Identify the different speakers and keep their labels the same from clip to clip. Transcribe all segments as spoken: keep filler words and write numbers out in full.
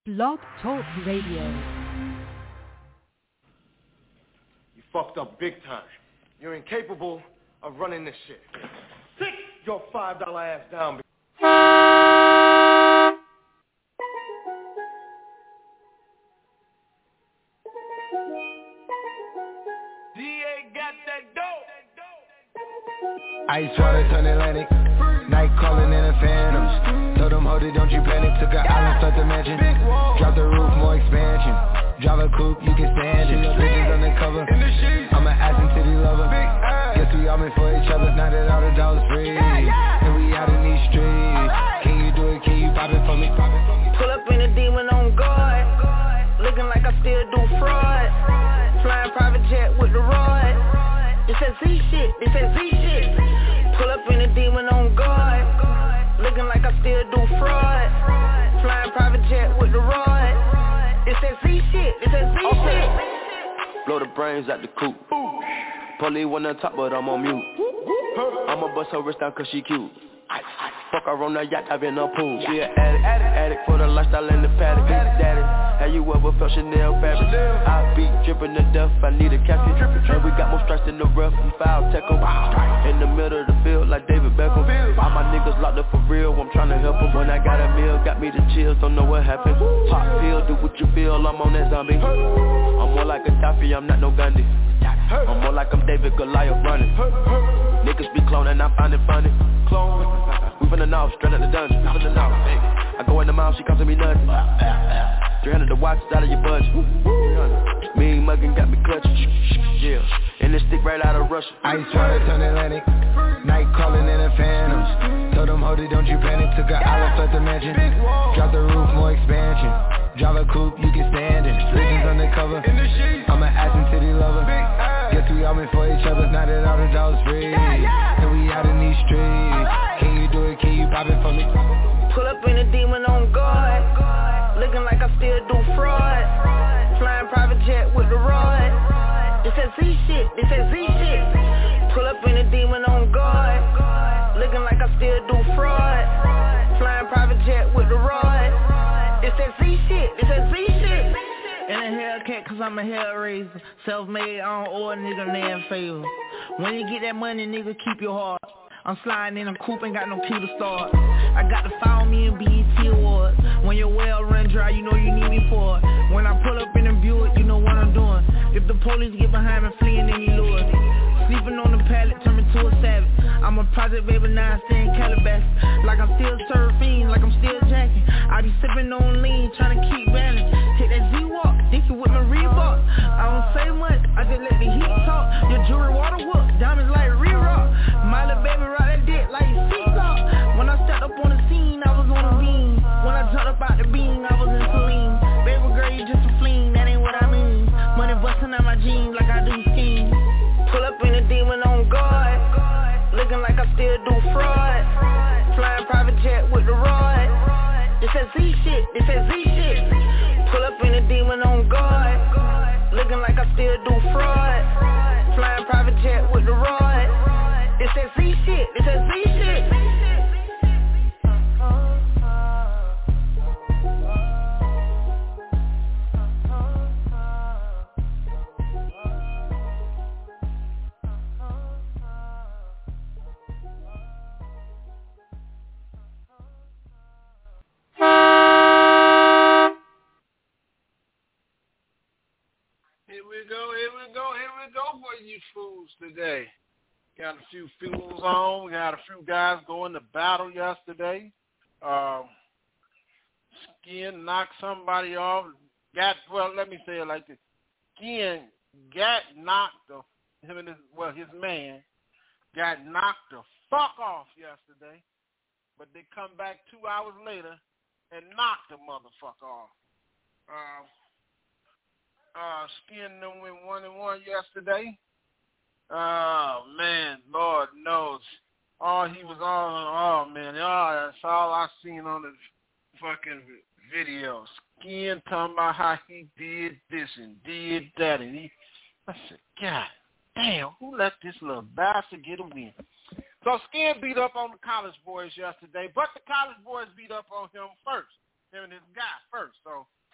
Speaker 1: Blog Talk Radio.
Speaker 2: You fucked up big time. You're incapable of running this shit. Sit your five dollar ass down.
Speaker 3: D A got that dope.
Speaker 4: Ice water turn Atlantic. Night calling in a phantom. Told them, hold it, don't you panic. Took an island, start the mansion. Drop the roof, more expansion. Drive a coupe, you can stand it. Bridges undercover. I'm an ass and titty lover. Guess we all meant for each other. Now that all the dollars free, and we out in these streets. Can you do it? Can you pop it for me?
Speaker 5: Pull up in a demon on guard. Looking like I still do fraud. Flying private jet with the rod. This that Z shit. This that Z shit. Pull up in a demon on guard. Looking like I still do fraud. Flying private jet with the rod. This that Z shit. This that Z
Speaker 6: okay.
Speaker 5: shit.
Speaker 6: Blow the brains out the coop. Polly one on top, but I'm on mute. I'ma bust her wrist down cause she cute. Fuck her on the yacht, I've been on pool. She an addict, addict, addict for the lifestyle and the paddock. Daddy, have you ever felt Chanel fabric? I be dripping to death, I need a captain. And we got more strikes in the rough, we foul tackle. In the middle of the field like David Beckham. All my niggas locked up for real, I'm trying to help them. When I got a meal, got me the chills, don't know what happened. Pop pill, do what you feel, I'm on that zombie. I'm more like a Gaddafi, I'm not no Gandhi. I'm more like I'm David Goliath running. Niggas be cloning, I find it funny. Clone, we from the north, straight out the dungeon. We from the north, hey. I go in the mouth, she comes to me nothing. three hundred the watch, out of your budget. Mean muggin' got me clutching. Yeah, and this stick right out of Russia.
Speaker 4: Ice water turn Atlantic. Night calling in a phantom. Told them, hold it, don't you panic. Took an island, start the mansion. Drop the roof, more expansion. Drive a coupe, you can stand it. Bridges undercover. I'm an ass and titty lover. Guess we all meant for each other. Now that all the dollars free, and we out in these streets. Can you do it? Can you pop it for me?
Speaker 5: Pull up in a demon on guard. Looking like I still do fraud. Flying private jet with the rod. This that Z shit. This that Z shit. Pull up in a demon on guard. Looking like I still do fraud. Flying private jet with the rod. This that Z shit. This that Z shit.
Speaker 7: In a Hellcat cause I'm a hellraiser. Self-made, I don't owe a nigga land favor. When you get that money, nigga, keep your heart. I'm sliding in a coupe, ain't got no key to start. I got to follow me in B E T Awards. When your well run dry, you know you need me for it. When I pull up in a Buick, you know what I'm doing. If the police get behind me, fleeing any lures. Sleeping on the pallet, turn me to a savage. I'm a project baby, now I stay in Calabasas. Like I'm still surfing, like I'm still jacking. I be sipping on lean, trying to keep balance. Hit that Z-Walk, dicky with my Reebok. I don't say much, I just let the heat talk. Your jewelry water whoop, diamonds like re-rock. My little baby rock that dick like seesaw. When I stepped up on the scene, I was on a beam. When I jumped up out the beam, I was in saline. Baby girl, you just a fleen, that ain't what I mean. Money busting out my jeans like I do schemes.
Speaker 5: Pull up in a demon on guard. Looking like I still do fraud. Flying private jet with the rod. This that Z shit. This that Z shit. Pull up in a demon on guard. Looking like I still do fraud. Flying private jet with the rod. This that Z shit. This that Z shit.
Speaker 3: Here we go, here we go, here we go for you fools today. Got a few fools on. We got a few guys going to battle yesterday. Um, Skin knocked somebody off. Got well, let me say it like this. Skin got knocked the him and his well his man got knocked the fuck off yesterday. But they come back two hours later and knocked the motherfucker off. Uh, Uh, Skin them went one and one yesterday. Oh man, Lord knows. Oh, he was all. Oh man, oh, that's all I seen on the fucking video. Skin talking about how he did this and did that, and he. I said, God damn, who let this little bastard get a win? So Skin beat up on the college boys yesterday, but the college boys beat up on him first. Him and his guy first. So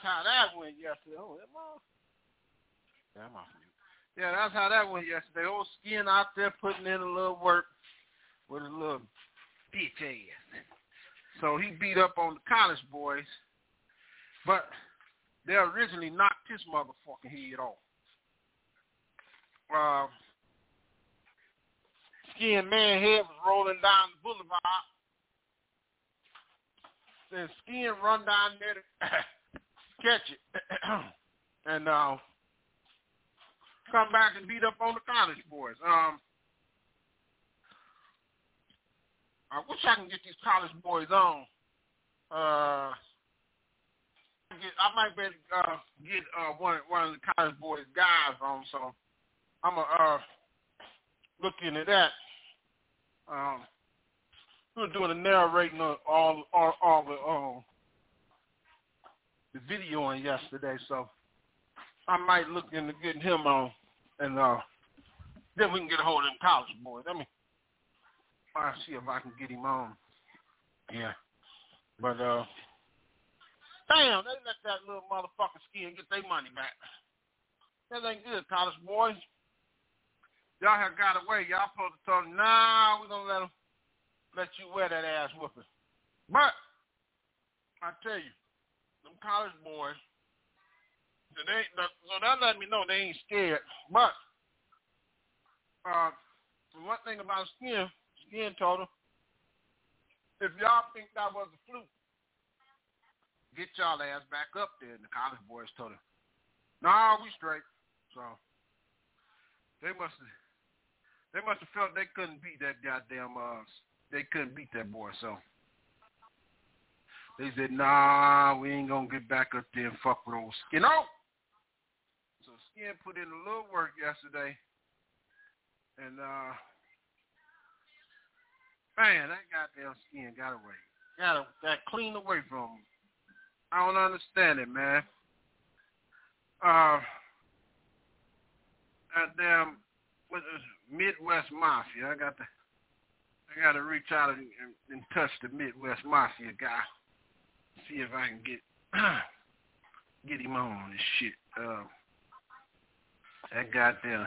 Speaker 3: that's how that went yesterday. Oh, am I? Yeah, I'm off mute. Yeah, that's how that went yesterday. Old Skin out there putting in a little work with a little bitch ass. So he beat up on the college boys, but they originally knocked his motherfucking head off. Uh, Skin man head was rolling down the boulevard. Then Skin run down there to catch it. and uh, come back and beat up on the college boys. Um, I wish I can get these college boys on. Uh, get, I might be uh, get uh, one one of the college boys guys on, so I'm gonna uh, look into that. Um, we were doing a narrating of all all, all the um, the video on yesterday, so I might look into getting him on, and uh, then we can get a hold of them college boys. Let me I'll see if I can get him on. Yeah. But, uh, damn, they let that little motherfucking Skin get their money back. That ain't good, college boys. Y'all have got away. Y'all supposed to tell them, nah, we're going to let them, let you wear that ass whooping. But, I tell you, them college boys, they, so that let me know they ain't scared. But, uh, one thing about Skin, Skin told him, if y'all think that was a fluke, get y'all ass back up there. And the college boys told him, nah, we straight. So they must have, they must have felt they couldn't beat that goddamn, uh, they couldn't beat that boy. So they said, nah, we ain't gonna get back up there and fuck with old Skin. Oh! So Skin put in a little work yesterday, and uh. Man, that goddamn Skin got away. Got, got clean away from him. I don't understand it, man. Uh, goddamn, what is Midwest Mafia? I got to, I got to reach out and, and, and touch the Midwest Mafia guy. See if I can get, get him on this shit. Uh, that goddamn.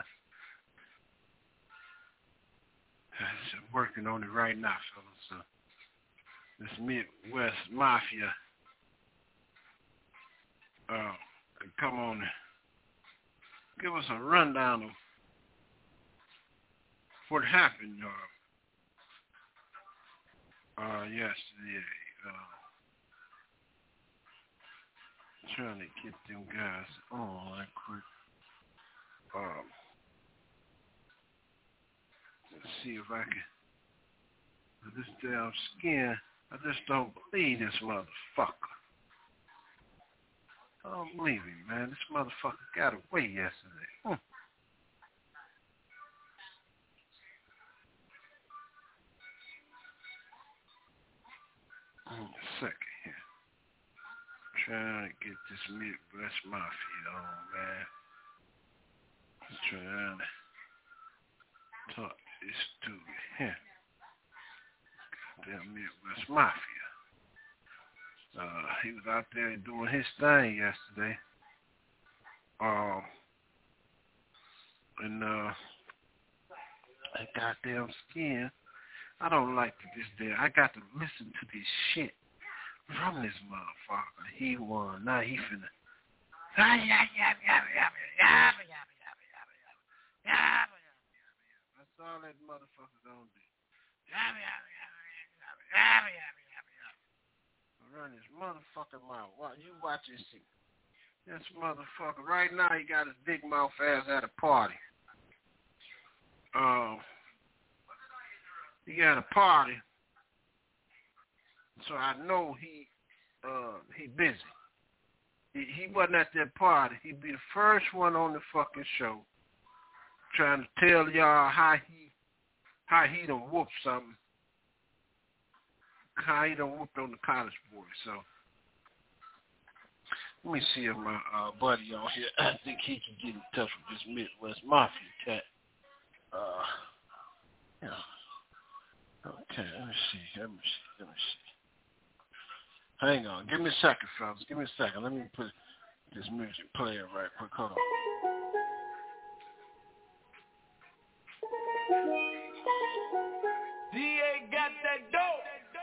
Speaker 3: I'm working on it right now, fellas. So this Midwest Mafia uh, could come on and give us a rundown of what happened uh, uh, yesterday. Uh, trying to get them guys on right quick. Um, Let's see if I can. This damn Skin, I just don't believe this motherfucker. I don't believe him, man. This motherfucker got away yesterday. Hmm. Hold a second here. Trying to get this Midwest Mafia on, man. Trying to talk this dude here. Goddamn Midwest Mafia. Uh, he was out there doing his thing yesterday. Um, and uh, that goddamn Skin, I don't like to this day. I got to listen to this shit from this motherfucker. He won. Now he finna. That's all that motherfucker gonna do. Run his motherfucking mouth. Wow, you watch and see. This motherfucker, right now he got his big mouth ass at a party. Um, he got a party, so I know he uh he busy. He, he wasn't at that party. He'd be the first one on the fucking show, trying to tell y'all how he how he done whooped something. How he done whooped on the college boy. So let me see if my uh, buddy on here, I think he can get in touch with this Midwest Mafia cat. Uh, yeah. Okay, let me see. Let me see. Let me see. Hang on. Give me a second, fellas. Give me a second. Let me put This music playing right quick. Hold on.
Speaker 1: D A got that dope.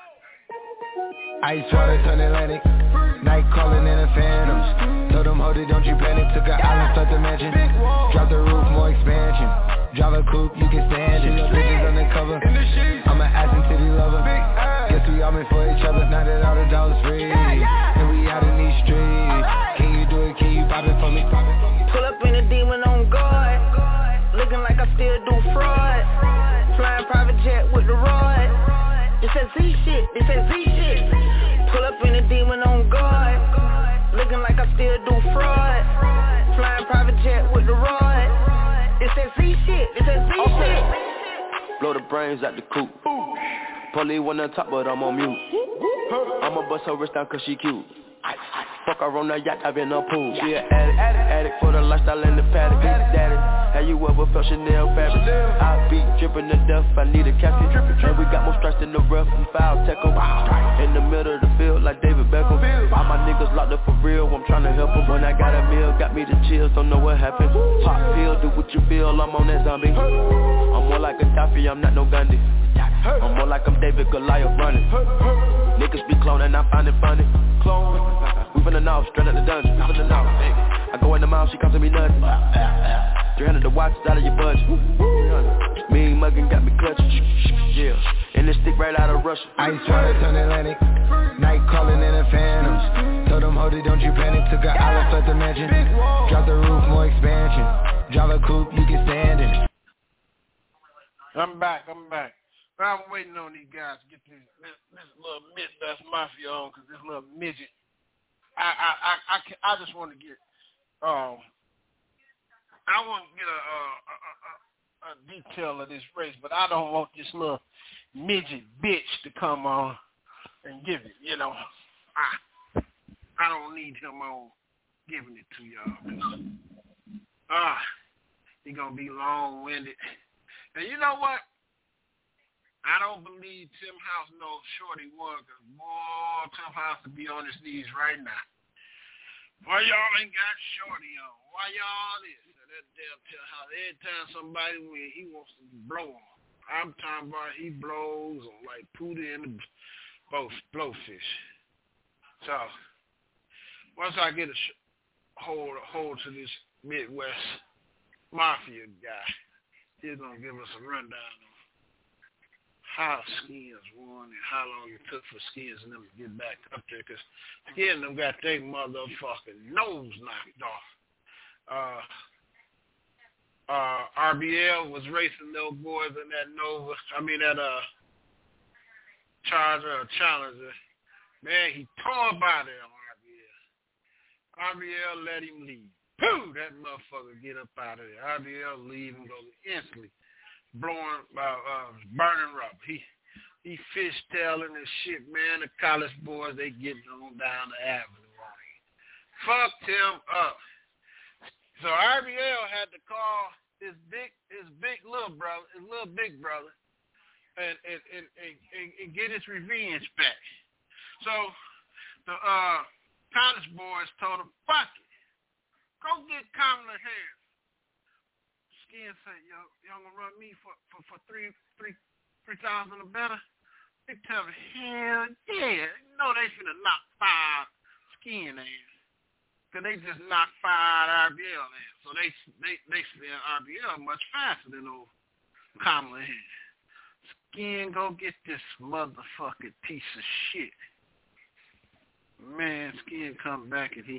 Speaker 4: Ice water turn Atlantic. Night calling in the phantoms. Told them, hold it, don't you panic. Took an island, left the mansion. Drop the roof, more expansion. Drive a coupe, you can stand it. Bridges undercover. I'm an ass and titty lover. Guess we all meant for each other. Now that all the dollars free, and we out in these streets. Can you do it? Can you pop it for me?
Speaker 5: Pull up in a demon on guard. Looking like I still do fraud. Flying private jet with the rod. This that Z shit, this that Z shit. Pull up in a demon on guard. Looking like I still do fraud. Flying private jet with the rod. This that Z shit, this that Z
Speaker 6: okay.
Speaker 5: shit.
Speaker 6: Blow the brains out the coop. Police one on top, but I'm on mute. I'ma bust her wrist down cause she cute. Fuck her on the yacht, I've been on pool. She an addict, addict, addict for the lifestyle in the paddock. Daddy, have you ever felt Chanel fabric? I be dripping to death, I need a casket. And we got more strikes in the rough, we foul tackle. In the middle of the field like David Beckham. All my niggas locked up for real, I'm trying to help them. When I got a meal, got me the chills, don't know what happened. Pop pill, do what you feel, I'm on that zombie. I'm more like a Gaddafi, I'm not no Gandhi. I'm more like I'm David Goliath running. Niggas be cloning, I find it funny. Clone, we finna know, straight out the dungeon. We finna know. I go in the mouth, she comes to me nothing. three hundred the watch is out of your budget. Mean muggin' got me clutching. Yeah, and this stick right out of Russia.
Speaker 4: Ice water turn Atlantic. Night calling in the phantoms. Told them, hold it, don't you panic. Took an island, left the mansion. Drop the roof, more expansion. Drive a coupe, you can stand it.
Speaker 3: I'm back, I'm back. I'm waiting on these guys to get this, this, this little Midwest Mafia on, because this little midget, I I, I, I, can, I just want to get, um, I want to get a, a, a, a detail of this race, but I don't want this little midget bitch to come on and give it, you know. I, I don't need him on giving it to y'all, because, ah, he's going to be long-winded. And you know what? I don't believe Tim House knows Shorty won, because, boy, Tim House to be on his knees right now. Why y'all ain't got Shorty on? Why y'all this? That damn Tim House, every time somebody wins, he wants to blow them. I'm talking about he blows them like Pootie and the both blowfish. So, once I get a sh- hold, hold to this Midwest Mafia guy, he's going to give us a rundown on how Skins won and how long it took for Skins and them to get back up there, because Skins them got their motherfucking nose knocked off. Uh, uh, R B L was racing those boys in that Nova, I mean that uh, Charger or Challenger. Man, he tore by there on R B L. R B L let him leave. Pooh, that motherfucker get up out of there. R B L leave and goes instantly. Blowing, uh, uh, burning rubber. He he fishtailing and shit, man. The college boys, they getting on down the avenue on him. Fucked him up. So R B L had to call his big his big little brother, his little big brother, and and and, and, and, and get his revenge back. So the uh, college boys told him, fuck it. Go get Kamala Harris. Skin said, yo, y'all gonna run me for, for, for three three three thousand or better? They tell me, hell yeah. You know they finna knock five Skin ass. Cause they just knocked five R B L ass. So they they they spell R B L much faster than old Kamala Harris. Skin go get this motherfucking piece of shit. Man, Skin come back and he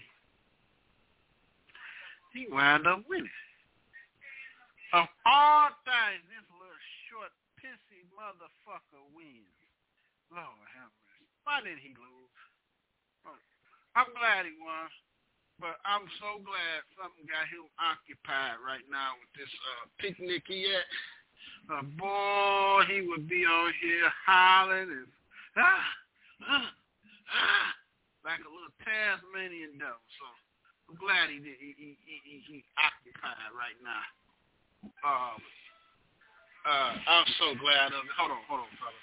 Speaker 3: he wound up winning. Of all things, this little short, pissy motherfucker wins. Lord have mercy. Why did he lose? Oh, I'm glad he won, but I'm so glad something got him occupied right now with this uh, picnic he at. Uh, boy, he would be on here hollering and ah, ah, ah, like a little Tasmanian devil. So I'm glad he did. He he he, he, he occupied right now. Um, uh, I'm so glad of it. Hold on, hold on, fellas.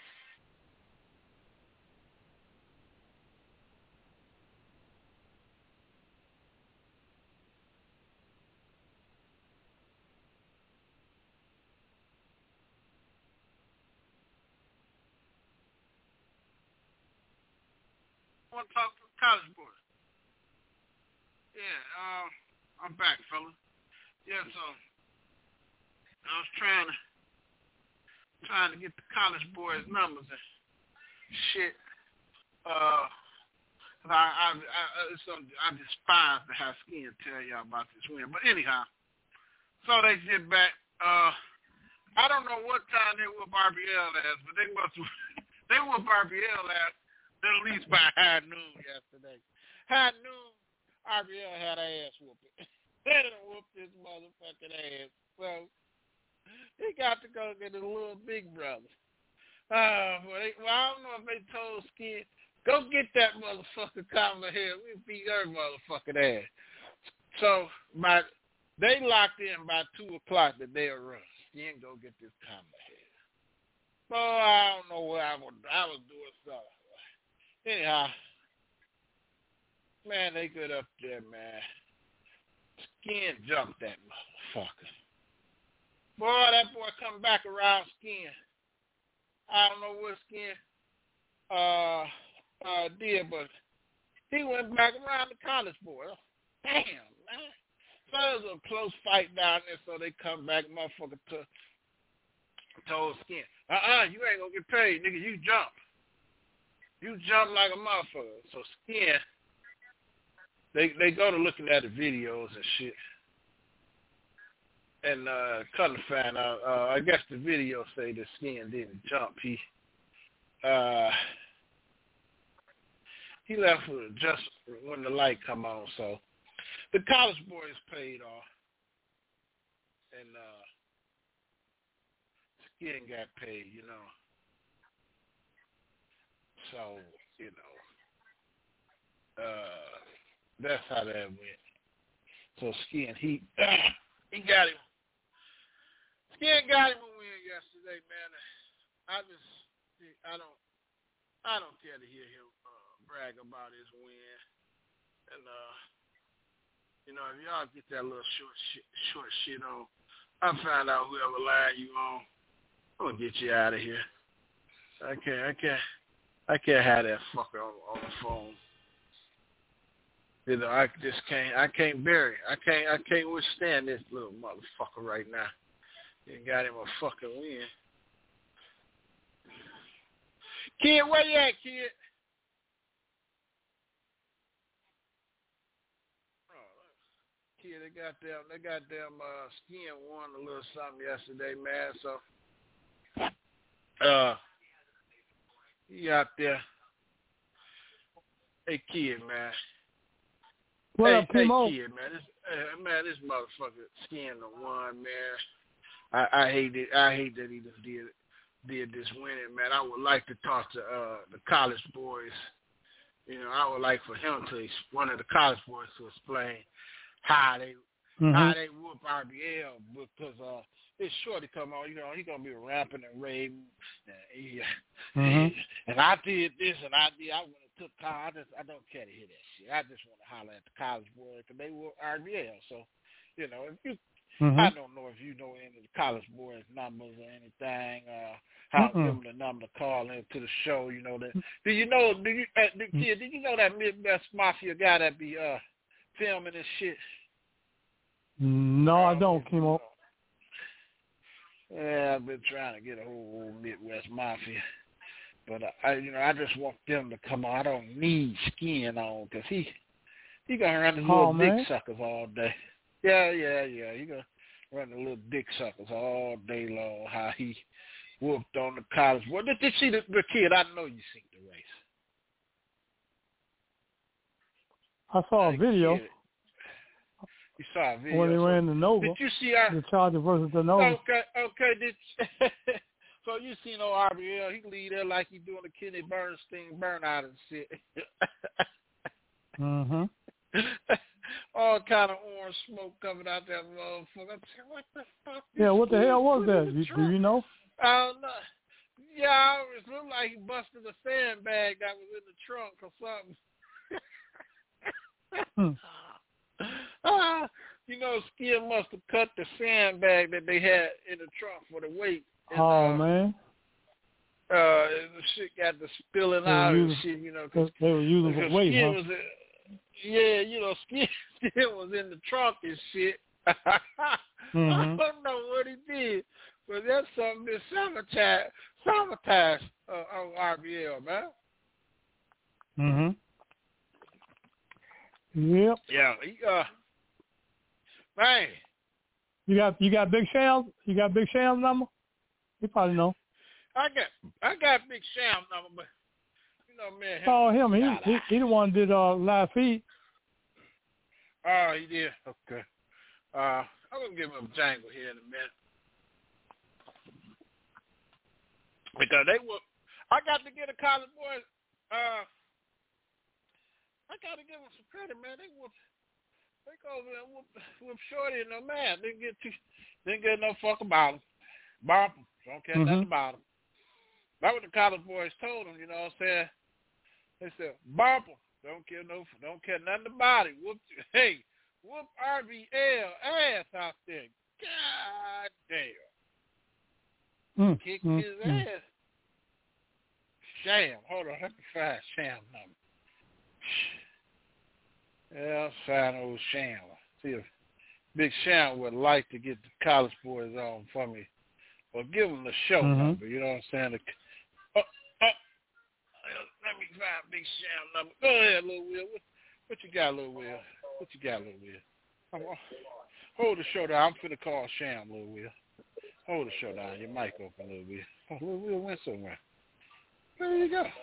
Speaker 3: want to talk to the college boys. Yeah, uh, I'm back, fella. Yeah, so I was trying to trying to get the college boys' numbers and shit. Uh, I I I, it's some, I despise to have Skin tell y'all about this win, but anyhow, so they get back. Uh, I don't know what time they whoop R B L ass, but they must they whoop R B L ass at least by high noon yesterday. High noon, R B L had an ass whooping. They done whooped this motherfucking ass. So he got to go get his little big brother. Uh, well, they, well, I don't know if they told Skin, go get that motherfucker Kamala here. We beat her motherfucking ass. So by they locked in by two o'clock that they'll run. Skin go get this Kamala here. So I don't know what I was. I was doing something. Anyhow, man, they good up there, man. Skin jumped that motherfucker. Boy, that boy come back around Skin. I don't know what Skin uh, uh, did, but he went back around the college boy. Damn, man. So it was a close fight down there, so they come back, motherfucker, to, told Skin, uh-uh, you ain't gonna get paid, nigga, you jump. You jump like a motherfucker. So Skin, they they go to looking at the videos and shit. And uh, come to find out, uh, I guess the video say that Skin didn't jump. He uh, he left just when the light come on. So the college boys paid off, and uh, Skin got paid, you know. So you know, uh, that's how that went. So Skin, he he got him. Skin got him a win yesterday, man. I just, I don't, I don't care to hear him uh, brag about his win. And uh, you know, if y'all get that little short shit, short shit on, I'll find out whoever line you on. I'm gonna get you out of here. I can't, I can't, I can't have that fucker on, on the phone. You know, I just can't, I can't bear it. I can't, I can't withstand this little motherfucker right now. You got him a fucking win. Kid, where you at, kid? Oh, kid, they got them, they got them, uh, Skin won a little something yesterday, man, so, uh, he out there. Hey, kid, man.
Speaker 8: What
Speaker 3: hey,
Speaker 8: up, Timo?
Speaker 3: Hey, kid, man, this, uh, man, this motherfucker Skin the one, man. I, I hate it. I hate that he just did did this winning, man. I would like to talk to uh, the college boys. You know, I would like for him to one of the college boys to explain how they mm-hmm. how they whoop R B L because uh, it's sure to come on. You know, he gonna be rapping and raving, and, he, mm-hmm. and I did this and I did. I went and took car. I just I don't care to hear that shit. I just want to holler at the college boys because they whoop R B L. So, you know, if you. Mm-hmm. I don't know if you know any of the college boys' numbers or anything. Uh, how to give them the number to call into the show. You know that. Do you know? Do you, uh, the kid? Did you know that Midwest Mafia guy that be uh, filming this shit?
Speaker 8: No, I don't, Kimo.
Speaker 3: Yeah, I've been trying to get a whole Midwest Mafia, but uh, I, you know, I just want them to come on. I don't need Skin on because he he gonna run the little oh, dick man. suckers all day. Yeah, yeah, yeah. He gonna run the little dick suckers all day long. How he whooped on the college. Well, did you see the, the kid? I know you seen the race.
Speaker 8: I saw a video.
Speaker 3: Kid. You saw a video
Speaker 8: when he
Speaker 3: so,
Speaker 8: ran the Nova.
Speaker 3: Did you see our,
Speaker 8: the Charger versus the Nova?
Speaker 3: Okay, okay. Did so you seen old R B L? He lead there like he doing the Kenny Bernstein burnout and shit.
Speaker 8: mhm.
Speaker 3: All kind of orange smoke coming out that motherfucker. I said, what the fuck?
Speaker 8: Yeah, what the hell was that? You, do you know?
Speaker 3: I don't know. Yeah, it looked like he busted a sandbag that was in the trunk or something. hmm. uh, you know, Skin must have cut the sandbag that they had in the trunk for the weight. And,
Speaker 8: oh,
Speaker 3: uh,
Speaker 8: man.
Speaker 3: Uh, the shit got the spilling out and shit, you know. Cause,
Speaker 8: they were using for weight, huh?
Speaker 3: Was in, yeah, you know, skin, skin was in the trunk and shit. mm-hmm. I don't know what he did, but that's something that sabotage, sabotage uh, on R B L, man.
Speaker 8: Mhm. Yep.
Speaker 3: Yeah. He, uh, man.
Speaker 8: You got you got Big Sham? You got Big Sham's number? You probably know.
Speaker 3: I got I got Big Sham number, but you know, man.
Speaker 8: Oh, him. He he, he the one did uh live feed.
Speaker 3: Oh, he did. Okay. Uh, I'm gonna give him a jangle here in a minute because they were. I got to get a college boy. Uh, I got to give them some credit, man. They whoop, they go over there and whoop, whoop Shorty and no man. Didn't get too, didn't get no fuck about them. Bump them. Don't care
Speaker 8: mm-hmm.
Speaker 3: nothing about them. That's what the college boys told them. You know what I'm saying? They said bump them. Don't care no. Don't care nothing about it. Whoop. Hey, whoop R B L ass out there. God damn.
Speaker 8: Mm,
Speaker 3: Kick
Speaker 8: mm,
Speaker 3: his
Speaker 8: mm.
Speaker 3: ass. Sham. Hold on. Let me find Sham number. Yeah, I'll find old Sham. See if Big Sham would like to get the college boys on for me. Or give them the show
Speaker 8: mm-hmm.
Speaker 3: number. You know what I'm saying? The, oh, oh, let me find Big Sham number. Go ahead, Lil Will. What, what you got, Lil Will? What you got, Lil Will? I'm, hold the show down. I'm finna call Sham, Lil Will. Hold the show down. Your mic open, Lil Will. Oh, Lil Will went somewhere. There you go.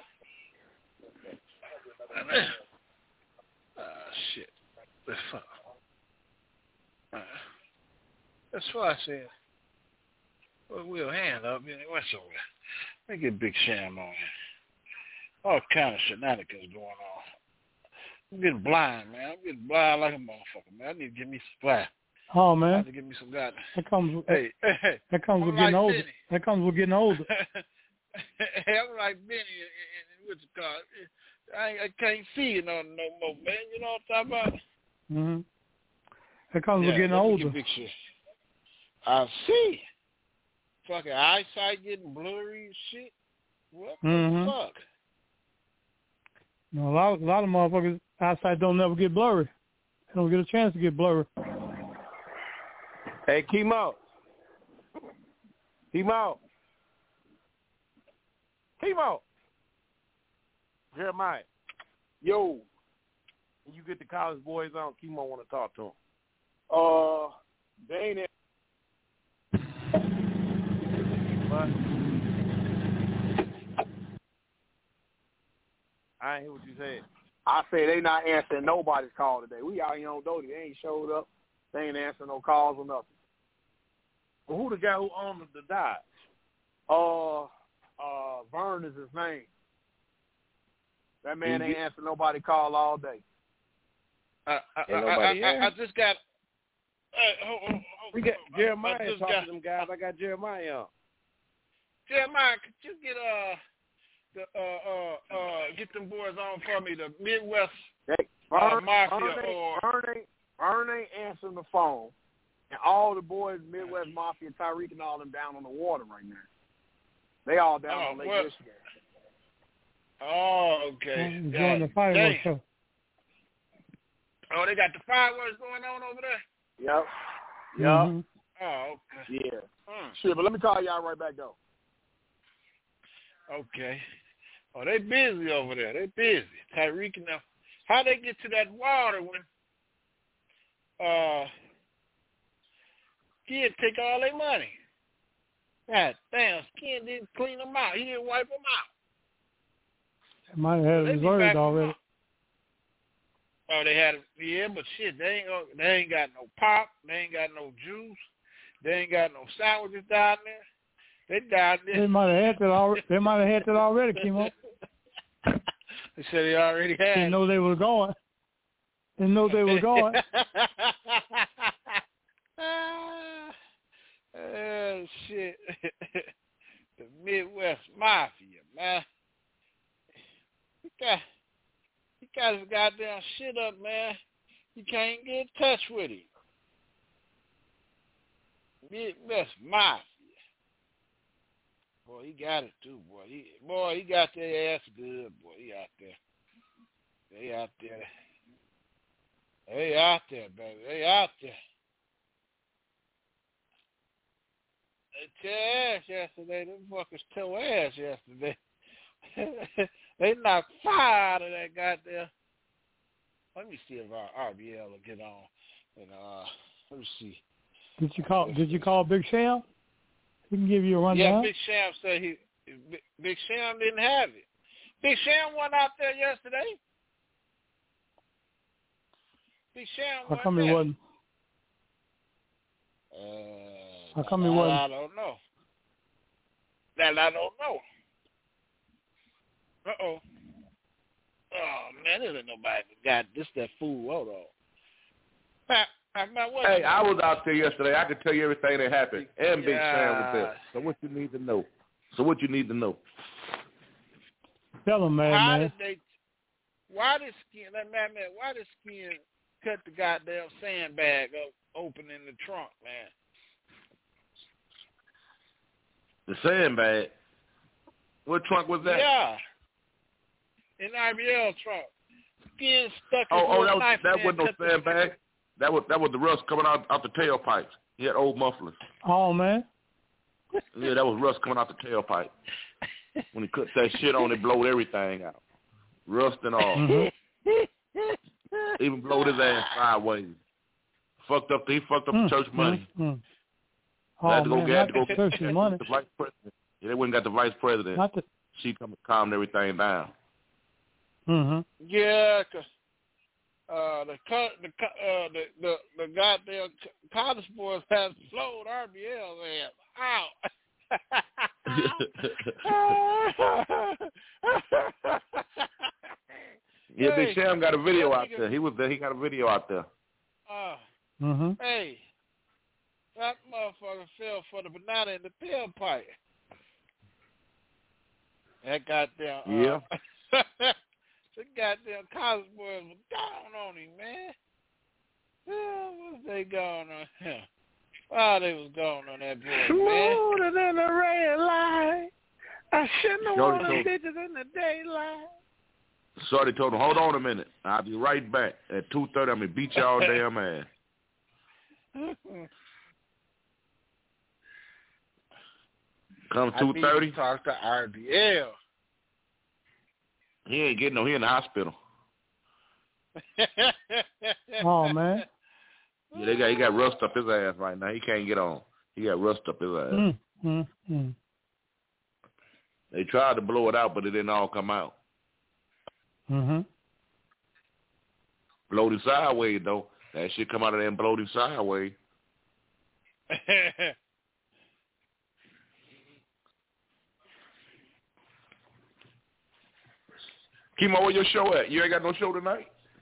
Speaker 3: Ah, uh, shit. That's fuck. Uh, that's why I said, well, we'll hand up. It went somewhere. Let me get Big Sham on here. All kind of shenanigans going on. I'm getting blind, man. I'm getting blind like a motherfucker, man. I need to get me some fly.
Speaker 8: Oh, man.
Speaker 3: I have to get me some goddamn.
Speaker 8: That comes with,
Speaker 3: hey, hey,
Speaker 8: that comes with
Speaker 3: I'm
Speaker 8: getting
Speaker 3: like
Speaker 8: older.
Speaker 3: Benny.
Speaker 8: That comes with getting older.
Speaker 3: Hey, I'm like Benny and what's it called? I, I can't see you no, no more, man. You know what I'm talking about?
Speaker 8: Mm-hmm. That comes
Speaker 3: yeah,
Speaker 8: with getting older.
Speaker 3: Big shit. I see. Fucking eyesight getting blurry and shit. What
Speaker 8: mm-hmm.
Speaker 3: the fuck?
Speaker 8: You know, a lot, a lot of motherfuckers' eyesight don't never get blurry. They don't get a chance to get blurry.
Speaker 1: Hey, Kimo. Kimo. Kimo. Jeremiah.
Speaker 2: Yo.
Speaker 1: When you get the college boys on, Kimo want to talk to them.
Speaker 2: Uh, they ain't.
Speaker 1: What? I ain't hear what you said.
Speaker 2: I say they not answering nobody's call today. We out here on Doty. They ain't showed up. They ain't answering no calls or nothing.
Speaker 1: Well, who the guy who owned the Dodge?
Speaker 2: Uh, uh, Vern is his name. That man ain't answering nobody call all day.
Speaker 3: Uh, I, I,
Speaker 1: nobody
Speaker 3: I, I, I just got. Uh, hold, hold, hold,
Speaker 1: we got Jeremiah talking
Speaker 3: got,
Speaker 1: to them guys. I got Jeremiah on.
Speaker 3: Jeremiah, could you get uh the uh uh uh get them boys on for me? The Midwest
Speaker 2: hey,
Speaker 3: uh,
Speaker 2: Vern,
Speaker 3: Mafia
Speaker 2: Vern ain't,
Speaker 3: or
Speaker 2: Vern ain't, Vern ain't answering the phone, and all the boys, Midwest Mafia, Tyreek, and all them down on the water right now. They all down
Speaker 3: oh,
Speaker 2: on Lake
Speaker 3: well,
Speaker 2: Michigan.
Speaker 3: Oh, okay.
Speaker 8: Enjoying the fireworks show.
Speaker 3: Oh, they got the fireworks going on over there?
Speaker 2: Yep. Yep.
Speaker 8: Mm-hmm.
Speaker 3: Oh, okay.
Speaker 2: Yeah.
Speaker 3: Hmm.
Speaker 2: Shit, but let me call y'all right back, though.
Speaker 3: Okay. Oh, they busy over there. They busy. Tyreek and them. How they get to that water when uh Kid take all their money? God damn, Skin didn't clean them out. He didn't wipe them out.
Speaker 8: They might have had it reserved already.
Speaker 3: Oh, they had it, yeah, but shit, they ain't they ain't got no pop, they ain't got no juice, they ain't got no sandwiches down there. They down there.
Speaker 8: They might have had that already. They might have had that already, Kimo.
Speaker 3: They said they already had.
Speaker 8: They know they were going. They know they were going.
Speaker 3: Oh shit! The Midwest Mafia, man. He got, he got his goddamn shit up, man. You can't get in touch with him. Midwest Mafia. Boy, he got it too, boy. He, boy, he got their ass good, boy. He out there. They out there. They out there, baby. They out there. They tore ass yesterday. Them fuckers tore ass yesterday. They knocked fire out of that goddamn. Let me see if our R B L will get on. And uh, let me see.
Speaker 8: Did you call? Did you call Big Sham? He can give you a rundown.
Speaker 3: Yeah, Big Sham said he. Big, Big Sham didn't have it. Big Sham went out there yesterday. Big Sham.
Speaker 8: How come he wasn't?
Speaker 3: Uh,
Speaker 8: How come he wasn't?
Speaker 3: I don't know. That I don't know. Uh oh. Oh man, there ain't nobody got this. That fool. Hold on.
Speaker 9: Hey, I was out there yesterday. I could tell you everything that happened. And Big
Speaker 3: yeah.
Speaker 9: Sam was there. So what you need to know? So what you need to know?
Speaker 8: Tell him, man.
Speaker 3: Why
Speaker 8: man.
Speaker 3: did they? Why did Skin? That man, man. Why did Skin cut the goddamn sandbag up open in the trunk, man?
Speaker 9: The sandbag. What trunk was that?
Speaker 3: Yeah. In R B L trunk. Skin stuck his
Speaker 9: Oh, oh, that was
Speaker 3: knife
Speaker 9: that
Speaker 3: in
Speaker 9: wasn't no
Speaker 3: and cut the-
Speaker 9: sandbag. That was that was the rust coming out out the tailpipes. He had old mufflers.
Speaker 8: Oh man.
Speaker 9: Yeah, that was rust coming out the tailpipe. When he cut that shit on, it blowed everything out. Rust and all.
Speaker 8: Mm-hmm.
Speaker 9: Even blowed his ass sideways. Fucked up. He fucked up
Speaker 8: mm,
Speaker 9: the church money.
Speaker 8: Mm, mm.
Speaker 9: They had
Speaker 8: Oh
Speaker 9: to go
Speaker 8: man,
Speaker 9: get, had to go
Speaker 8: not the church's money.
Speaker 9: the vice president. Yeah, they wouldn't got the vice president.
Speaker 8: Not the.
Speaker 9: She come and calmed everything down.
Speaker 8: Mm-hmm.
Speaker 3: Yeah, cause uh, the co- the co- uh, the the the goddamn college boys have flowed R B L's ass out.
Speaker 9: Yeah,
Speaker 3: hey,
Speaker 9: Big Sham got a video out
Speaker 3: nigga,
Speaker 9: there. He was there. He got a video out there.
Speaker 3: Uh,
Speaker 8: Mm-hmm.
Speaker 3: hey, that motherfucker fell for the banana in the tailpipe. That goddamn uh,
Speaker 9: Yeah.
Speaker 3: the goddamn college boys was down on him, man. Oh, what was they going on him? Oh, they was going on that boy, man.
Speaker 1: Smoother than a red light. I shouldn't have
Speaker 9: Shorty
Speaker 1: wanted
Speaker 9: told-
Speaker 1: bitches in the daylight.
Speaker 9: Shorty told him, hold on a minute. I'll be right back. At two thirty, I'm going to beat y'all damn ass. Come two thirty,
Speaker 3: Talk to R B L.
Speaker 9: he ain't getting no, he in the hospital.
Speaker 8: Oh man.
Speaker 9: Yeah, they got, he got rust up his ass right now. He can't get on. He got rust up his ass.
Speaker 8: Mm, mm, mm.
Speaker 9: They tried to blow it out, but it didn't all come out.
Speaker 8: Mm-hmm.
Speaker 9: Blowed him sideways, though. That shit come out of there and blowed him sideways. Kimo, where your show at? You ain't got no show tonight?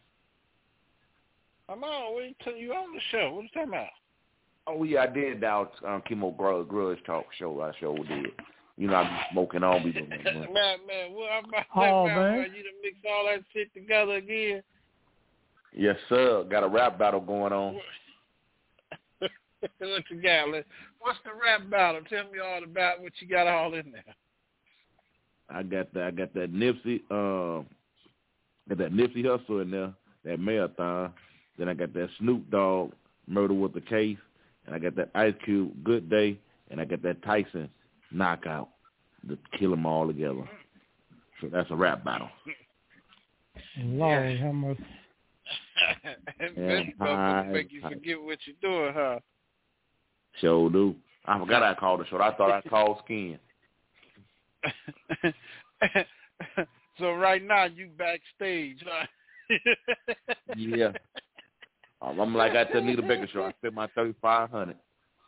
Speaker 3: I'm on. Wait till you on the show. What you talking about?
Speaker 9: Oh, yeah, I did that um, Kimo Grudge, Grudge Talk show. I sure did. You know, I be smoking on. Be doing that.
Speaker 3: man, man, what I'm about to
Speaker 8: Oh,
Speaker 3: say,
Speaker 8: man.
Speaker 3: man, you done mix all that shit together again.
Speaker 9: Yes, sir. Got a rap battle going on.
Speaker 3: What you got? What's the rap battle? Tell me all about what you got all in there.
Speaker 9: I got that. I got that Nipsey. Um, got that Nipsey Hussle in there. That marathon. Then I got that Snoop Dogg, Murder with the Case, and I got that Ice Cube, Good Day, and I got that Tyson Knockout to kill them all together. So that's a rap battle.
Speaker 8: Lord, how much?
Speaker 3: That motherfucker make you forget what you're doing, huh?
Speaker 9: Sure do. I forgot I called the show. I thought I called Skin.
Speaker 3: So right now you backstage, huh?
Speaker 9: Yeah. Um, I'm like I tell Nita Baker show. I spent my thirty-five hundred.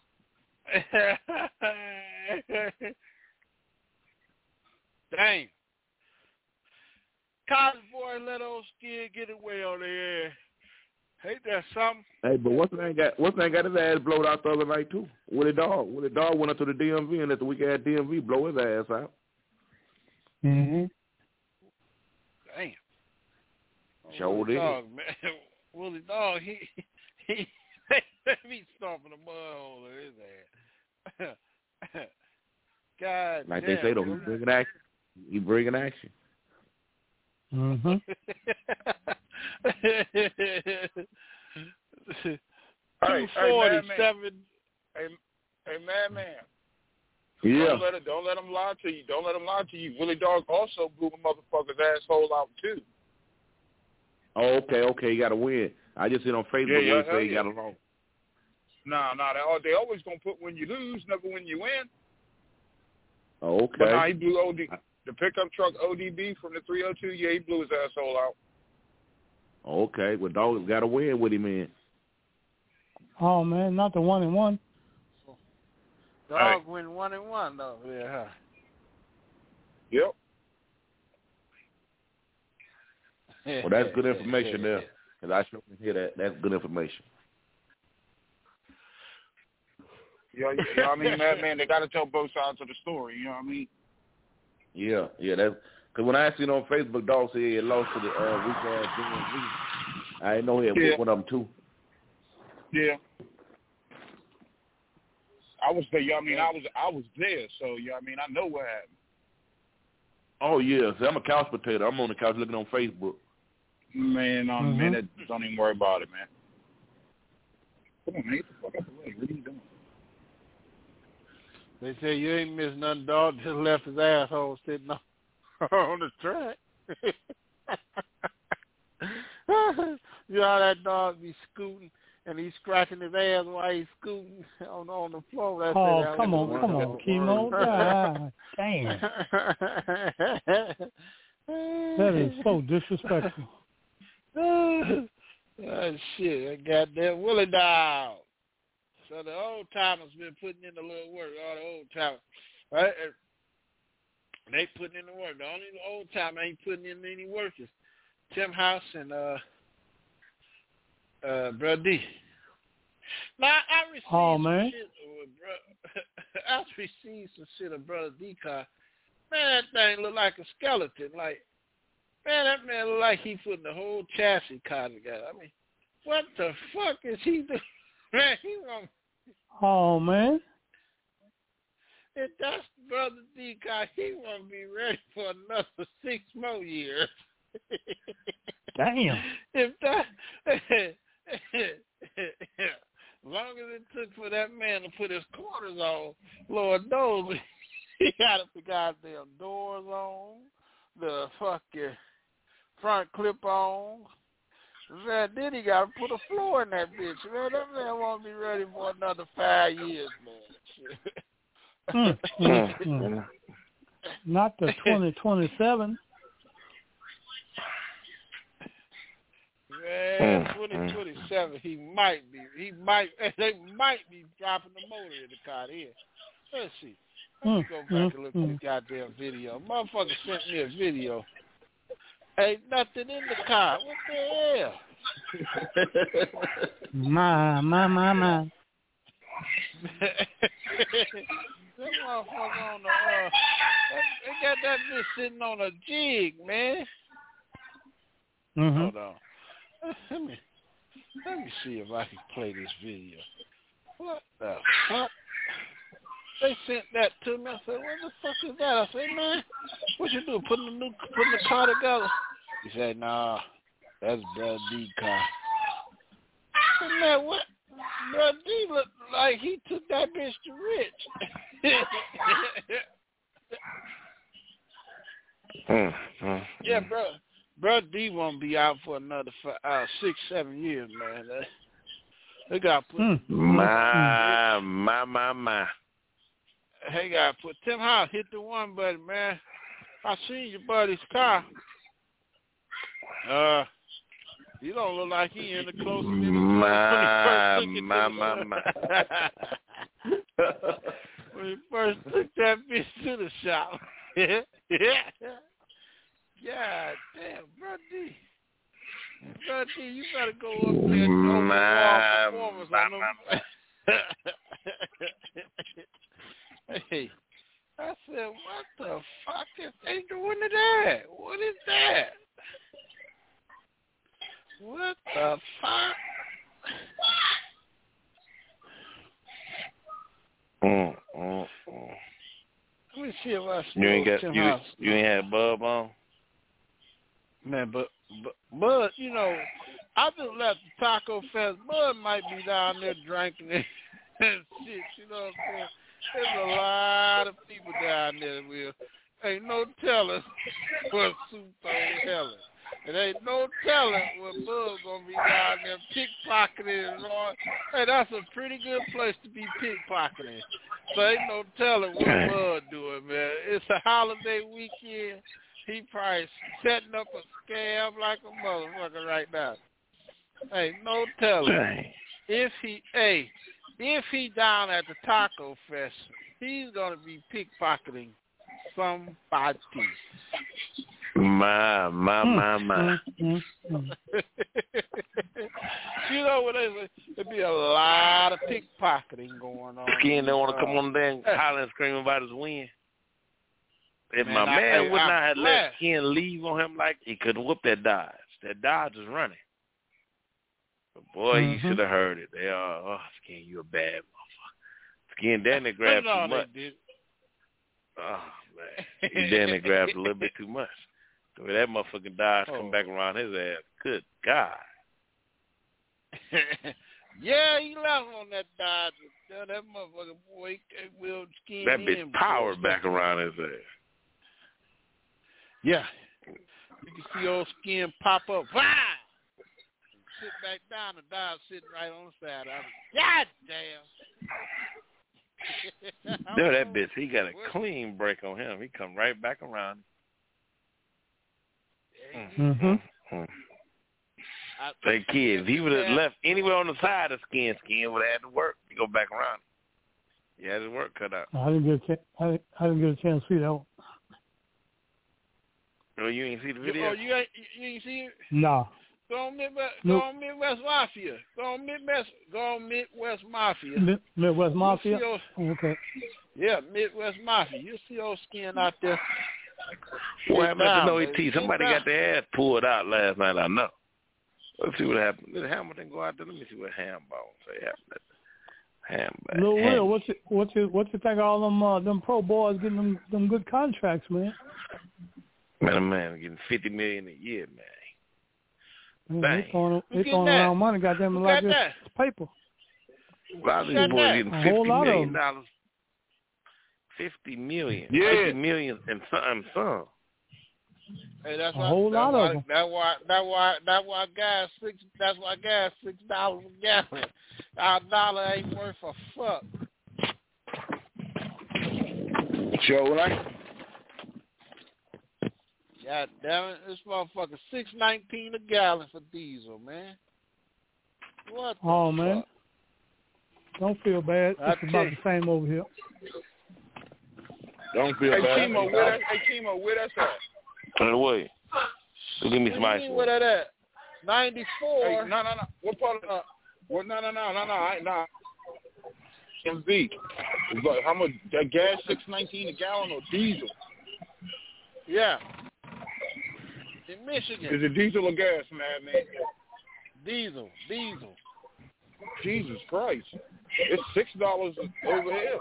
Speaker 3: Dang. College boy let old Skin get away on the air. Ain't that something?
Speaker 9: Hey, but what's the name got what's the name got his ass blowed out the other night too? Willie Dog. Willie Dog went up to the D M V and at the weekend at D M V blow his ass out.
Speaker 8: Mm-hmm.
Speaker 3: Damn.
Speaker 9: Sure
Speaker 3: Willie
Speaker 9: did.
Speaker 3: Dog, man. Willie Dog, he he he stomping a mud hole in his ass. God
Speaker 9: Like
Speaker 3: damn.
Speaker 9: they say, though, he bringing action. He bringing action.
Speaker 8: Mm-hmm.
Speaker 2: Hey,
Speaker 3: two forty-seven.
Speaker 2: Hey, hey, madman.
Speaker 9: Yeah.
Speaker 2: Don't let it. Don't let them lie to you. Don't let them lie to you. Willie Dog also blew the motherfucker's asshole out too.
Speaker 9: Oh, okay, okay. You got to win. I just seen on Facebook
Speaker 2: Yeah, yeah,
Speaker 9: where they say he
Speaker 2: yeah.
Speaker 9: got a loss.
Speaker 2: Nah, nah. They, al- they always gonna put when you lose, never when you win.
Speaker 9: Oh, okay.
Speaker 2: But nah, he blew O D. The pickup truck O D B from the three oh two. Yeah, he blew his asshole out.
Speaker 9: Okay. Well, Dog got to win with him, man.
Speaker 8: Oh man, not the one and one.
Speaker 3: Dog
Speaker 2: Hey.
Speaker 3: win one and one though. Yeah. Huh?
Speaker 2: Yep.
Speaker 9: Well, that's good information there. Because I sure can hear that. That's good information.
Speaker 2: Yeah, you know what I mean, madman. They got to tell both sides of the story. You know what I mean?
Speaker 9: Yeah, yeah. That's because when I seen on Facebook, Dog said he had lost to the uh, weak ass D M V. I didn't know he had
Speaker 2: Yeah.
Speaker 9: one of them too.
Speaker 2: Yeah. I was there. You know what I mean? I was I was there, so you know what I mean? I know what happened.
Speaker 9: Oh yeah, see, I'm a couch potato. I'm on the couch looking on Facebook.
Speaker 2: Man, um,
Speaker 8: Mm-hmm.
Speaker 2: man, that, don't even worry about it, man. Come on, man, get the fuck out the way. What are you doing?
Speaker 3: They say you ain't missed nothing, dog. Just left his asshole sitting on, on the track. You know how that dog be scooting and he's scratching his ass while he's scooting on on the floor. That's
Speaker 8: Oh,
Speaker 3: it.
Speaker 8: come on, come on, Chemo. God damn. That is so disrespectful.
Speaker 3: Oh, shit. That goddamn Willie Dog. So the old timers been putting in the little work, all the old timers. Right? They putting in the work. The only old timer ain't putting in any work is Tim House and uh uh Bro D. Now I received
Speaker 8: Oh,
Speaker 3: some
Speaker 8: man.
Speaker 3: shit with bro I received some shit of Brother D car. Man, that thing look like a skeleton. Like, man, that man look like he putting the whole chassis car together. I mean, what the fuck is he doing? Man, he won't.
Speaker 8: Oh man.
Speaker 3: If that's Brother D car, he won't be ready for another six more years.
Speaker 8: Damn.
Speaker 3: If that, as long as it took for that man to put his quarters on, Lord knows he got the goddamn doors on, the fucking front clip on. Man, then he got to put a floor in that bitch. Man, that man won't be ready for another five years, man.
Speaker 8: mm, mm, mm. Not the twenty twenty-seven.
Speaker 3: Man, twenty twenty-seven, he might be. He might. They might be dropping the motor in the car here. Let's see. Let's
Speaker 8: Mm,
Speaker 3: go back
Speaker 8: mm,
Speaker 3: and look
Speaker 8: mm.
Speaker 3: at the goddamn video. Motherfucker sent me a video. Ain't nothing in the car. What the hell?
Speaker 8: My, my, my, my.
Speaker 3: That motherfucker on the, uh, that, they got that bitch sitting on a jig, man.
Speaker 8: Mm-hmm.
Speaker 3: Hold on. Let me, let me see if I can play this video. What the fuck? They sent that to me. I said, what the fuck is that? I said, man, what you do? Putting the new, putting the car together? He said, nah, that's Brother D car. I said, man, what? Brother D looked like he took that bitch to Rich.
Speaker 9: mm, mm,
Speaker 3: Yeah, bro. Brother D won't be out for another five, uh, six, seven years, man. They, they got to put
Speaker 8: Mm.
Speaker 9: My, my, my, my.
Speaker 3: Hey, got to put Tim House hit the one button, man. I seen your buddy's car. Uh, you don't look like he in the closer than he
Speaker 9: My,
Speaker 3: was when he first took it
Speaker 9: my,
Speaker 3: to
Speaker 9: my,
Speaker 3: the
Speaker 9: my.
Speaker 3: when he first took that bitch to the shop. Yeah. God damn, Bro D. Bro D, you better go up there and go
Speaker 9: My,
Speaker 3: performance
Speaker 9: my,
Speaker 3: on them. Hey, I said, what the fuck is they doing to that? What is that? What the fuck?
Speaker 9: Mm, mm, mm.
Speaker 3: shit. Well,
Speaker 10: You ain't got
Speaker 3: Tim
Speaker 10: you.
Speaker 3: House.
Speaker 10: You ain't had Bub on.
Speaker 3: Man, but but Bud, you know, I just left the Taco Fest. Bud might be down there drinking and shit. You know what I'm saying? There's a lot of people down there. Will ain't no telling what Sue told Helen. It ain't no telling what Bud gonna be down there pickpocketing and all. Hey, that's a pretty good place to be pickpocketing. So ain't no telling what Bud doing, man. It's a holiday weekend. He probably setting up a scam like a motherfucker right now. Hey, no telling.
Speaker 10: Dang.
Speaker 3: If he, hey, if he down at the Taco Fest, he's gonna be pickpocketing somebody.
Speaker 10: My, my, my, my.
Speaker 3: You know what they say? There'd be a lot of pickpocketing going on.
Speaker 10: Skin don't want to come
Speaker 3: uh,
Speaker 10: on there and holler and scream about his win. If
Speaker 3: Man,
Speaker 10: my
Speaker 3: I-
Speaker 10: man
Speaker 3: I-
Speaker 10: would
Speaker 3: I'm
Speaker 10: not have
Speaker 3: glad.
Speaker 10: let Skin leave on him like he couldn't whoop that Dodge. That Dodge is running. But boy,
Speaker 8: Mhm.
Speaker 10: you should have heard it. They are, oh, Skin, you a bad motherfucker. Skin, then they grabbed
Speaker 3: no,
Speaker 10: too
Speaker 3: they
Speaker 10: much.
Speaker 3: did.
Speaker 10: Oh, man. Then they grabbed a little bit too much. So when that motherfucking Dodge
Speaker 3: Oh.
Speaker 10: come back around his ass, good God.
Speaker 3: Yeah, he left on that Dodge. That that motherfucker boy he will Skin
Speaker 10: That
Speaker 3: in,
Speaker 10: bitch
Speaker 3: boy.
Speaker 10: powered back around his ass.
Speaker 3: Yeah. You can see old Skin pop up. Wow! Sit back down, the Dodge sitting right on the side of it. God damn.
Speaker 10: No, that bitch, he got a clean break on him. He come right back around.
Speaker 8: Mm-hmm.
Speaker 10: Mm. Say, kid, if he would have left anywhere on the side of Skin, Skin would have had to work to go back around. He had his work cut out.
Speaker 8: I didn't get a chance. I didn't, I didn't get a chance to see that one.
Speaker 10: Oh, you ain't see the
Speaker 3: You,
Speaker 10: video?
Speaker 3: oh, you ain't, you ain't see it?
Speaker 8: Nah.
Speaker 3: Go on Midwest,
Speaker 8: Nope.
Speaker 3: go on Midwest Mafia. Go on Midwest, go on Midwest Mafia.
Speaker 8: Mid- Midwest Mafia?
Speaker 3: You see old,
Speaker 8: Okay.
Speaker 3: yeah, Midwest Mafia. You see old Skin out there.
Speaker 10: What happened at the No
Speaker 3: baby.
Speaker 10: E T?
Speaker 3: Sit
Speaker 10: Somebody
Speaker 3: down.
Speaker 10: got their ass pulled out last night, I know. Let's see what happened. Did Hamilton go out there? Let me see what Hambone say happened at the Ham-
Speaker 8: Lil
Speaker 10: Ham-
Speaker 8: Will, what you what you what you think of all them uh, them pro boys getting them them good contracts, man?
Speaker 10: Man, a man getting fifty million a year, man.
Speaker 8: Man,
Speaker 10: Dang.
Speaker 8: they throwing,
Speaker 3: Who
Speaker 8: they
Speaker 3: getting
Speaker 8: throwing
Speaker 3: that?
Speaker 8: around money, goddamn it,
Speaker 3: Who
Speaker 8: like
Speaker 3: got
Speaker 8: it's
Speaker 3: that?
Speaker 8: paper.
Speaker 10: A lot of these
Speaker 3: got
Speaker 10: boys
Speaker 3: that?
Speaker 10: getting
Speaker 8: A
Speaker 10: fifty
Speaker 8: whole lot of
Speaker 10: million
Speaker 8: them.
Speaker 10: dollars. Fifty million.
Speaker 2: Yeah.
Speaker 10: Fifty million and some some.
Speaker 3: Hey, that's
Speaker 8: A
Speaker 3: why,
Speaker 8: whole
Speaker 3: that's
Speaker 8: lot
Speaker 3: why,
Speaker 8: of 'em.
Speaker 3: That's why. That's why. That's why gas six. That's why gas six dollars a gallon. Our dollar ain't worth a fuck.
Speaker 2: Sure, right?
Speaker 3: God damn it, this motherfucker six nineteen a gallon for diesel, man. What the
Speaker 8: Oh
Speaker 3: fuck?
Speaker 8: man, don't feel bad.
Speaker 3: I
Speaker 8: It's
Speaker 3: tell
Speaker 8: about
Speaker 3: you.
Speaker 8: the same over here.
Speaker 2: Don't feel
Speaker 11: Hey,
Speaker 2: bad.
Speaker 11: Chemo, where that, hey, Chemo, where that's at?
Speaker 10: By the way, go give me some
Speaker 3: What do
Speaker 10: ice
Speaker 3: you mean
Speaker 10: water.
Speaker 3: where that at? ninety-four.
Speaker 11: Hey, no, no, no. What part of, uh, well, no, no, no, no, no, I ain't not. M Z. It's like, how much, that gas, six nineteen a gallon or diesel?
Speaker 3: Yeah. In Michigan.
Speaker 11: Is it diesel or gas, man, man?
Speaker 3: Diesel. Diesel.
Speaker 11: Jesus Christ. It's six dollars over here.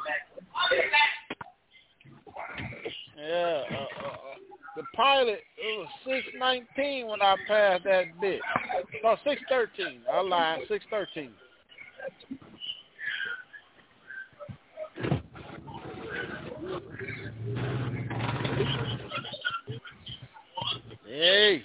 Speaker 3: Yeah. Uh, uh, uh, the pilot, it was six nineteen when I passed that bit. No, six thirteen. I lied. six thirteen. Hey.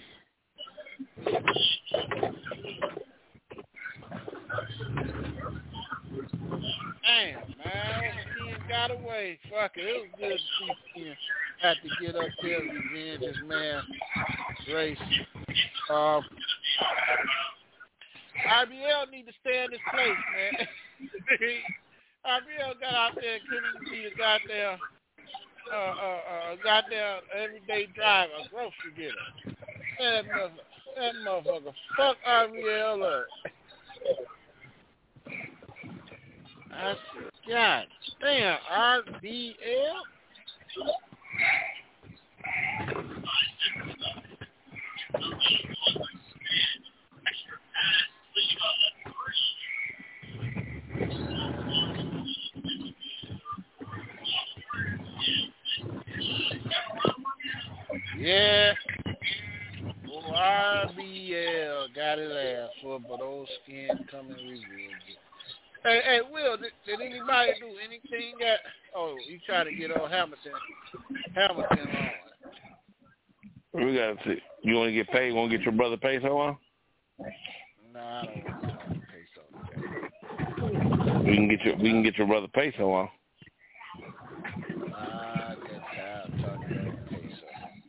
Speaker 3: Damn, man. Ken got away. Fuck it. It was good to see Ken had to get up there and revenge his man, Grace. Um, I B L need to stay in his place, man. I B L got out there and couldn't even be the goddamn, uh, uh, uh, goddamn everyday driver, grocery getter. That motherfucker, that motherfucker, fuck R B L up. I said, God damn, R B L? Yeah. Oh, R B L got it ass for, but old skin coming revealed. Hey, hey, Will, did, did anybody do anything that? Oh, you trying to get old Hamilton, Hamilton on?
Speaker 10: We gotta see. You want to get paid? Want to get your brother peso on?
Speaker 3: No, I don't want to talk peso today.
Speaker 10: We can get your we can get your brother peso on.
Speaker 3: I got tired of talking about peso.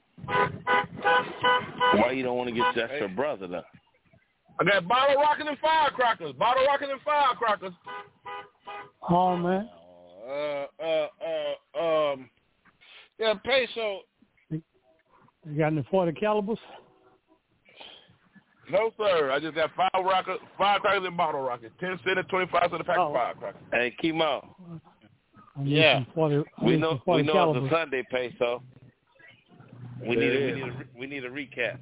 Speaker 10: Why you don't want to get that's your brother though?
Speaker 1: I got bottle rocket and firecrackers. Bottle rocket and firecrackers.
Speaker 8: Oh man.
Speaker 3: Uh, uh, uh, um, yeah, peso.
Speaker 8: You got any forty calibers?
Speaker 1: No, sir. I just got five rocket, firecrackers and bottle rockets. Ten cent and twenty-five cent a pack
Speaker 8: oh.
Speaker 1: of firecrackers.
Speaker 10: Hey, Kimo.
Speaker 3: Yeah.
Speaker 8: forty,
Speaker 10: we know we know
Speaker 8: calibers.
Speaker 10: it's a Sunday peso. We
Speaker 9: yeah.
Speaker 10: need a, we need a, we need a recap.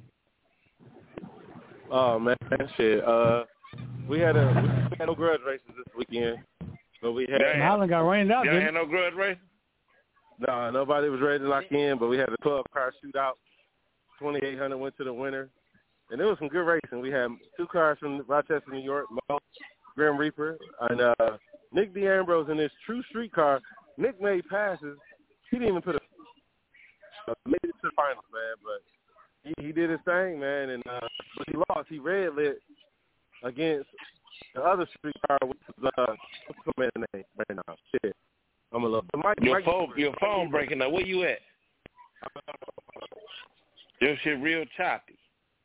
Speaker 12: Oh man, shit. Uh, we had a we had no grudge races this weekend, but we had.
Speaker 8: Highland got rained out.
Speaker 10: Y'all
Speaker 8: Didn't
Speaker 10: had no grudge race?
Speaker 12: No, nobody was ready to lock in, but we had a twelve car shootout. twenty-eight hundred went to the winner, and it was some good racing. We had two cars from Rochester, New York, Mo, Grim Reaper, and uh, Nick D'Ambrose in his true street car. Nick made passes. He didn't even put a uh, made it to the finals, man, but. He, he did his thing, man, and uh, but he lost. He red lit against the other street car, which was uh, what's the man's name right now? Shit, I'm a little. Mike,
Speaker 10: Your
Speaker 12: Mike,
Speaker 10: phone, your phone breaking up. Where you at? Your shit real choppy.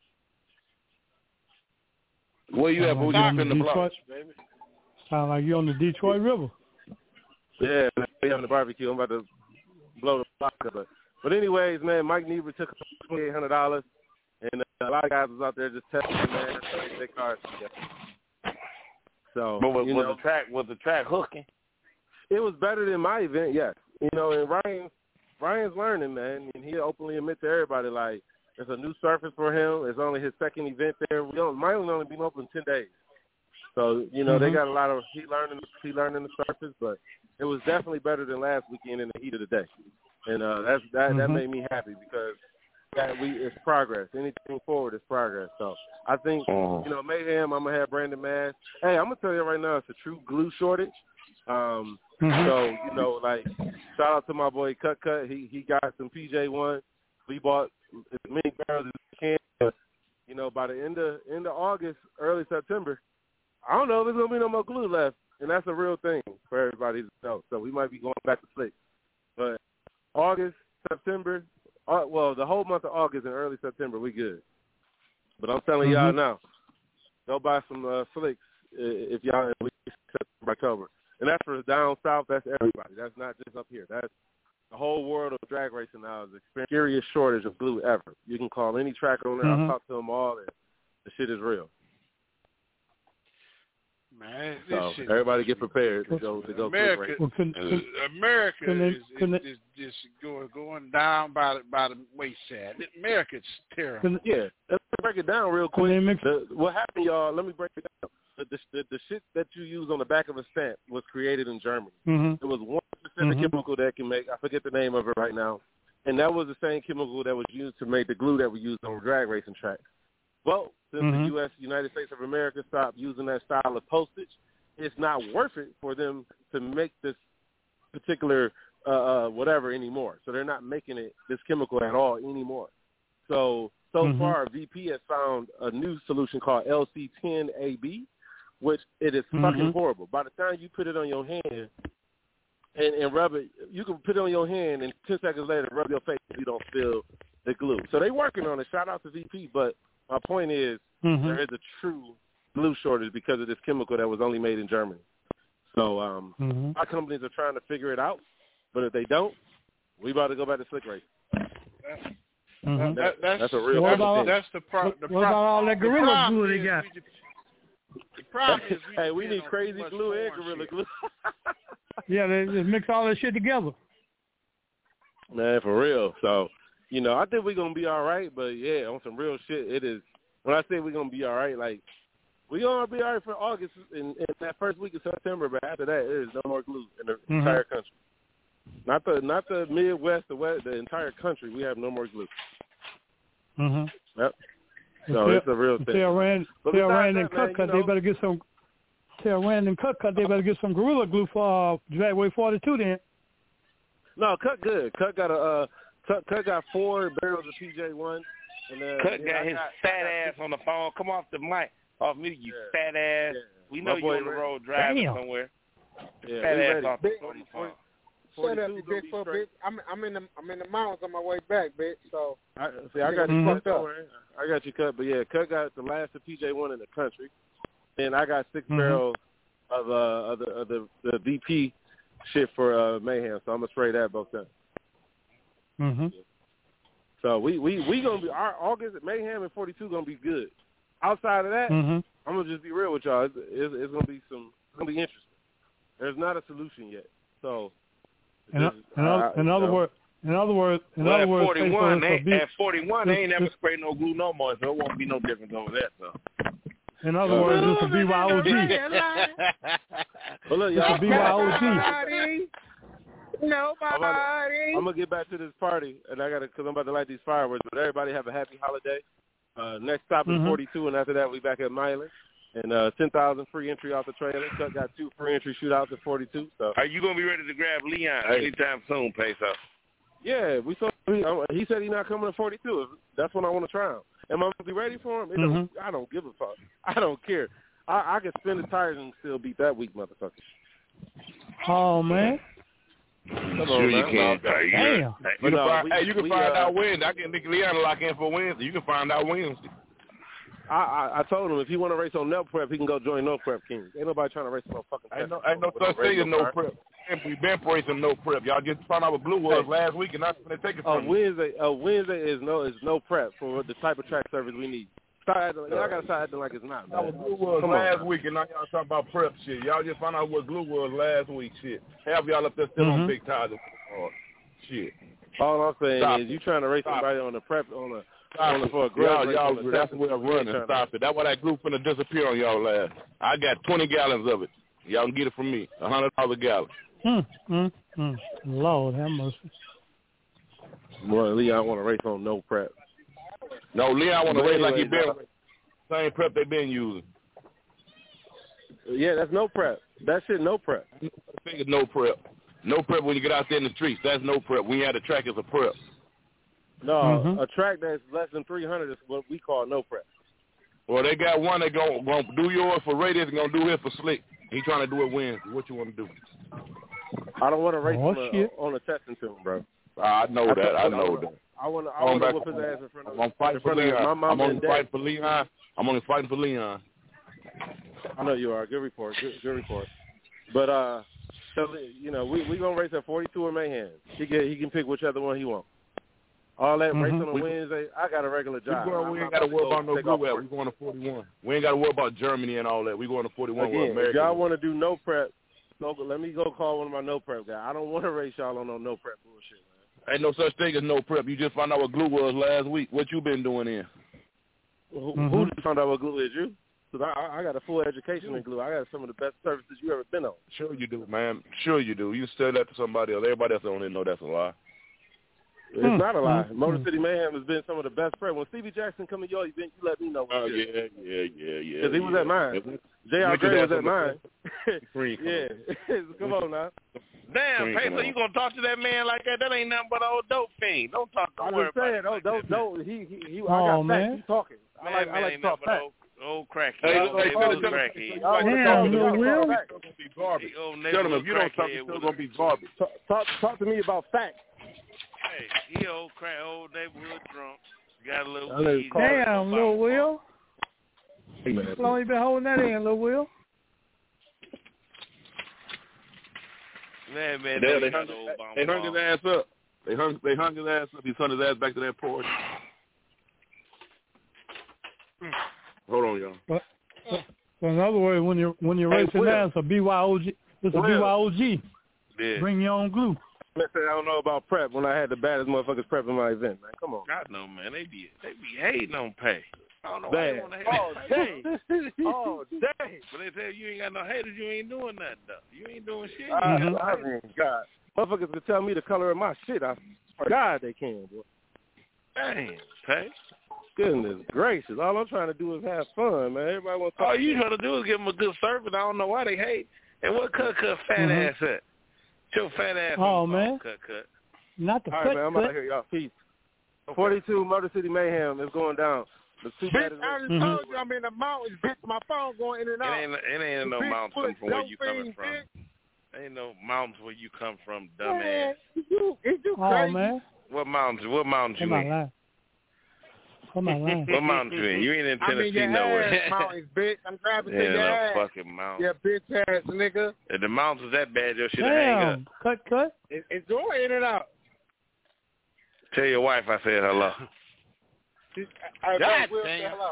Speaker 1: Where you at, Booty? I'm in the block,
Speaker 8: baby. Sound like you on the Detroit River.
Speaker 12: Yeah, we having a barbecue. I'm about to blow the block up, but. But anyways, man, Mike Niebuhr took twenty-eight hundred dollars, and uh, a lot of guys was out there just testing, man, trying to take cars together. So,
Speaker 10: but was,
Speaker 12: you
Speaker 10: was
Speaker 12: know,
Speaker 10: the track was the track hooking?
Speaker 12: It was better than my event, yes. You know, and Ryan, Ryan's learning, man, and he openly admit to everybody like it's a new surface for him. It's only his second event there. We don't, mine only been open ten days, so you know mm-hmm. they got a lot of he learning he learning the surface, but it was definitely better than last weekend in the heat of the day. And uh, that's, that mm-hmm. that made me happy because that we it's progress. Anything forward is progress. So I think
Speaker 10: oh.
Speaker 12: you know Mayhem. I'm gonna have Brandon Mass. Hey, I'm gonna tell you right now, it's a true glue shortage. Um, mm-hmm. So you know, like shout out to my boy Cut Cut. He he got some P J one. We bought as many barrels as we can. But, you know, by the end of end of August, early September, I don't know if there's gonna be no more glue left, and that's a real thing for everybody to know. So we might be going back to slick, but. August, September, uh, well, the whole month of August and early September, we good. But I'm telling mm-hmm. y'all now, go buy some uh, slicks if y'all in September, October. And that's for down south. That's everybody. That's not just up here. That's the whole world of drag racing now is experiencing the serious shortage of glue ever. You can call any track owner. Mm-hmm. I've talked to them all, and the shit is real.
Speaker 3: Man,
Speaker 12: so everybody get prepared to go to go.
Speaker 3: America,
Speaker 12: well,
Speaker 8: can,
Speaker 3: can, America
Speaker 8: can
Speaker 3: is,
Speaker 8: can
Speaker 3: is, is just going going down by the by the wayside. America's terrible.
Speaker 12: Can, yeah, let's break it down real quick. The, what happened, y'all? Let me break it down. The, the, the, the shit that you use on the back of a stamp was created in Germany.
Speaker 8: Mm-hmm.
Speaker 12: It was one specific
Speaker 8: mm-hmm.
Speaker 12: chemical that can make. I forget the name of it right now, and that was the same chemical that was used to make the glue that we used on drag racing tracks. Well, since mm-hmm. the U S, United States of America, stopped using that style of postage, it's not worth it for them to make this particular uh, uh, whatever anymore. So they're not making it this chemical at all anymore. So so mm-hmm. far, V P has found a new solution called L C ten A B, which it is
Speaker 8: mm-hmm.
Speaker 12: fucking horrible. By the time you put it on your hand and, and rub it, you can put it on your hand and ten seconds later rub your face if you don't feel the glue. So they're working on it. Shout out to V P, but my point is
Speaker 8: mm-hmm.
Speaker 12: there is a true glue shortage because of this chemical that was only made in Germany. So um,
Speaker 8: mm-hmm.
Speaker 12: our companies are trying to figure it out, but if they don't, we about to go back to slick race.
Speaker 8: Mm-hmm.
Speaker 3: That, that's,
Speaker 12: that's a real
Speaker 8: what about,
Speaker 3: that's the pro- the
Speaker 8: What pro- about all that gorilla glue they got?
Speaker 3: The problem is we
Speaker 12: hey, we need crazy glue and gorilla
Speaker 3: shit.
Speaker 12: glue.
Speaker 8: Yeah, they just mix all that shit together.
Speaker 12: Man, for real. So, you know, I think we're going to be all right, but, yeah, on some real shit, it is. When I say we're going to be all right, like, we're going to be all right for August in, in that first week of September, but after that, there is no more glue in the mm-hmm. entire country. Not the not the Midwest, the West, the entire country, we have no more glue.
Speaker 8: Mm-hmm.
Speaker 12: Yep. So it's a real thing.
Speaker 8: Tell Rand,
Speaker 12: But
Speaker 8: tell
Speaker 12: besides
Speaker 8: Rand
Speaker 12: that,
Speaker 8: and
Speaker 12: man,
Speaker 8: Cut Cut
Speaker 12: you
Speaker 8: they
Speaker 12: know-
Speaker 8: better get some. Tell Rand and Cut Cut they better get some Gorilla Glue for uh, Dragway forty-two then.
Speaker 12: No, Cut good. Cut got a uh, Cut, Cut got four barrels of P J one. And, uh,
Speaker 10: Cut
Speaker 12: yeah,
Speaker 10: got
Speaker 12: I
Speaker 10: his
Speaker 12: got,
Speaker 10: fat ass on the phone. Come off the mic. Off me, you
Speaker 12: Yeah.
Speaker 10: fat ass.
Speaker 12: Yeah.
Speaker 10: We
Speaker 12: My
Speaker 10: know you
Speaker 12: boy
Speaker 10: on the
Speaker 12: ready.
Speaker 10: road driving
Speaker 8: Damn.
Speaker 10: somewhere.
Speaker 12: Yeah,
Speaker 10: Fat
Speaker 12: we
Speaker 10: ass
Speaker 12: ready.
Speaker 10: off the
Speaker 12: Big-
Speaker 10: on the phone.
Speaker 2: Shut up,
Speaker 12: forty-two
Speaker 2: you
Speaker 12: gonna
Speaker 2: big
Speaker 12: be
Speaker 2: foot
Speaker 12: straight.
Speaker 2: bitch. I'm I'm in the I'm in the mountains on my way back, bitch. So
Speaker 12: I, see, I got you
Speaker 8: Mhm.
Speaker 12: cut. Don't worry. I got you cut. But yeah, Cut got the last of P J one in the country, and I got six
Speaker 8: Mhm.
Speaker 12: barrels of uh of the of the, the V P shit for uh, Mayhem. So I'm gonna spray that both times.
Speaker 8: Mm-hmm.
Speaker 12: So we we we gonna be our August Mayhem and forty-two gonna be good. Outside of that,
Speaker 8: Mm-hmm.
Speaker 12: I'm gonna just be real with y'all. It's, it's, it's gonna be some. It's gonna be interesting. There's not a solution yet. So.
Speaker 8: In,
Speaker 12: just-
Speaker 8: in, other,
Speaker 12: I-
Speaker 8: in
Speaker 12: I-
Speaker 8: other words, in other words, in
Speaker 10: Well,
Speaker 8: other
Speaker 10: at
Speaker 8: words,
Speaker 10: forty-one,
Speaker 8: say
Speaker 10: they,
Speaker 8: for- for
Speaker 10: at forty-one, they ain't
Speaker 8: this-
Speaker 10: never sprayed no glue no more, so it won't be no difference over that. So.
Speaker 8: in other words, it's a B Y O G.
Speaker 12: But look,
Speaker 8: It's
Speaker 12: y'all.
Speaker 8: a B Y O G.
Speaker 2: nobody,
Speaker 12: I'm
Speaker 2: nobody.
Speaker 12: gonna get back to this party, and I gotta, cause I'm about to light these fireworks. But everybody have a happy holiday. Uh, next stop is
Speaker 8: Mhm.
Speaker 12: forty-two, and after that we back at Milan. And uh, ten thousand free entry off the trailer. Cut got two free entry shootouts at forty-two. So
Speaker 10: Are you gonna be ready to grab Leon anytime soon, Peso?
Speaker 12: yeah, we saw. He, he said he's not coming to forty-two. That's when I want to try him. Am I gonna be ready for him? It don't, I don't give a fuck. I don't care. I, I can spin the tires and still beat that weak motherfucker.
Speaker 8: Oh man.
Speaker 12: Come on,
Speaker 10: Sure you
Speaker 12: man.
Speaker 10: can.
Speaker 12: No,
Speaker 10: Hey,
Speaker 8: Damn.
Speaker 1: You
Speaker 12: But
Speaker 1: can
Speaker 12: no,
Speaker 1: find,
Speaker 12: we-
Speaker 1: hey, you can
Speaker 12: we,
Speaker 1: find
Speaker 12: uh,
Speaker 1: out Wednesday. I can Nick Leon to lock in for Wednesday. You can find out Wednesday.
Speaker 12: I, I I told him if he want to race on No Prep, he can go join No Prep Kings. Ain't nobody trying to race on fucking.
Speaker 1: Ain't no,
Speaker 12: Tesla
Speaker 1: ain't no
Speaker 12: with
Speaker 1: such thing
Speaker 12: radio
Speaker 1: as no
Speaker 12: car.
Speaker 1: prep. We been racing no prep. Y'all just found out what Blue was
Speaker 12: Hey.
Speaker 1: last week, and that's when they take it
Speaker 12: A
Speaker 1: from you.
Speaker 12: Wednesday, a Wednesday is no is no prep for the type of track service we need. Start acting, y'all gotta start acting like it's not.
Speaker 1: That
Speaker 12: Man.
Speaker 1: was Blue was
Speaker 12: Come on,
Speaker 1: last
Speaker 12: man.
Speaker 1: week, and now y'all talking about prep shit. Y'all just found out what Blue was last week. Shit, have y'all up there still
Speaker 8: Mhm.
Speaker 1: on big tires? Oh, shit.
Speaker 12: All I'm saying
Speaker 1: Stop
Speaker 12: is
Speaker 1: it.
Speaker 12: you trying to race
Speaker 1: Stop
Speaker 12: somebody on the prep on a
Speaker 1: Stop
Speaker 12: on the
Speaker 1: it.
Speaker 12: for a grudge
Speaker 1: Y'all,
Speaker 12: race
Speaker 1: y'all,
Speaker 12: on the
Speaker 1: that's
Speaker 12: Tesla.
Speaker 1: where I'm running.
Speaker 12: Trying to-
Speaker 1: Stop it. That's why that glue finna disappear on y'all last. I got twenty gallons of it. Y'all can get it from me. A hundred dollars a gallon.
Speaker 8: Mm, mm, mm. Lord have mercy.
Speaker 12: Boy, Lee, I want to race on no prep.
Speaker 1: No, Leon want to
Speaker 12: But
Speaker 1: race like he
Speaker 12: anyways,
Speaker 1: been.
Speaker 12: uh,
Speaker 1: Same prep they been using.
Speaker 12: Yeah, that's no prep. That shit no prep.
Speaker 1: I think it's no prep. No prep when you get out there in the streets. That's no prep. When you had the track, it's a prep.
Speaker 12: No,
Speaker 8: Mhm.
Speaker 12: a track that's less than three hundred is what we call no prep.
Speaker 1: Well, they got one that gonna, gonna do yours for radius and gonna do his for slick. He trying to do it Wednesday. What you want to do?
Speaker 12: I don't want to race
Speaker 8: Oh,
Speaker 12: on, a,
Speaker 8: shit.
Speaker 12: on a testing tune, bro.
Speaker 1: I know
Speaker 12: I
Speaker 1: that.
Speaker 12: told-
Speaker 1: I
Speaker 12: I
Speaker 1: know
Speaker 12: wanna-
Speaker 1: that.
Speaker 12: I want to. I
Speaker 1: I'm
Speaker 12: want to
Speaker 1: back-
Speaker 12: whip his ass in front of.
Speaker 1: I'm fighting
Speaker 12: in
Speaker 1: for
Speaker 12: front of
Speaker 1: Leon.
Speaker 12: my
Speaker 1: I'm
Speaker 12: mom
Speaker 1: only
Speaker 12: and dad.
Speaker 1: fighting for Leon. I'm only fighting for Leon.
Speaker 12: I know you are. Good report. Good, good report. But uh, so you know, we we gonna race at forty-two or Mayhem. He can he can pick whichever one he wants. All that
Speaker 8: Mhm.
Speaker 12: race on a
Speaker 1: We-
Speaker 12: Wednesday, I got a regular
Speaker 1: We,
Speaker 12: job.
Speaker 1: going,
Speaker 12: I'm
Speaker 1: we ain't
Speaker 12: not
Speaker 1: got to
Speaker 12: about
Speaker 1: worry
Speaker 12: go
Speaker 1: about no
Speaker 12: take off
Speaker 1: blue at.
Speaker 12: work.
Speaker 1: We going to forty-one. We ain't got to worry about Germany and all that. We going to forty-one with
Speaker 12: Again, if
Speaker 1: America.
Speaker 12: y'all want to do no prep, go, let me go call one of my no prep guys. I don't want to race y'all on no no prep bullshit, man.
Speaker 1: Ain't no such thing as no prep. You just found out what glue was last week. What you been doing in?
Speaker 12: Who,
Speaker 8: Mhm.
Speaker 12: who just found out what glue is? You? Because I, I got a full education in glue. I got some of the best services you ever been on.
Speaker 1: Sure you do, man. Sure you do. You said that to somebody else. Everybody else don't even know that's a lie.
Speaker 12: It's
Speaker 8: Hmm.
Speaker 12: not a lie.
Speaker 8: Hmm.
Speaker 12: Motor City Mayhem has been some of the best prep. When Stevie Jackson come to your event, you let me know.
Speaker 1: Oh, yeah, yeah, yeah, yeah.
Speaker 12: Because he was
Speaker 1: yeah.
Speaker 12: at mine.
Speaker 1: If-
Speaker 12: J R
Speaker 1: we could
Speaker 12: Gray
Speaker 1: have
Speaker 12: was at
Speaker 1: some-
Speaker 12: mine.
Speaker 1: Free, come
Speaker 12: Yeah. Come on now.
Speaker 10: Damn,
Speaker 1: Free, come
Speaker 10: Peso,
Speaker 1: on.
Speaker 10: you gonna talk to that man like that? That ain't nothing but an old dope fiend. Don't talk. Don't
Speaker 12: I'm
Speaker 10: worry
Speaker 12: just saying,
Speaker 10: about
Speaker 12: oh,
Speaker 10: it.
Speaker 12: don't, don't, he, he, he I
Speaker 8: Oh,
Speaker 12: got facts.
Speaker 8: man.
Speaker 12: He talking. I
Speaker 10: Man,
Speaker 12: like,
Speaker 10: man
Speaker 12: I like
Speaker 10: ain't
Speaker 12: to talk
Speaker 10: nothing but
Speaker 12: facts.
Speaker 10: old, old crackhead.
Speaker 1: Hey,
Speaker 10: old
Speaker 1: hey,
Speaker 10: neighborhood
Speaker 1: tell him-
Speaker 10: crackhead.
Speaker 12: Y'all wanna
Speaker 8: Damn,
Speaker 12: talk,
Speaker 8: Lil
Speaker 12: y'all wanna
Speaker 8: Will.
Speaker 12: talk facts.
Speaker 1: It's gonna be garbage.
Speaker 10: He old
Speaker 1: Tell him
Speaker 10: neighborhood
Speaker 1: if you don't talk,
Speaker 10: crackhead
Speaker 1: it's still
Speaker 10: with
Speaker 1: gonna
Speaker 10: a-
Speaker 1: be garbage.
Speaker 12: Talk, talk, talk to me about facts.
Speaker 10: Hey, he old crack, old neighborhood drunk. Got a little
Speaker 12: I know
Speaker 10: weed.
Speaker 12: call it-
Speaker 8: Damn, Lil Will.
Speaker 12: Hey, man.
Speaker 8: How long you been holding that in, Lil Will?
Speaker 10: Man, man,
Speaker 1: They,
Speaker 10: no,
Speaker 1: they,
Speaker 10: he
Speaker 1: hung,
Speaker 10: got the old bomb
Speaker 1: they hung
Speaker 10: bomb.
Speaker 1: his ass up. They hung, they hung his ass up. He sent his ass back to that porch. Hold on, y'all.
Speaker 8: But, so in other words, when you're when you're
Speaker 12: Hey,
Speaker 8: racing
Speaker 12: Will.
Speaker 8: now, it's a B Y O G. It's a
Speaker 12: Will.
Speaker 8: B Y O G.
Speaker 10: Yeah.
Speaker 8: Bring your own glue.
Speaker 12: Listen, I don't know about prep when I had the baddest motherfuckers prep in my event, man. Come on.
Speaker 10: I know, man. They be they be hating on pay. I don't know why
Speaker 12: Bad.
Speaker 10: they want to hate
Speaker 12: Oh,
Speaker 10: on pay.
Speaker 12: dang. Oh, dang.
Speaker 10: But they tell you you ain't got no haters, you ain't doing nothing, though. You ain't doing shit.
Speaker 12: I,
Speaker 8: Mhm.
Speaker 12: I mean, God. Motherfuckers can tell me the color of my shit. I swear to God they can, boy.
Speaker 10: Damn, pay.
Speaker 12: Goodness gracious. All I'm trying to do is have fun, man. Everybody wants to talk.
Speaker 10: All you trying to do is give them a good service. I don't know why they hate. And what cut cut fat
Speaker 8: Mm-hmm.
Speaker 10: ass at? Your fat ass.
Speaker 8: Oh,
Speaker 10: on
Speaker 8: man.
Speaker 10: Cut cut.
Speaker 8: Not the
Speaker 12: All
Speaker 8: cut
Speaker 12: right, man. I'm
Speaker 8: cut.
Speaker 12: out here, y'all. Peace. forty-two Motor City Mayhem is going down. The two
Speaker 11: Bitch,
Speaker 12: baddest-
Speaker 11: I just
Speaker 8: Mhm.
Speaker 11: told you I'm in the mountains, bitch. My phone going in and
Speaker 10: It
Speaker 11: out.
Speaker 10: ain't it ain't in no
Speaker 11: Big
Speaker 10: mountains
Speaker 11: foot,
Speaker 10: from where
Speaker 11: dope
Speaker 10: you coming
Speaker 11: fiend,
Speaker 10: from.
Speaker 11: bitch.
Speaker 10: Ain't no mountains where you come from,
Speaker 11: Man,
Speaker 10: dumbass.
Speaker 11: is you, is you
Speaker 8: Oh,
Speaker 11: crazy?
Speaker 8: man.
Speaker 10: What mountains? What mountains
Speaker 8: Come
Speaker 10: you
Speaker 8: on,
Speaker 10: in?
Speaker 8: line. Come on, line.
Speaker 10: What mountains you in? You ain't in
Speaker 11: I'm in
Speaker 10: Tennessee
Speaker 11: your
Speaker 10: nowhere.
Speaker 11: ass mountains, bitch. I'm driving to
Speaker 10: Yeah,
Speaker 11: your
Speaker 10: no
Speaker 11: ass.
Speaker 10: fucking mountain.
Speaker 11: Yeah, bitch ass nigga.
Speaker 10: If the mountains that bad, your shit hang up.
Speaker 8: Damn. Cut cut.
Speaker 11: It, it's going in and out.
Speaker 10: Tell your wife I said hello.
Speaker 11: I
Speaker 3: God
Speaker 11: will
Speaker 3: damn.
Speaker 11: say hello.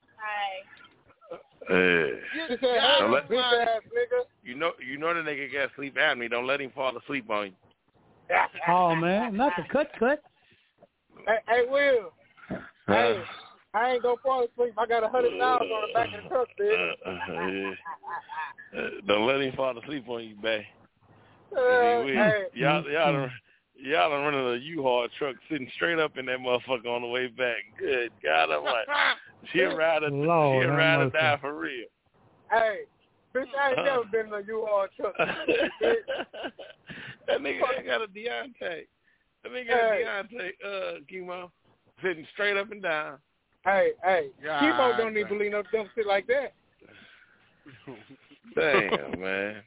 Speaker 10: Uh,
Speaker 11: You just said, hey,
Speaker 10: Don't let-
Speaker 11: bitch ass nigga.
Speaker 10: you know, you know the nigga got sleep apnea. Don't let him fall asleep on you.
Speaker 8: Oh, man. Not the cut cut.
Speaker 11: Hey, hey, Will.
Speaker 10: Uh,
Speaker 11: Hey, I ain't gonna fall asleep. I got a hundred dollars on the back of the truck, bitch.
Speaker 10: uh, uh, yeah. Uh, don't let him fall asleep on you, babe.
Speaker 11: Uh,
Speaker 10: If he will,
Speaker 11: hey,
Speaker 10: y'all, y'all done, y'all done running a U-Haul truck sitting straight up in that motherfucker on the way back. Good God, I'm like, she'll ride or,
Speaker 8: Lord,
Speaker 10: she'll
Speaker 8: have
Speaker 10: ride or
Speaker 8: mercy.
Speaker 10: die for real.
Speaker 11: hey, bitch, I ain't
Speaker 10: Uh.
Speaker 11: never been in a U-Haul truck.
Speaker 10: That nigga ain't got a Deontay. That nigga got
Speaker 11: Hey.
Speaker 10: a Deontay, uh, chemo, sitting straight up and down.
Speaker 11: Hey, hey,
Speaker 3: God
Speaker 11: Chemo don't even
Speaker 3: damn.
Speaker 11: believe no dumb shit like that.
Speaker 10: Damn, man.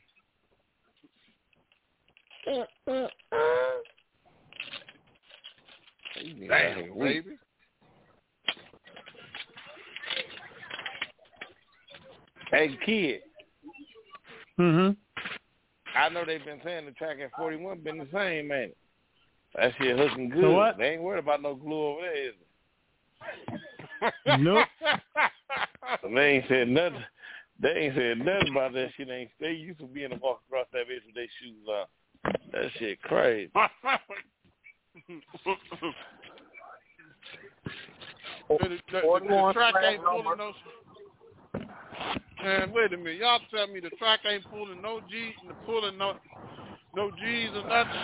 Speaker 3: Damn, baby.
Speaker 10: Hey, kid,
Speaker 8: Mm-hmm.
Speaker 10: I know they've been saying the track at forty-one been the same, man. That shit hooking good.
Speaker 8: So what?
Speaker 10: They ain't worried about no glue over there, is
Speaker 8: Nope.
Speaker 10: they? They ain't said nothing. They ain't said nothing about that shit. Ain't they used to be in the walk across that bitch with their shoes on. That shit crazy.
Speaker 3: The, the, the, the track ain't pulling no. Man, wait a minute. Y'all tell me the track ain't pulling no G, pulling no, no G's or nothing.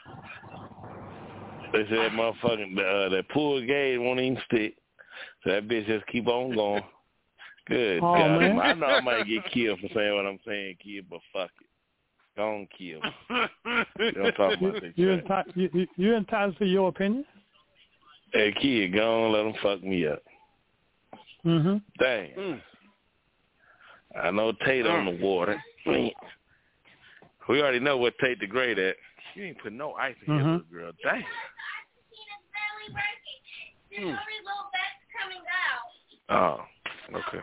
Speaker 10: They said motherfucking uh, that pull gauge won't even stick. So that bitch just keep on going. Good
Speaker 8: Oh,
Speaker 10: God.
Speaker 8: man.
Speaker 10: I know I might get killed for saying what I'm saying, kid, but fuck it. Don't kill me. Don't talk
Speaker 8: You,
Speaker 10: about that
Speaker 8: you're,
Speaker 10: track.
Speaker 8: enti- you, you, you're entitled to your opinion.
Speaker 10: Hey, kid, go on, let them fuck me up.
Speaker 8: Mm-hmm.
Speaker 10: Damn.
Speaker 3: Mm.
Speaker 10: I know Tate on the water. Man. We already know what Tate the Great at. You ain't put no ice in here,
Speaker 8: Mhm.
Speaker 10: little girl. Damn.
Speaker 3: Mm.
Speaker 10: Oh, okay.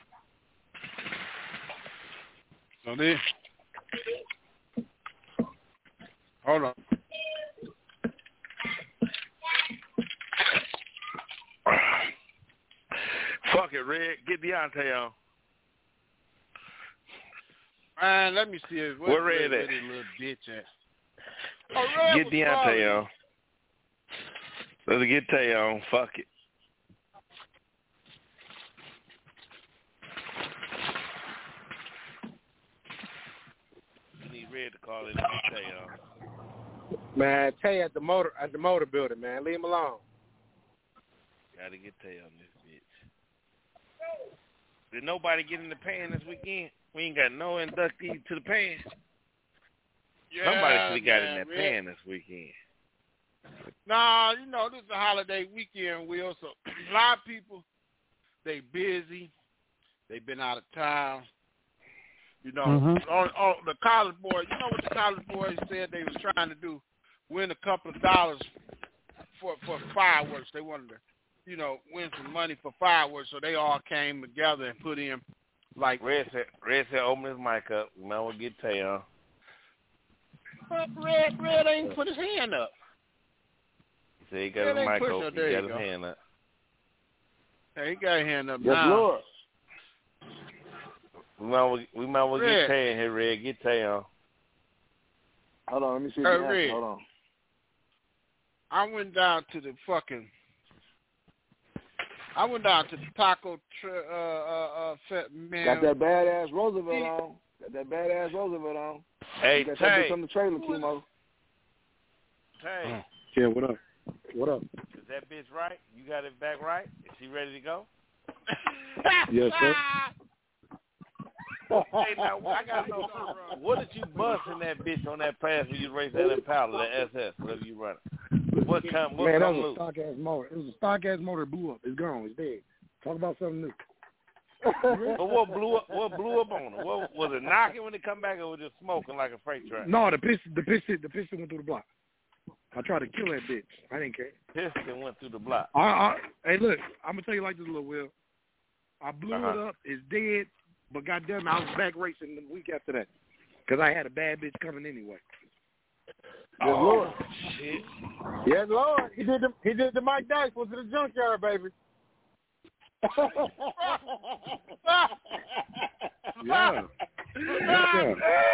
Speaker 3: So then, hold on.
Speaker 10: Fuck it, Red. Get Deontay on.
Speaker 3: Man, let me see it.
Speaker 10: Where Red
Speaker 3: where
Speaker 10: at?
Speaker 3: this little bitch at? Oh, Red
Speaker 10: Get
Speaker 3: was
Speaker 10: Deontay
Speaker 3: falling.
Speaker 10: on. Let's get Tay on. Fuck it. You need Red to call in and get Tay on.
Speaker 11: Man, Tay at the motor at the motor building, man. Leave him alone.
Speaker 10: Gotta get Tay on this bitch. Did nobody get in the pan this weekend? We ain't got no inductees to the pan.
Speaker 3: Yeah,
Speaker 10: Somebody should have got
Speaker 3: man,
Speaker 10: in that
Speaker 3: Red.
Speaker 10: pan this weekend.
Speaker 3: Nah, you know, this is a holiday weekend, Will, so a lot of people, they busy. They been out of town. You know,
Speaker 8: Mhm.
Speaker 3: on, on the college boys, you know what the college boys said they was trying to do? Win a couple of dollars for for fireworks. They wanted to, you know, win some money for fireworks, so they all came together and put in, like,
Speaker 10: Red said, Red said open his mic up. We might well get Tay on.
Speaker 3: but Red, Red ain't put his hand up.
Speaker 10: He said he got
Speaker 3: Red
Speaker 10: his
Speaker 3: ain't
Speaker 10: mic
Speaker 3: push
Speaker 10: open.
Speaker 3: her.
Speaker 10: He
Speaker 3: There
Speaker 10: got
Speaker 3: you
Speaker 10: his
Speaker 3: go.
Speaker 10: hand up.
Speaker 3: Hey, he got his hand up
Speaker 2: Yes,
Speaker 3: now.
Speaker 2: Lord.
Speaker 10: We might well, we might well
Speaker 3: Red.
Speaker 10: get Tay in here, Red. Get Tay on.
Speaker 2: Hold on, let me see
Speaker 3: Hey,
Speaker 2: the answer.
Speaker 3: Red.
Speaker 2: Hold on.
Speaker 3: I went down to the fucking. I went down to the taco. Tr- uh, uh, uh, fat man.
Speaker 2: Got that badass Roosevelt on. Got that badass Roosevelt on.
Speaker 10: Hey,
Speaker 2: You got that
Speaker 10: Tay.
Speaker 2: bitch on the trailer, Chemo.
Speaker 10: Tay.
Speaker 13: Yeah, what up? What up?
Speaker 10: Is that bitch right? You got it back right? Is she ready to go?
Speaker 9: Yes, sir.
Speaker 10: Hey, now, I got to know, what did you bust in that bitch on that pass when you raced that Impala, that S S, whatever you run? What come, what
Speaker 13: Man, that
Speaker 10: come
Speaker 13: was
Speaker 10: loose?
Speaker 13: a stock-ass motor. It was a stock-ass motor that blew up. It's gone. It's dead. Talk about something new.
Speaker 10: But what blew up? What blew up on it? What, was it knocking when it come back, or was it just smoking like a freight train?
Speaker 13: No, the piston, the piston, the piston went through the block. I tried to kill that bitch. I didn't care.
Speaker 10: Piston went through the block.
Speaker 13: I, I, hey, look, I'm gonna tell you like this, little Will. I blew
Speaker 10: uh-huh.
Speaker 13: it up. It's dead. But goddamn, I was back racing the week after that because I had a bad bitch coming anyway.
Speaker 2: Yes,
Speaker 10: oh,
Speaker 2: Lord.
Speaker 10: Shit.
Speaker 2: Yes, Lord. He did the he did the Mike Dice was to the junkyard, baby.
Speaker 13: Yeah.
Speaker 10: Yeah.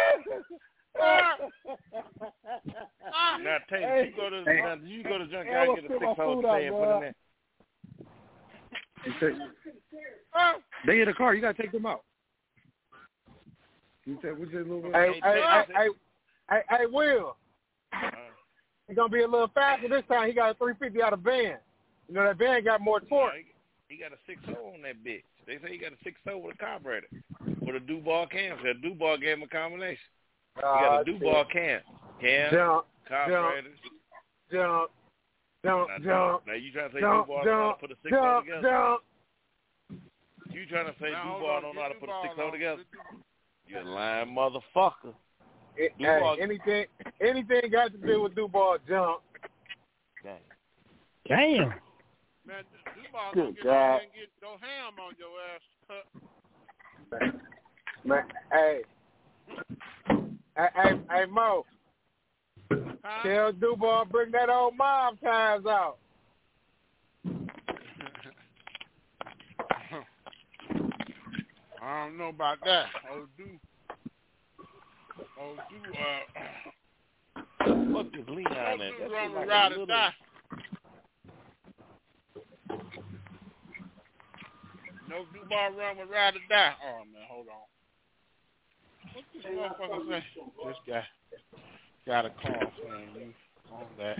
Speaker 10: Now, Tate, hey, you go to hey, now, you go to junkyard and get a six hole stay and put in there.
Speaker 13: You say, they in the car. You gotta take them out. You said, what's your little?
Speaker 2: Hey, hey, hey, hey, hey, hey, Will.
Speaker 10: Uh,
Speaker 2: He's gonna be a little faster this time. He got a three fifty out of van. You know that van got more torque.
Speaker 10: He got a six hole on that bitch. They say he got a six hole with a carburetor with a Duval cam. So a Duval gave him a combination. He got a Duval cam, cam,
Speaker 2: jump,
Speaker 10: carburetor,
Speaker 2: jump, jump,
Speaker 10: now,
Speaker 2: jump.
Speaker 10: Now you trying to say
Speaker 2: jump,
Speaker 10: Duval
Speaker 2: jump,
Speaker 10: don't know how to put a six
Speaker 2: jump,
Speaker 10: hole together?
Speaker 2: Jump.
Speaker 10: You trying to say
Speaker 3: now,
Speaker 10: Duval don't know how to put a six hole together? You a lying motherfucker.
Speaker 2: It, hey, anything, anything got to do with Duval, jump.
Speaker 10: Damn.
Speaker 8: Damn.
Speaker 3: Man, Duval don't get, get no ham on your ass.
Speaker 2: Man, hey, hey, hey, hey, Mo. Huh? Tell Duval bring that old mob ties out.
Speaker 3: I don't know about that. Oh, do. Oh, do. Uh,
Speaker 10: what is Leon at?
Speaker 3: That's
Speaker 10: That's
Speaker 3: run
Speaker 10: like
Speaker 3: ride
Speaker 10: a little...
Speaker 3: or die. No Duval run with ride or die. Oh man, hold on. What this motherfucker say? This guy got a call saying you on that.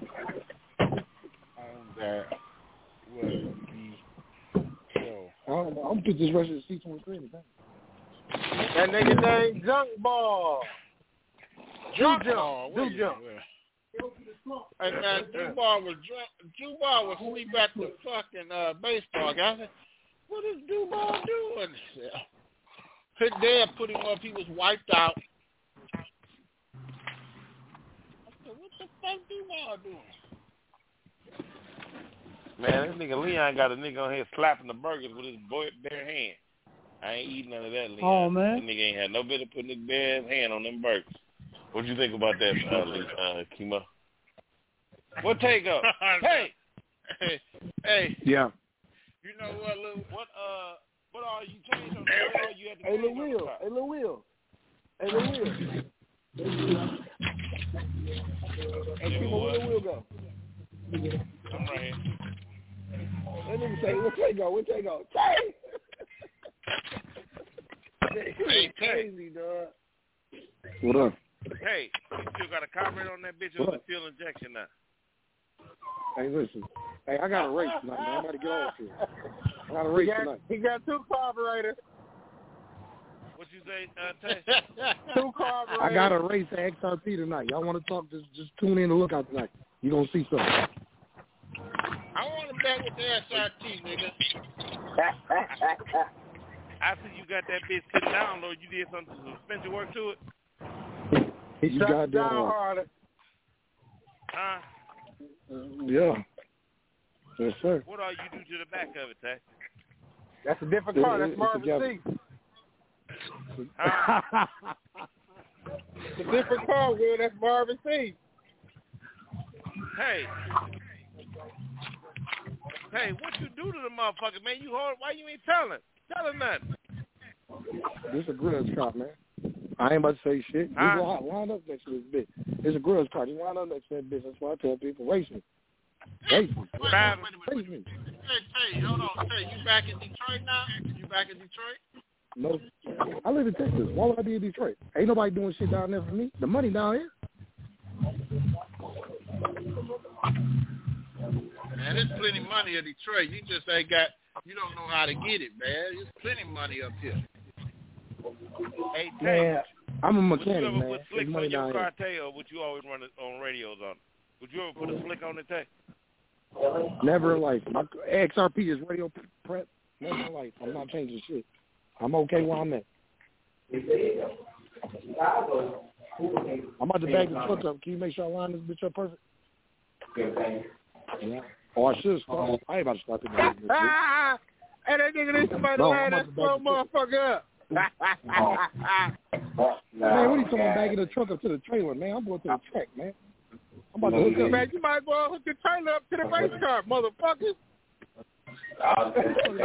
Speaker 3: On that. Will be so.
Speaker 13: I'm gonna put this rest of the C twenty-three in the back.
Speaker 2: That nigga named Junk Ball.
Speaker 3: Junk
Speaker 2: Jump.
Speaker 3: Ball.
Speaker 2: Do jump.
Speaker 3: Hey man, Duval was drunk. Duval was asleep at the fucking uh, baseball guy. I said, what is Duval doing? His dad put him up. He was wiped out. I said, what the fuck Duval doing?
Speaker 10: Man, this nigga Leon got a nigga on here slapping the burgers with his boy, bare hand. I ain't eating none of that, Leon.
Speaker 8: Oh, man.
Speaker 10: That nigga ain't had no bit of putting his bare hand on them burgers. What you think about that, uh, uh, Kimo? What take up? Hey!
Speaker 3: Hey, hey.
Speaker 13: Yeah.
Speaker 3: You know what, Lou?
Speaker 10: What, uh, what are you changed on that? What are you at the
Speaker 13: Hey, Lil Will. Hey, Lil Will. Hey, Lil Will. Hey, Kimo, where Lil Will go?
Speaker 10: I'm right here.
Speaker 13: That nigga say, where Tay go? Where Tay go? Tay!
Speaker 10: Hey,
Speaker 13: crazy, dog. What up?
Speaker 10: Hey, you still got a carburetor on that bitch or is it fuel injection now?
Speaker 13: Hey, listen. Hey, I got a race tonight, man. I'm about to get off here. I got a race
Speaker 2: he got,
Speaker 13: tonight.
Speaker 2: He got two carburetors.
Speaker 10: What you say, uh, Tay?
Speaker 2: Two carburetors.
Speaker 13: I got a race at X R T tonight. Y'all want to talk? Just just tune in and look out tonight. You gonna see something.
Speaker 3: I want to bet with the S R T, nigga.
Speaker 10: After you got that bitch sitting down, though, you did some suspension work to it?
Speaker 2: He
Speaker 13: you
Speaker 2: shut
Speaker 13: got
Speaker 2: down
Speaker 13: that
Speaker 2: harder.
Speaker 10: Huh?
Speaker 13: Yeah. Yes, sir.
Speaker 10: What all you do to the back of it, Tay?
Speaker 2: That's a different car. That's Marvin C.
Speaker 10: Huh?
Speaker 2: It's a different car, Will. That's Marvin C.
Speaker 10: Hey. Hey, what you do to the motherfucker, man? You hold, why you ain't telling? Tell him nothing.
Speaker 13: This is a grudge car, man. I ain't about to say shit. Just
Speaker 10: Huh?
Speaker 13: wind, wind up next to this bitch. It's a grudge car. Just wind up next to that bitch. That's why I tell people, race me. Race me.
Speaker 3: Wait, wait, wait, wait, wait, wait. Hey, Tay, hold on. Tay, you back in Detroit now? You back in Detroit?
Speaker 13: No. I live in Texas. Why would I be in Detroit? Ain't nobody doing shit down there for me. The money down here.
Speaker 3: Man, man. There's plenty of money in Detroit. You just ain't got, you don't know how to get it, man. There's plenty of money up here.
Speaker 10: Hey,
Speaker 13: Man, I'm a mechanic,
Speaker 10: would you ever
Speaker 13: man.
Speaker 10: put
Speaker 13: There's
Speaker 10: slicks
Speaker 13: money
Speaker 10: on your
Speaker 13: down
Speaker 10: car, Tay, or would you always run it on radios on? Would you ever put a slick on it, Tay?
Speaker 13: here. Never in life. My X R P is radio prep. Never in life. I'm not changing shit. I'm okay where I'm at. I'm about to bag the truck up. Can you make sure I line this bitch up perfect? Yeah. Oh, I should start. I ain't about to start the bag.
Speaker 2: Hey, that nigga need somebody
Speaker 13: No,
Speaker 2: to line
Speaker 13: I'm
Speaker 2: that slow motherfucker up.
Speaker 13: Man, what are you talking about bagging the truck up to the trailer, man? I'm going to the track, man. I'm about to hook up.
Speaker 2: Man, you might as well hook the trailer up to the race car, motherfucker.
Speaker 3: That's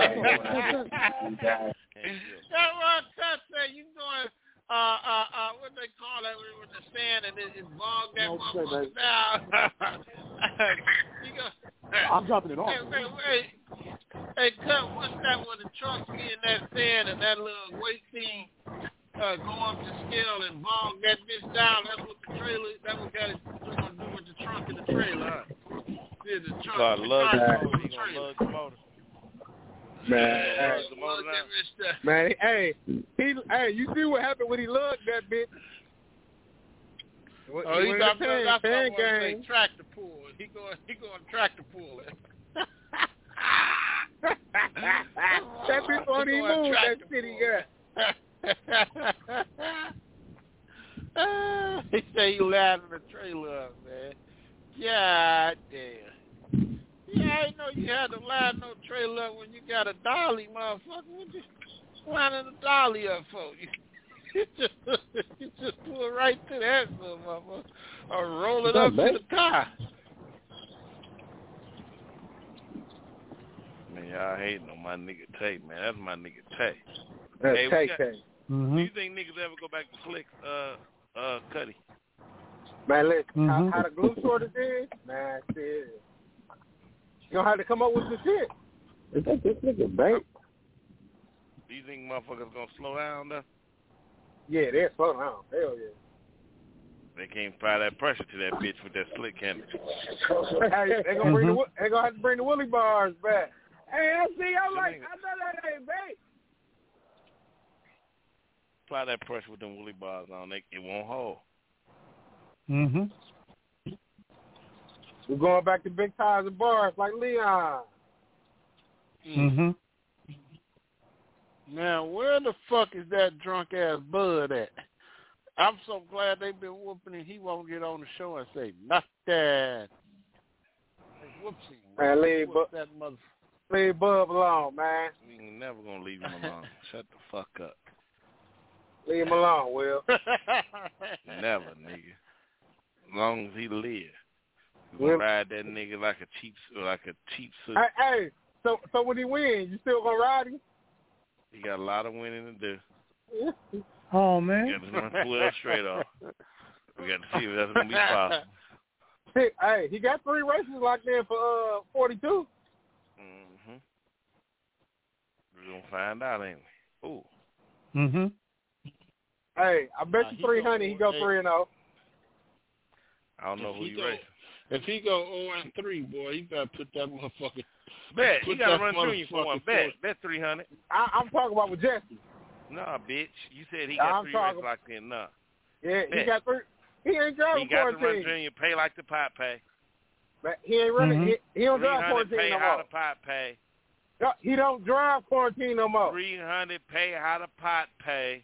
Speaker 3: what I said. You going, uh, uh, uh, what they call that with the sand and it, it bogged that
Speaker 13: No,
Speaker 3: motherfucker down. You go,
Speaker 13: I'm dropping it off.
Speaker 3: Hey, hey, hey, hey, Cut, what's that when the truck be in that sand and that little weight thing uh, go up the scale and bog that bitch down? That's what the trailer, that's what got it to do with the trunk and the trailer. Huh? Yeah, the trunk,
Speaker 10: So I
Speaker 3: the
Speaker 10: love
Speaker 3: trailer,
Speaker 10: the motor.
Speaker 3: the
Speaker 10: He gonna
Speaker 3: trailer.
Speaker 10: lug the motor.
Speaker 2: Man,
Speaker 10: He gonna lug the motor down.
Speaker 2: man, hey, he, hey, you see what happened when he lugged that bitch?
Speaker 3: Oh, he got
Speaker 2: pan,
Speaker 3: that's
Speaker 2: pan
Speaker 3: what I want to
Speaker 2: game.
Speaker 3: say, tractor pull. He going, he going tractor pull it.
Speaker 2: That bitch won't even move. That shit he
Speaker 3: got. He say he laddering the trailer up, man. God damn. Yeah, I didn't know you had to line no trailer up when you got a dolly, motherfucker. What you lining the dolly up for? You, you just you just pull it right to that motherfucker, or roll it up to the car.
Speaker 10: Man, y'all hating on my nigga Tay, man. That's my nigga Tay.
Speaker 2: That's
Speaker 10: hey,
Speaker 2: Tay
Speaker 10: got,
Speaker 2: Tay.
Speaker 8: Mm-hmm.
Speaker 10: Do you think niggas ever go back to slicks, uh, uh, Cuddy?
Speaker 2: Man, listen,
Speaker 8: Mm-hmm.
Speaker 2: how, how the glue shortage is, man, shit. You gonna have to come up with some shit.
Speaker 13: Is that this nigga bank?
Speaker 10: Do you think motherfuckers gonna slow down though?
Speaker 2: Yeah, they're slow down. Hell yeah.
Speaker 10: They can't apply that pressure to that bitch with that slick candy.
Speaker 2: Hey, they gonna bring the they gonna have to bring the Willie bars back. Hey, I see. I'm like, I know that ain't bait.
Speaker 10: Apply that pressure with them woolly bars on, they, it won't hold.
Speaker 8: Mm-hmm.
Speaker 2: We're going back to big tires and bars like Leon.
Speaker 8: Mm-hmm.
Speaker 3: Now, where the fuck is that drunk ass Bud at? I'm so glad they've been whooping him. He won't get on the show and say nothing. Like, whoopsie.
Speaker 2: Man, leave,
Speaker 3: Whoop
Speaker 2: bu-
Speaker 3: that mother.
Speaker 2: leave Bub alone, man.
Speaker 10: We ain't never gonna leave him alone. Shut the fuck up.
Speaker 2: Leave him alone, Will.
Speaker 10: Never, nigga. As long as he live, we gonna ride that nigga like a cheap, like a cheap suit.
Speaker 2: Hey, hey, so so when he wins, you still gonna ride him?
Speaker 10: He got a lot of winning to do.
Speaker 8: Oh, man.
Speaker 10: We got to run twelve straight off. We got to see if that's gonna be possible.
Speaker 2: Hey, he got three races locked in for uh forty-two.
Speaker 10: Mm-hmm. We're gonna find out, ain't we? Ooh.
Speaker 8: Mm-hmm.
Speaker 2: Hey, I bet
Speaker 3: Nah,
Speaker 2: you
Speaker 3: he
Speaker 2: three
Speaker 3: go-
Speaker 2: hundred. He go
Speaker 3: hey.
Speaker 2: three and zero.
Speaker 10: I don't know
Speaker 3: If
Speaker 10: who
Speaker 3: he
Speaker 10: you
Speaker 3: go-
Speaker 10: racing.
Speaker 3: If he go zero and three, boy, you better put that motherfucker.
Speaker 10: Bet.
Speaker 3: Put
Speaker 10: You got to
Speaker 3: that
Speaker 10: run Junior for one.
Speaker 3: motherfucker
Speaker 10: Bet.
Speaker 3: forward.
Speaker 10: Bet three hundred.
Speaker 2: I, I'm talking about with Jesse.
Speaker 10: Nah, bitch. You said he got
Speaker 2: I'm
Speaker 10: three
Speaker 2: talking-
Speaker 10: races locked in. Nah.
Speaker 2: Yeah, he
Speaker 10: Bet.
Speaker 2: got three. He ain't
Speaker 10: He
Speaker 2: driving
Speaker 10: got to run
Speaker 2: quarantine.
Speaker 10: Junior. Pay like the pot pay.
Speaker 2: But he ain't running.
Speaker 8: Mhm.
Speaker 2: He, he don't
Speaker 10: three
Speaker 2: drive
Speaker 10: hundred
Speaker 2: quarantine
Speaker 10: pay
Speaker 2: no
Speaker 10: how
Speaker 2: more.
Speaker 10: the pot pay.
Speaker 2: No, he don't drive quarantine no more.
Speaker 10: three hundred pay how the pot pay.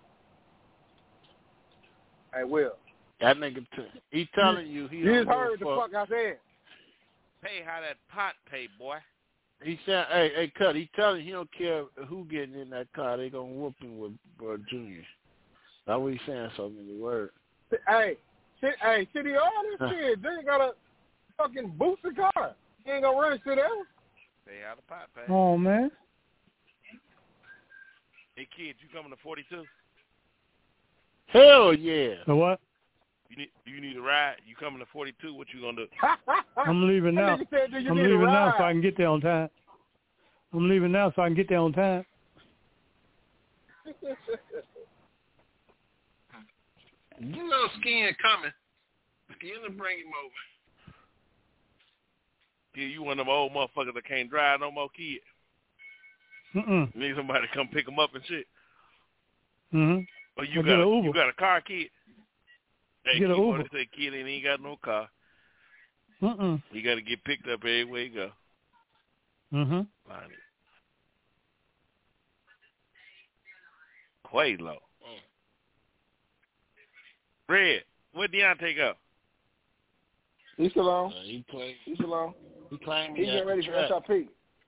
Speaker 2: Hey, Will.
Speaker 3: That nigga, t- he telling you he
Speaker 2: You
Speaker 3: don't
Speaker 2: just
Speaker 3: give a
Speaker 2: heard the fuck I said.
Speaker 10: Pay how that pot pay, boy.
Speaker 3: He said, "Hey, hey, cut." He telling you he don't care who getting in that car. They gonna whoop him with uh, Junior. That's what he's saying. So many words.
Speaker 2: Hey, shit, hey, shit, he all this shit. They got a fucking booster car. He ain't gonna run shit else.
Speaker 10: Pay how the pot pay.
Speaker 8: Oh, man.
Speaker 10: Hey, kid, you coming to forty-two?
Speaker 3: Hell yeah.
Speaker 8: So what?
Speaker 10: You need you need a ride? You coming to forty-two? What you gonna do?
Speaker 8: I'm leaving now.
Speaker 2: That nigga said, "Do you
Speaker 8: I'm
Speaker 2: need a
Speaker 8: leaving now
Speaker 2: ride?"
Speaker 8: so I can get there on time. I'm leaving now so I can get there on time.
Speaker 3: You know Skin coming. Skin to bring him over.
Speaker 10: Yeah, you one of them old motherfuckers that can't drive no more kid.
Speaker 8: Mm-mm.
Speaker 10: Need somebody to come pick them up and shit.
Speaker 8: Mm-hmm.
Speaker 10: Or you
Speaker 8: Or
Speaker 10: got
Speaker 8: get
Speaker 10: a,
Speaker 8: an Uber.
Speaker 10: you got a car, kid. Hey,
Speaker 8: Get an
Speaker 10: Kimo,
Speaker 8: Uber.
Speaker 10: they say kid ain't even got no car.
Speaker 8: Mm-mm.
Speaker 10: You got to get picked up everywhere you go.
Speaker 8: Mm-hmm.
Speaker 10: Quavo. Red, where Deontay go?
Speaker 2: He's still on.
Speaker 3: Uh, he played.
Speaker 2: He's still on.
Speaker 3: He claimed
Speaker 2: He's
Speaker 3: he
Speaker 2: getting ready for
Speaker 3: track.
Speaker 2: S R P.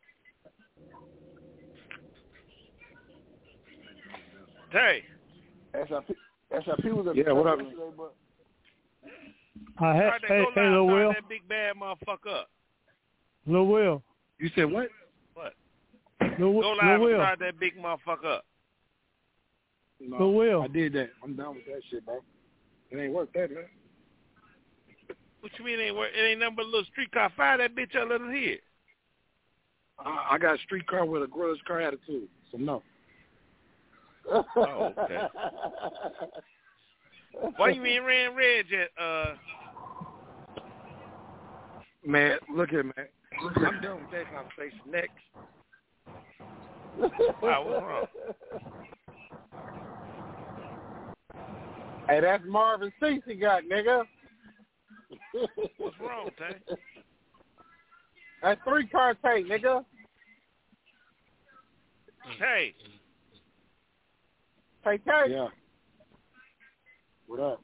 Speaker 10: Hey.
Speaker 2: S R P. S R P was a
Speaker 13: Yeah, what up?
Speaker 2: yesterday, but
Speaker 8: I had,
Speaker 10: Start that,
Speaker 8: hey,
Speaker 10: go
Speaker 8: hey,
Speaker 10: live,
Speaker 8: Lil
Speaker 10: start
Speaker 8: Will.
Speaker 10: that big bad motherfucker up.
Speaker 8: Lil Will.
Speaker 13: You said what?
Speaker 10: What?
Speaker 8: Lil,
Speaker 10: Go
Speaker 8: Lil
Speaker 10: live and
Speaker 8: Will.
Speaker 10: start that big motherfucker up.
Speaker 13: No,
Speaker 8: Lil Will.
Speaker 13: I did that. I'm down with that shit, bro. It ain't worth that, man.
Speaker 10: What you mean it ain't work? It ain't nothing but a little streetcar. Fire that bitch up, let us hear it.
Speaker 13: I, I got a street car with a grudge car attitude, so no.
Speaker 10: Oh, okay. Why you ain't ran red yet? Uh,
Speaker 13: Man, look at it, man. I'm done with that conversation. Next.
Speaker 10: wow, what's wrong?
Speaker 2: hey, that's Marvin Cease he got, nigga.
Speaker 10: What's wrong, Tay?
Speaker 2: That's three car take, nigga.
Speaker 10: Hey.
Speaker 2: Hey, Tay.
Speaker 13: Yeah. What up?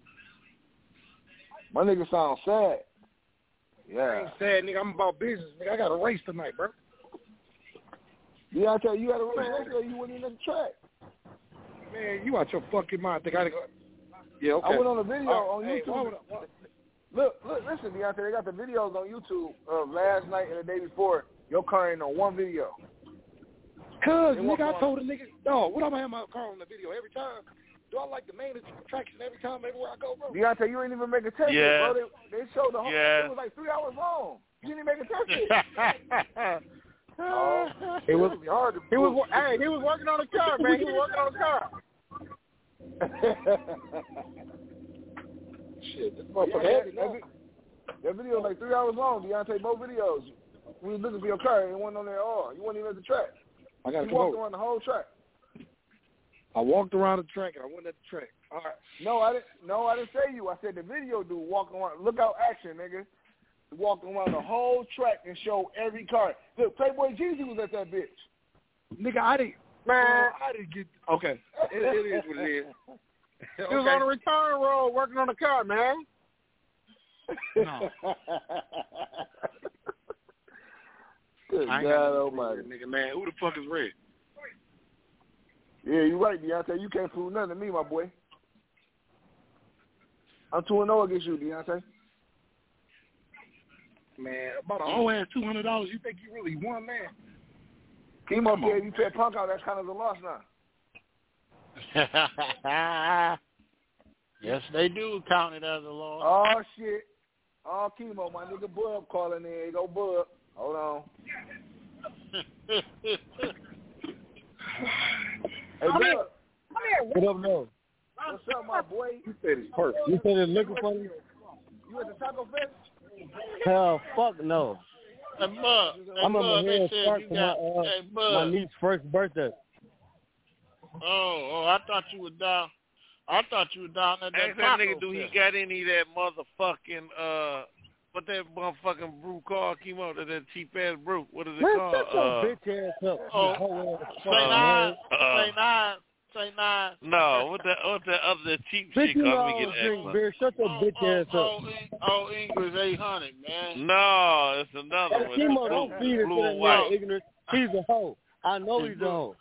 Speaker 2: My nigga sound sad.
Speaker 13: I
Speaker 2: Yeah.
Speaker 13: ain't sad, nigga. I'm about business, nigga. I got a race tonight, bro.
Speaker 2: Yeah, I tell you, you had a race yesterday. You went in the track.
Speaker 13: Man, you out your fucking mind. Think I gotta go. Yeah, okay.
Speaker 2: I went on a video
Speaker 13: Oh,
Speaker 2: on
Speaker 13: hey,
Speaker 2: YouTube.
Speaker 13: why would I, why?
Speaker 2: Look, look, listen, Deontay, they got the videos on YouTube of last night and the day before. Your car ain't on one video.
Speaker 13: Cause,
Speaker 2: They
Speaker 13: nigga,
Speaker 2: walk
Speaker 13: I
Speaker 2: on-
Speaker 13: told the nigga, dog, what am I have my car on the video every time? Do I like the main attraction every time, everywhere I go, bro?
Speaker 2: Deontay, you ain't even make a test
Speaker 10: Yeah.
Speaker 2: yet, bro. They, they showed the whole,
Speaker 10: Yeah.
Speaker 2: it was like three hours long. You didn't even make a test yet. Oh,
Speaker 13: It was
Speaker 2: hard to
Speaker 13: He was,
Speaker 2: prove.
Speaker 13: hey, he was working on the car, man. He was working on the car. Shit, this motherfucker
Speaker 2: Yeah,
Speaker 13: heavy
Speaker 2: that,
Speaker 13: now.
Speaker 2: that, that video was like three hours long, Deontay. Both videos. We was looking for your car, and it wasn't on there at all. You weren't even at the track.
Speaker 13: I got to
Speaker 2: You
Speaker 13: come
Speaker 2: walked
Speaker 13: over.
Speaker 2: around the whole track.
Speaker 13: I walked around the track and I went at the track. All right.
Speaker 2: No, I didn't. No, I didn't say you. I said the video dude walking around. Look out, action, nigga. Walking around the whole track and show every car. Look, Playboy Jeezy was at that bitch.
Speaker 13: Nigga, I didn't.
Speaker 2: Man,
Speaker 13: I didn't get. Okay, it, it is what it is.
Speaker 2: he was on the return road working on the car, man.
Speaker 13: No.
Speaker 2: Good
Speaker 13: I ain't
Speaker 2: God
Speaker 13: got no
Speaker 2: Almighty,
Speaker 13: nigga, man. Who the fuck is Red?
Speaker 2: Yeah, you're right, Deontay. You can't prove nothing to me, my boy. I'm two and zero against you, Deontay.
Speaker 13: Man, about a whole ass two hundred dollars. You think you really won, man?
Speaker 2: Chemo said if you pay Punk out, that's kind of a loss now.
Speaker 3: Yes, they do count it as a loss.
Speaker 2: Oh shit! Oh Chemo, my nigga Bub calling in. Go Bub. Hold on. Hey,
Speaker 13: Come here.
Speaker 2: Bub.
Speaker 13: Come here.
Speaker 8: What up, no?
Speaker 2: What's up, my boy?
Speaker 13: You said it's perfect.
Speaker 8: You said it's looking for you?
Speaker 2: You at the Taco Fest?
Speaker 8: Hell, fuck no.
Speaker 3: Hey, Bud, hey,
Speaker 8: I'm
Speaker 3: Bud,
Speaker 8: on my
Speaker 3: they
Speaker 8: head
Speaker 3: said
Speaker 8: start
Speaker 3: you
Speaker 8: for
Speaker 3: got,
Speaker 8: my, uh,
Speaker 3: hey,
Speaker 8: my
Speaker 3: Bud.
Speaker 8: niece's first birthday.
Speaker 3: Oh, oh, I thought you were down. I thought you were down at that
Speaker 10: Ask that
Speaker 3: taco
Speaker 10: nigga, do he
Speaker 3: fest.
Speaker 10: got any of that motherfucking, uh, what that motherfucking brew called, Chemo? That, that cheap-ass brew. What is it
Speaker 8: Man,
Speaker 10: called?
Speaker 8: shut your
Speaker 10: Uh,
Speaker 8: bitch ass up.
Speaker 3: Oh,
Speaker 8: you hoe ass
Speaker 3: Say
Speaker 8: fucking
Speaker 3: nine,
Speaker 8: nerd.
Speaker 10: uh,
Speaker 3: say nine, say nine.
Speaker 10: no, what that, what that other cheap
Speaker 8: Bitch,
Speaker 10: shit
Speaker 8: you
Speaker 10: called?
Speaker 8: know
Speaker 10: Let
Speaker 8: I
Speaker 10: me
Speaker 8: don't
Speaker 10: get
Speaker 8: drink
Speaker 10: that.
Speaker 8: beer. Shut your
Speaker 3: Oh,
Speaker 8: bitch
Speaker 3: oh,
Speaker 8: ass
Speaker 3: oh,
Speaker 8: up.
Speaker 3: Eng- oh, English eight hundred, man.
Speaker 10: No, it's another
Speaker 8: Hey,
Speaker 10: one.
Speaker 8: Chemo,
Speaker 10: Blue,
Speaker 8: don't feed it
Speaker 10: blue
Speaker 8: to
Speaker 10: and
Speaker 8: that
Speaker 10: white.
Speaker 8: man ignorant. He's a hoe. I know he's a hoe.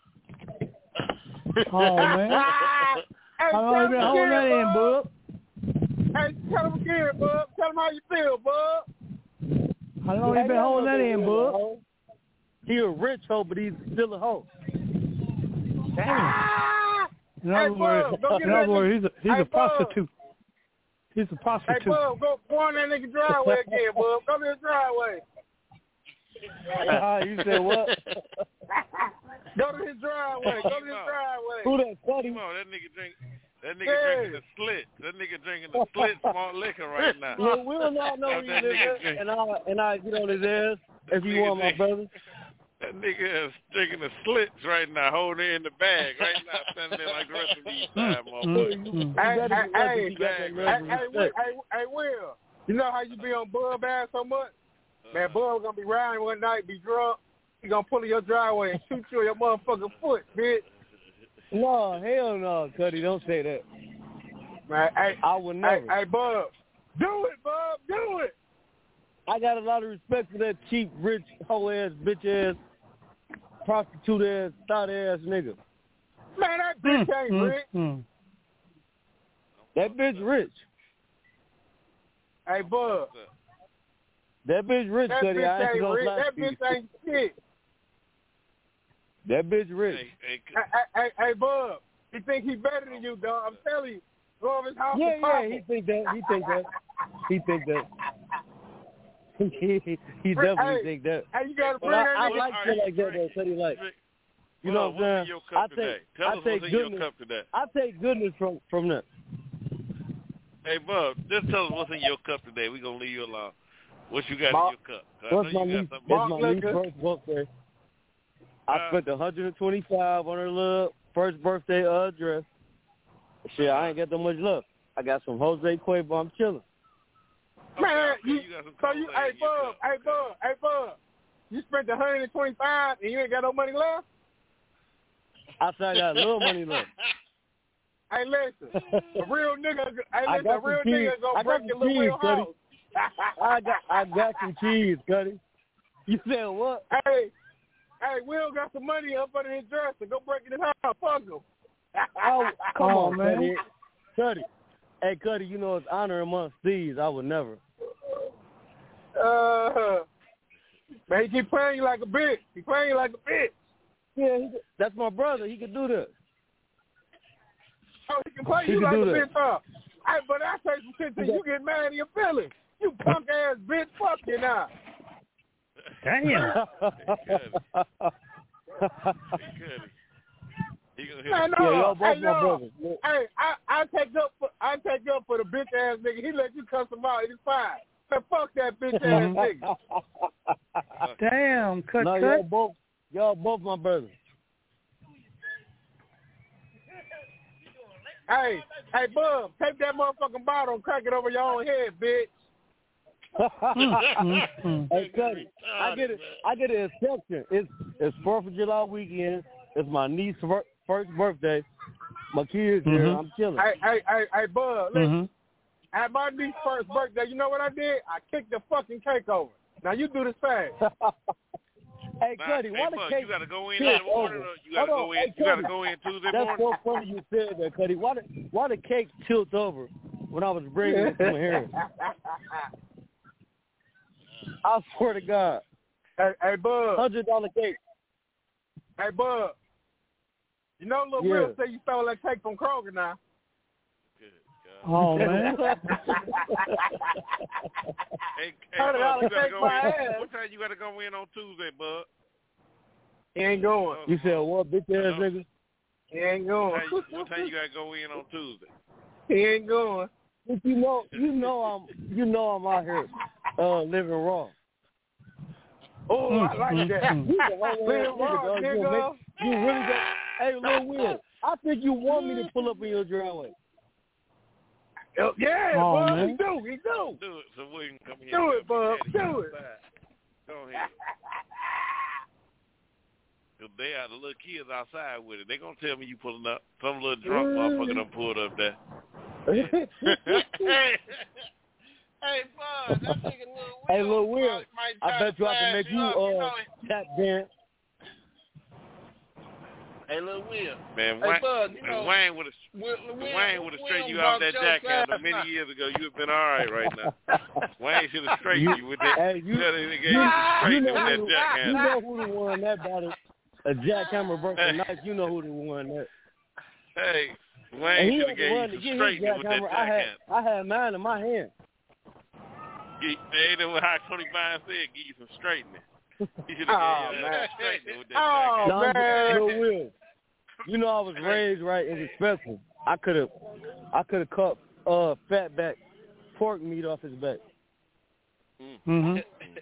Speaker 2: Oh man. Hey,
Speaker 8: How long you been holding that in, bub?
Speaker 2: Hey, tell him again, Bub. Tell him how you feel, Bub.
Speaker 8: How long you been holding that in, bub? He a rich hoe, but he's still a hoe. Damn. In other
Speaker 2: Hey,
Speaker 8: words,
Speaker 2: Bub, go get
Speaker 8: in other
Speaker 2: that
Speaker 8: words, he's a he's
Speaker 2: Hey,
Speaker 8: a
Speaker 2: Bub.
Speaker 8: prostitute. He's a
Speaker 2: Hey,
Speaker 8: prostitute.
Speaker 2: Bub, go, go on that nigga driveway again, Bub. Come to his driveway.
Speaker 8: Ah, you said what?
Speaker 2: Go to his driveway. Go to his driveway.
Speaker 8: Who that funny?
Speaker 10: Come on, that nigga drink. That nigga
Speaker 8: Yeah.
Speaker 10: drinking the split. That nigga drinking the split small liquor right now.
Speaker 8: Look, we don't all know
Speaker 10: That
Speaker 8: he lives
Speaker 10: nigga
Speaker 8: there, and I and I get on his ass if you want my brother.
Speaker 10: That nigga is drinking the slits right now, holding it in the bag right now, standing there like the rest of these side motherfuckers.
Speaker 2: Hey, hey, hey,
Speaker 10: You got that
Speaker 2: hey,
Speaker 10: level
Speaker 2: hey,
Speaker 10: of
Speaker 2: Will,
Speaker 10: respect.
Speaker 2: hey, hey, Will, you know how you be on Bub ass so much? Man, Bub gonna be riding one night, be drunk. He gonna pull in your driveway and shoot you in your motherfucking foot, bitch.
Speaker 8: No, hell no, Cuddy, don't say that.
Speaker 2: Man, hey,
Speaker 8: I would never.
Speaker 2: Hey, hey, Bub, do it, Bub, do it.
Speaker 8: I got a lot of respect for that cheap, rich, hoe ass, bitch ass, prostitute ass, thought ass nigga.
Speaker 2: Man, that bitch
Speaker 8: Mm,
Speaker 2: ain't
Speaker 8: mm,
Speaker 2: rich.
Speaker 8: mm. That bitch rich.
Speaker 2: Hey, Bub.
Speaker 8: That bitch rich,
Speaker 2: That
Speaker 8: Cuddy. I
Speaker 2: bitch
Speaker 8: ain't
Speaker 2: ain't
Speaker 8: gonna
Speaker 2: rich.
Speaker 8: lie
Speaker 2: That
Speaker 8: to you.
Speaker 2: bitch ain't shit.
Speaker 8: That bitch rich.
Speaker 10: Hey, hey,
Speaker 2: Hey, hey, hey, Bub. He think he better than you, dog. I'm telling you. Go over his house
Speaker 8: Yeah,
Speaker 2: and pop
Speaker 8: yeah, he
Speaker 2: him.
Speaker 8: think that. He think that. He think that. he, he definitely
Speaker 2: Hey,
Speaker 8: think that.
Speaker 2: Hey, you gotta
Speaker 8: But
Speaker 2: bring
Speaker 8: I,
Speaker 2: that
Speaker 8: I
Speaker 2: nigga.
Speaker 8: like shit like that, though, Cuddy. Like, you know
Speaker 10: Hold
Speaker 8: what
Speaker 10: on,
Speaker 8: I'm
Speaker 10: what's in
Speaker 8: saying?
Speaker 10: your cup
Speaker 8: I
Speaker 10: today?
Speaker 8: take,
Speaker 10: Tell
Speaker 8: I
Speaker 10: us
Speaker 8: take
Speaker 10: what's in your
Speaker 8: goodness.
Speaker 10: cup today.
Speaker 8: I take goodness from from that.
Speaker 10: Hey, Bub, just tell us what's in your cup today. We're going to leave you alone. What you got
Speaker 8: Mark,
Speaker 10: in your cup? I
Speaker 8: What's
Speaker 10: know
Speaker 8: my
Speaker 10: you
Speaker 8: niece?
Speaker 10: got something.
Speaker 8: It's my niece's first birthday. I
Speaker 10: Uh,
Speaker 8: spent one hundred twenty-five on her little first birthday uh, dress. Shit, I ain't got that much love. I got some Jose Cuervo. I'm chilling.
Speaker 2: Man,
Speaker 10: okay,
Speaker 2: you,
Speaker 10: you got some
Speaker 2: so you,
Speaker 10: Kool-Aid
Speaker 2: hey,
Speaker 10: in your
Speaker 2: Bub, hey, Bub, hey, Bub. You spent one hundred twenty-five and you ain't got no money left?
Speaker 8: I said I got a little money left.
Speaker 2: Hey, listen, a real nigga, hey,
Speaker 8: I
Speaker 2: listen,
Speaker 8: got
Speaker 2: a real
Speaker 8: some cheese.
Speaker 2: nigga gonna
Speaker 8: I got
Speaker 2: break
Speaker 8: some
Speaker 2: your little
Speaker 8: cheese,
Speaker 2: Will
Speaker 8: Cuddy.
Speaker 2: house.
Speaker 8: I got I got some cheese, Cuddy. You said what?
Speaker 2: Hey, hey, Will got some money up under his dresser. Go break it in his house. Fuck him.
Speaker 8: Oh, come
Speaker 2: Oh,
Speaker 8: on,
Speaker 2: man.
Speaker 8: Cuddy. Cuddy. Hey, Cuddy, you know it's honor amongst thieves. I would never.
Speaker 2: Uh, man, he keep playing you like a bitch. He playing you like a bitch.
Speaker 8: Yeah, he, that's my brother. He could do that.
Speaker 2: Oh, he can play
Speaker 8: He
Speaker 2: you
Speaker 8: can
Speaker 2: like a
Speaker 8: do that.
Speaker 2: bitch, huh? Hey, but I say some shit to you, you get mad in your feelings. You punk ass bitch, fuck you now.
Speaker 8: Damn.
Speaker 2: Man, no.
Speaker 8: Yeah, y'all both
Speaker 2: hey,
Speaker 8: my
Speaker 2: no.
Speaker 8: brothers.
Speaker 2: Hey, I I take up for I take up for the bitch ass nigga. He let you cuss him out. It's fine. Man, fuck that bitch ass nigga.
Speaker 8: Damn,
Speaker 2: cut,
Speaker 8: no,
Speaker 2: cut.
Speaker 8: y'all both, y'all both my brothers.
Speaker 2: Hey, hey, Bub, take that motherfucking bottle and crack it over your own head, bitch.
Speaker 8: Hey, Cuddy, I get it. I get an exception. It's it's Fourth of July weekend. It's my niece's fir- first birthday. My kids here.
Speaker 2: Mhm.
Speaker 8: I'm chilling.
Speaker 2: Hey, hey, hey, hey, Bub, listen.
Speaker 8: Mhm.
Speaker 2: At my niece's first birthday, you know what I did? I kicked the fucking cake over. Now you do the same.
Speaker 8: Hey,
Speaker 10: Nah,
Speaker 8: Cuddy,
Speaker 10: hey,
Speaker 8: why the
Speaker 10: Bud,
Speaker 8: cake?
Speaker 10: you got to go in
Speaker 8: tilt
Speaker 10: in the morning,
Speaker 8: over?
Speaker 10: or you got to
Speaker 8: Hold
Speaker 10: go
Speaker 8: on.
Speaker 10: in.
Speaker 8: Hey,
Speaker 10: You got to
Speaker 8: Cuddy,
Speaker 10: go in Tuesday
Speaker 8: That's
Speaker 10: morning.
Speaker 8: so funny you said that, Cuddy. Why the why the cake tilt over when I was bringing it to my hair? I swear to God.
Speaker 2: Hey, hey, Bub.
Speaker 8: Hundred dollar cake.
Speaker 2: Hey, Bub. You know Lil
Speaker 8: Yeah.
Speaker 2: Will say you stole that cake from Kroger now.
Speaker 8: Oh man.
Speaker 10: Hey, hey,
Speaker 2: Hundred
Speaker 10: Bud,
Speaker 2: dollar
Speaker 10: you got to
Speaker 2: cake
Speaker 10: go
Speaker 2: my
Speaker 10: in.
Speaker 2: ass.
Speaker 10: What time you got to go in on Tuesday, Bud?
Speaker 2: He ain't going.
Speaker 8: You said what, bitch ass nigga?
Speaker 2: He ain't
Speaker 10: What
Speaker 2: going.
Speaker 10: time, you- what time you got to go in on Tuesday?
Speaker 2: He ain't going.
Speaker 8: But you know, you know I'm, you know I'm out here uh, living raw.
Speaker 2: Oh, I like that.
Speaker 8: You the whole
Speaker 2: Living
Speaker 8: ass
Speaker 2: raw,
Speaker 8: dog. You
Speaker 2: nigga.
Speaker 8: gonna make- You really got. Hey, Lil Will, I think you want me to pull up in your driveway.
Speaker 2: Oh, yeah,
Speaker 8: Oh,
Speaker 2: Bub,
Speaker 8: man.
Speaker 2: he do, he do.
Speaker 10: Do it so we can come here.
Speaker 2: Do
Speaker 10: and
Speaker 2: it,
Speaker 10: tell me
Speaker 2: Bub,
Speaker 10: daddy
Speaker 2: do
Speaker 10: got
Speaker 2: it.
Speaker 10: five. Go ahead. Cause they are the little kids outside with it. They gonna tell me you pulling up. Some little drunk motherfucker done pulled up there. hey, hey, Bud, that nigga Lil Will.
Speaker 8: Hey, Lil Will,
Speaker 10: might- might
Speaker 8: I
Speaker 10: try
Speaker 8: bet
Speaker 10: to
Speaker 8: you I can
Speaker 10: flash
Speaker 8: make you
Speaker 10: up, you
Speaker 8: uh
Speaker 10: know.
Speaker 8: tap dance.
Speaker 10: Hey, Lil Will. Man,
Speaker 3: Hey,
Speaker 10: Wayne,
Speaker 3: Bud, you know,
Speaker 10: Wayne would have
Speaker 3: Will, Will,
Speaker 10: Wayne would have
Speaker 3: Will
Speaker 10: straightened you
Speaker 3: brought
Speaker 10: out that
Speaker 3: your
Speaker 10: jackhammer
Speaker 3: side
Speaker 10: many
Speaker 3: now.
Speaker 10: years ago. You'd have been all right right now. Wayne should have straightened you with that.
Speaker 8: Hey, you,
Speaker 10: Tell that nigga
Speaker 8: you,
Speaker 10: you
Speaker 8: you
Speaker 10: straightened
Speaker 8: know
Speaker 10: with that
Speaker 8: who,
Speaker 10: jackhammer.
Speaker 8: you know who the one that battle a jackhammer versus Nice. You know who the one that.
Speaker 10: Hey,
Speaker 8: And
Speaker 10: Wayne
Speaker 8: he
Speaker 10: should
Speaker 8: had
Speaker 10: have
Speaker 8: to
Speaker 10: gave
Speaker 8: run
Speaker 10: you
Speaker 8: to
Speaker 10: some
Speaker 8: get his
Speaker 10: straightening with that
Speaker 8: jackhammer. I had,
Speaker 10: jackhammer.
Speaker 8: I had mine in my hand.
Speaker 10: Ain't that what High twenty-five said? Give you some straightening. He should have
Speaker 2: Oh,
Speaker 10: gave you
Speaker 2: man.
Speaker 10: that straightening with that
Speaker 2: Oh,
Speaker 10: jackhammer.
Speaker 8: No,
Speaker 2: man.
Speaker 8: Lil Will, you know I was raised right and respectful. I could have, I could have cut uh, fat back pork meat off his back.
Speaker 13: Mm-hmm.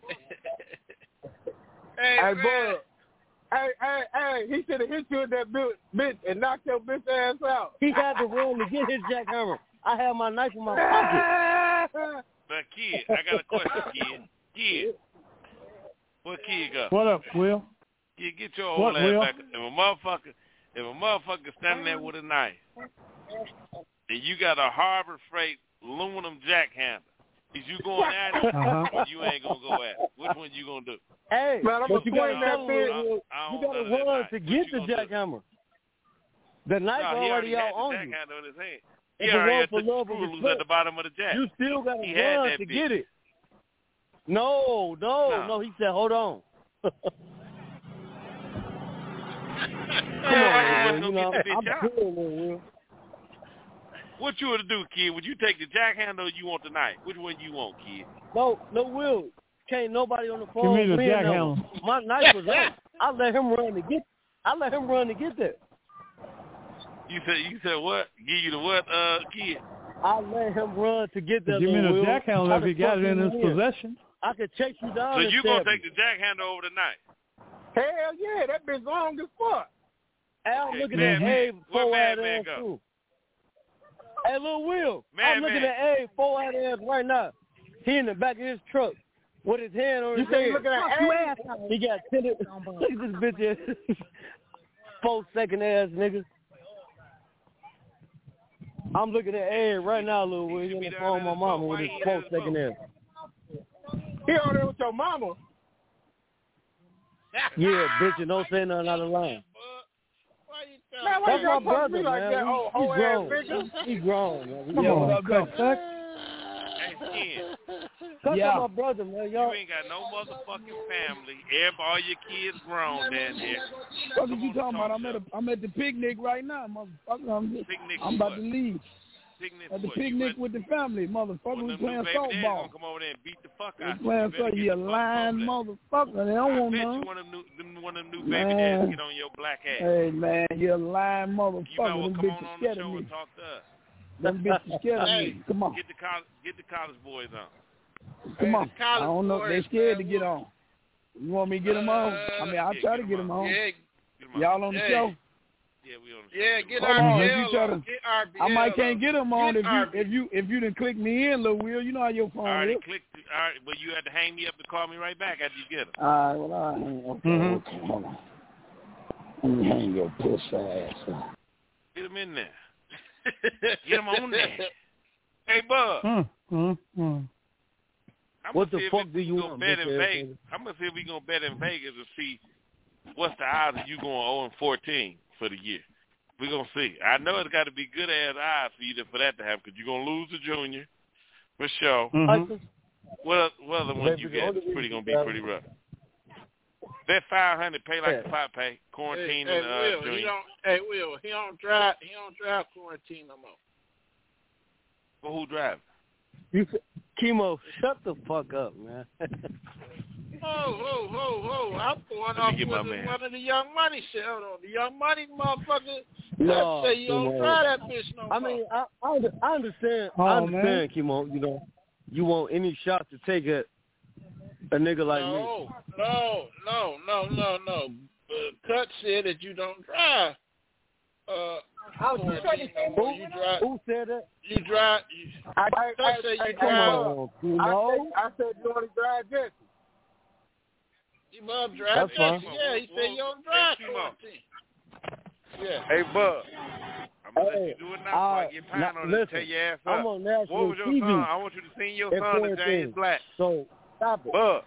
Speaker 3: Hey,
Speaker 12: Hey,
Speaker 3: man.
Speaker 12: boy. Hey, hey, hey, he should have hit you with that bitch, bitch and knocked your bitch ass out.
Speaker 8: He had to run to get his jackhammer. I had my knife in my pocket.
Speaker 10: But kid, I got a question, kid. Kid. What kid got?
Speaker 13: What up, Will?
Speaker 10: Kid, get your old
Speaker 13: What,
Speaker 10: ass
Speaker 13: Will?
Speaker 10: back. If a motherfucker, if a motherfucker standing there with a knife, and you got a Harbor Freight aluminum jackhammer, is you going at it
Speaker 13: Uh-huh.
Speaker 10: or you ain't gonna go at it? Which one you gonna do?
Speaker 8: Hey,
Speaker 12: Man, I'm
Speaker 8: but you
Speaker 12: gonna
Speaker 8: gotta
Speaker 12: swing that
Speaker 8: tell
Speaker 12: bitch.
Speaker 8: him,
Speaker 10: I
Speaker 8: you
Speaker 10: don't
Speaker 8: gotta
Speaker 10: know that
Speaker 8: run
Speaker 10: knife.
Speaker 8: to
Speaker 10: What
Speaker 8: get
Speaker 10: you
Speaker 8: the
Speaker 10: gonna do?
Speaker 8: jackhammer. The knife
Speaker 10: No, he
Speaker 8: already
Speaker 10: already
Speaker 8: out
Speaker 10: had the
Speaker 8: on you.
Speaker 10: jackhammer in his hand. He
Speaker 8: It's a
Speaker 10: already
Speaker 8: one
Speaker 10: had
Speaker 8: for
Speaker 10: the
Speaker 8: love
Speaker 10: screw
Speaker 8: and
Speaker 10: loose at
Speaker 8: respect.
Speaker 10: the bottom of the jack.
Speaker 8: You still gotta
Speaker 10: He had
Speaker 8: run
Speaker 10: that
Speaker 8: to
Speaker 10: bitch.
Speaker 8: get it. No, no,
Speaker 10: No.
Speaker 8: no. He said, hold on. Come
Speaker 10: Yeah,
Speaker 8: on,
Speaker 10: I
Speaker 8: man.
Speaker 10: wasn't
Speaker 8: You
Speaker 10: gonna
Speaker 8: know,
Speaker 10: get the bitch
Speaker 8: I'm
Speaker 10: out.
Speaker 8: cool, man, Will.
Speaker 10: What you would do, kid? Would you take the jackhammer or you want the knife? Which one you want, kid?
Speaker 8: No, no, Will. Can't nobody on the
Speaker 13: Give
Speaker 8: phone
Speaker 13: me the
Speaker 8: win that
Speaker 13: jackhammer.
Speaker 8: one. My knife was out. I let him run to get. I let him run to get that.
Speaker 10: You said you said what? Give you the what, uh, kid?
Speaker 8: I let him run to get that.
Speaker 13: Give me the
Speaker 8: little Will.
Speaker 13: jackhammer
Speaker 8: I
Speaker 13: if he
Speaker 8: could
Speaker 13: got it in
Speaker 8: fucking
Speaker 13: his
Speaker 8: win.
Speaker 13: possession.
Speaker 8: I could chase you down.
Speaker 10: So
Speaker 8: and
Speaker 10: you gonna
Speaker 8: stab
Speaker 10: take
Speaker 8: you.
Speaker 10: the jackhammer over the knife?
Speaker 12: Hell yeah, that bitch long as fuck.
Speaker 8: Hey, I'm
Speaker 10: Okay,
Speaker 8: looking
Speaker 10: man,
Speaker 8: at
Speaker 10: man.
Speaker 8: Abe
Speaker 10: Where
Speaker 8: four
Speaker 10: man,
Speaker 8: out
Speaker 10: man
Speaker 8: ass
Speaker 10: go?
Speaker 8: too. Hey, Lil Will,
Speaker 10: Man,
Speaker 8: I'm looking
Speaker 10: man.
Speaker 8: at Abe four out ass right now. He in the back of his truck with his hand on
Speaker 12: You
Speaker 8: his
Speaker 12: say you
Speaker 8: head.
Speaker 12: looking at
Speaker 8: Fuck you,
Speaker 12: Abe?
Speaker 8: asshole. He got tinted. Look at this bitch ass. Four second ass nigga. I'm looking at Abe right now, Lil Will. He on the phone with my mama with his four second ass.
Speaker 12: He on there with your mama.
Speaker 8: Yeah, bitch, and don't say nothing out of line.
Speaker 12: Man, why
Speaker 8: That's
Speaker 12: you
Speaker 8: my
Speaker 12: talk to
Speaker 8: brother,
Speaker 12: me like
Speaker 8: man.
Speaker 12: that, old
Speaker 8: He, he
Speaker 12: hoe ass
Speaker 8: grown.
Speaker 12: nigga?
Speaker 8: He grown, man.
Speaker 13: Come
Speaker 8: Yeah,
Speaker 13: on,
Speaker 8: what up,
Speaker 13: cut,
Speaker 8: though?
Speaker 13: cut.
Speaker 10: Hey, kid.
Speaker 8: That's
Speaker 13: Yeah.
Speaker 8: my brother, man. Y'all.
Speaker 10: You ain't got no motherfucking family. Everybody, all your kids grown down there.
Speaker 2: What are you talking about? I'm at a, I'm at the picnic right now, motherfucker. I'm, just,
Speaker 10: Picnic
Speaker 2: I'm
Speaker 10: for
Speaker 2: about
Speaker 10: what?
Speaker 2: to leave.
Speaker 10: Picnic
Speaker 2: At the
Speaker 10: for what? You
Speaker 2: picnic
Speaker 10: went-
Speaker 2: with the family, motherfucker.
Speaker 10: When
Speaker 2: We
Speaker 10: them new
Speaker 2: playing
Speaker 10: baby daddies
Speaker 2: softball.
Speaker 10: gonna come over there and beat the fuck
Speaker 2: We
Speaker 10: out you.
Speaker 2: playing
Speaker 10: You better
Speaker 2: so
Speaker 10: get
Speaker 2: you a
Speaker 10: the fuck
Speaker 2: lying
Speaker 10: over there.
Speaker 2: motherfucker. They don't
Speaker 10: I
Speaker 2: want
Speaker 10: bet
Speaker 2: none.
Speaker 10: you one of them new, them, one of them new
Speaker 2: Man.
Speaker 10: baby daddies get on your black ass.
Speaker 2: Hey man, you're a lying
Speaker 10: You might
Speaker 2: motherfucker.
Speaker 10: well
Speaker 2: Them
Speaker 10: come on
Speaker 2: bitches
Speaker 10: on the
Speaker 2: scared
Speaker 10: show
Speaker 2: of me.
Speaker 10: and talk to us.
Speaker 2: Them bitches scared of
Speaker 3: Hey,
Speaker 2: me. Come on,
Speaker 10: Get the college, get the college boys on.
Speaker 2: come
Speaker 3: Hey,
Speaker 2: on.
Speaker 3: the
Speaker 2: I
Speaker 3: college
Speaker 2: don't know.
Speaker 3: boys,
Speaker 2: They scared to
Speaker 3: man,
Speaker 2: get
Speaker 3: what-
Speaker 2: on. You want me to get them on? I mean, I'll
Speaker 10: Yeah,
Speaker 2: try
Speaker 10: get
Speaker 2: to get
Speaker 10: 'em
Speaker 2: them
Speaker 10: on.
Speaker 2: on.
Speaker 3: Yeah,
Speaker 10: Get 'em on.
Speaker 2: Y'all on the
Speaker 3: Hey.
Speaker 2: show?
Speaker 10: Yeah, we on the show.
Speaker 3: yeah, get
Speaker 2: Come on, if you
Speaker 3: R B L
Speaker 2: try
Speaker 3: on.
Speaker 2: to-
Speaker 3: Get R B L
Speaker 2: I might can't
Speaker 3: on.
Speaker 2: get them on
Speaker 3: Get
Speaker 2: if
Speaker 3: R B L.
Speaker 2: you if you if you didn't click me in, Lil Will. You know how your
Speaker 10: I
Speaker 2: phone
Speaker 10: already
Speaker 2: is.
Speaker 10: clicked. All right, but you had to hang me up and call me right back after you get them.
Speaker 2: All right, well, all right. Okay,
Speaker 13: Mhm.
Speaker 2: okay, hold on. Let me hang your pussy ass up.
Speaker 10: Get them in there. Get them on there. Hey, Bub.
Speaker 13: Mm, mm, mm.
Speaker 10: I'm
Speaker 8: What
Speaker 10: gonna
Speaker 8: the
Speaker 10: see if
Speaker 8: fuck
Speaker 10: we
Speaker 8: do you
Speaker 10: gonna
Speaker 8: want,
Speaker 10: bet
Speaker 8: bitch
Speaker 10: in
Speaker 8: ass
Speaker 10: Vegas.
Speaker 8: nigga?
Speaker 10: I'm gonna see if we gonna bet in Vegas to see what's the odds of you going oh and fourteen for the year. We're gonna see. I know it's got to be good ass odds for you to, for that to happen because you're gonna lose the junior for sure.
Speaker 13: Mhm.
Speaker 10: What what other ones you
Speaker 8: Baby, the
Speaker 10: got?
Speaker 8: only
Speaker 10: It's pretty gonna be
Speaker 8: reason-
Speaker 10: pretty rough. Bet five hundred, pay like
Speaker 8: Yeah.
Speaker 10: the pot pay.
Speaker 3: Hey,
Speaker 10: Quarantine
Speaker 3: hey,
Speaker 10: and uh,
Speaker 3: Will, he
Speaker 10: junior.
Speaker 3: don't. Hey, Will, he don't drive. He don't drive quarantine no more.
Speaker 10: Well, who driving?
Speaker 8: You, Chemo, shut the fuck up, man.
Speaker 3: Ho, ho, ho, ho! I'm going
Speaker 10: Let me
Speaker 3: off
Speaker 10: get my
Speaker 3: with
Speaker 10: man.
Speaker 3: one of the Young Money shit. Hold on, the Young Money motherfucker.
Speaker 8: No,
Speaker 3: That say you don't
Speaker 8: Chemo.
Speaker 3: drive that bitch no
Speaker 8: I
Speaker 3: more.
Speaker 8: mean, I I, under, I understand.
Speaker 13: Oh,
Speaker 8: I understand, Chemo. You know, you want any shot to take at a nigga like me.
Speaker 3: no, no, no, no, no, no. Uh, Cut said that you don't drive. Uh, quarantine no more. You drive.
Speaker 8: Who said that?
Speaker 3: You drive. You,
Speaker 12: I, I,
Speaker 3: Cut
Speaker 12: I,
Speaker 3: say
Speaker 12: I,
Speaker 3: you
Speaker 8: Come
Speaker 3: drive.
Speaker 8: on,
Speaker 12: I,
Speaker 8: Chemo.
Speaker 12: said, I said you only drive Jesse.
Speaker 3: You love drive.
Speaker 8: That's fine.
Speaker 3: Yeah, he said you don't drive
Speaker 10: Hey, Chemo.
Speaker 3: quarantine. Yeah.
Speaker 10: Hey, Bub. I'm gonna
Speaker 8: Hey,
Speaker 10: let you do it now
Speaker 8: uh,
Speaker 10: before I get pound
Speaker 8: now,
Speaker 10: on it and
Speaker 8: listen,
Speaker 10: tear your ass up.
Speaker 8: I'm on national
Speaker 10: What was your
Speaker 8: T V.
Speaker 10: song? I want you to sing your
Speaker 8: at
Speaker 10: song to James
Speaker 8: quarantine.
Speaker 10: Black.
Speaker 8: So stop it.
Speaker 10: Bub,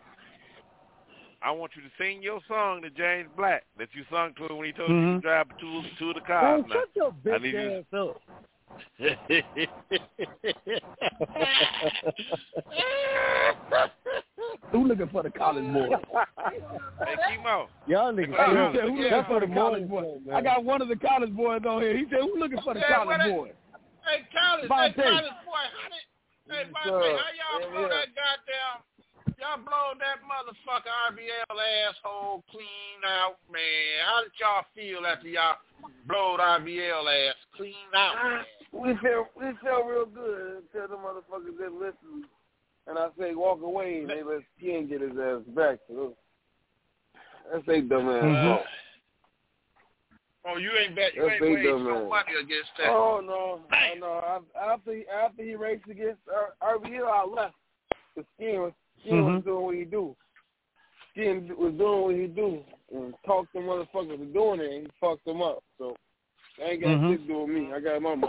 Speaker 10: I want you to sing your song to James Black that you sung to him when he told you
Speaker 13: Mhm.
Speaker 10: to drive two, two of the
Speaker 8: Man,
Speaker 10: cars. now.
Speaker 8: shut your
Speaker 10: I need
Speaker 8: bitch
Speaker 10: you-
Speaker 8: ass up.
Speaker 2: Who looking for the college boy?
Speaker 10: Hey, Chemo.
Speaker 8: Y'all niggas
Speaker 2: Hey, he
Speaker 8: crazy.
Speaker 2: said, who looking
Speaker 8: That's
Speaker 2: for
Speaker 8: for
Speaker 2: the
Speaker 8: the
Speaker 2: college
Speaker 8: morning
Speaker 2: boy?
Speaker 8: show, man.
Speaker 2: I got one of the college boys on here. He said, who looking for the
Speaker 3: Yeah,
Speaker 2: college
Speaker 3: what
Speaker 2: boy?
Speaker 3: Hey, college,
Speaker 2: Vontae.
Speaker 3: hey, college boy, how did? Hey, Vontae, how y'all
Speaker 12: Yeah,
Speaker 3: blow
Speaker 12: yeah.
Speaker 3: that goddamn? y'all blowed that motherfucker R B L asshole clean out, man. How did y'all feel after y'all blowed R B L ass clean out, man?
Speaker 8: We feel we feel real good until the motherfuckers didn't listen. And I say walk away and they let Skin get his ass back. So that's they dumb ass
Speaker 3: Mm-hmm.
Speaker 8: fault.
Speaker 3: Oh, you ain't bet. You
Speaker 8: That's
Speaker 3: ain't
Speaker 8: they
Speaker 3: waste
Speaker 8: dumb
Speaker 3: no
Speaker 8: ass.
Speaker 3: money against that.
Speaker 8: Oh no, oh, no. After he, after he raced against R B L, I left. The Skin was Skin
Speaker 14: Mm-hmm.
Speaker 8: was doing what he do. Skin was doing what he do and talked the motherfuckers to doing it and he fucked them up. So I ain't got
Speaker 14: Mm-hmm.
Speaker 8: shit to do with me. I got my money.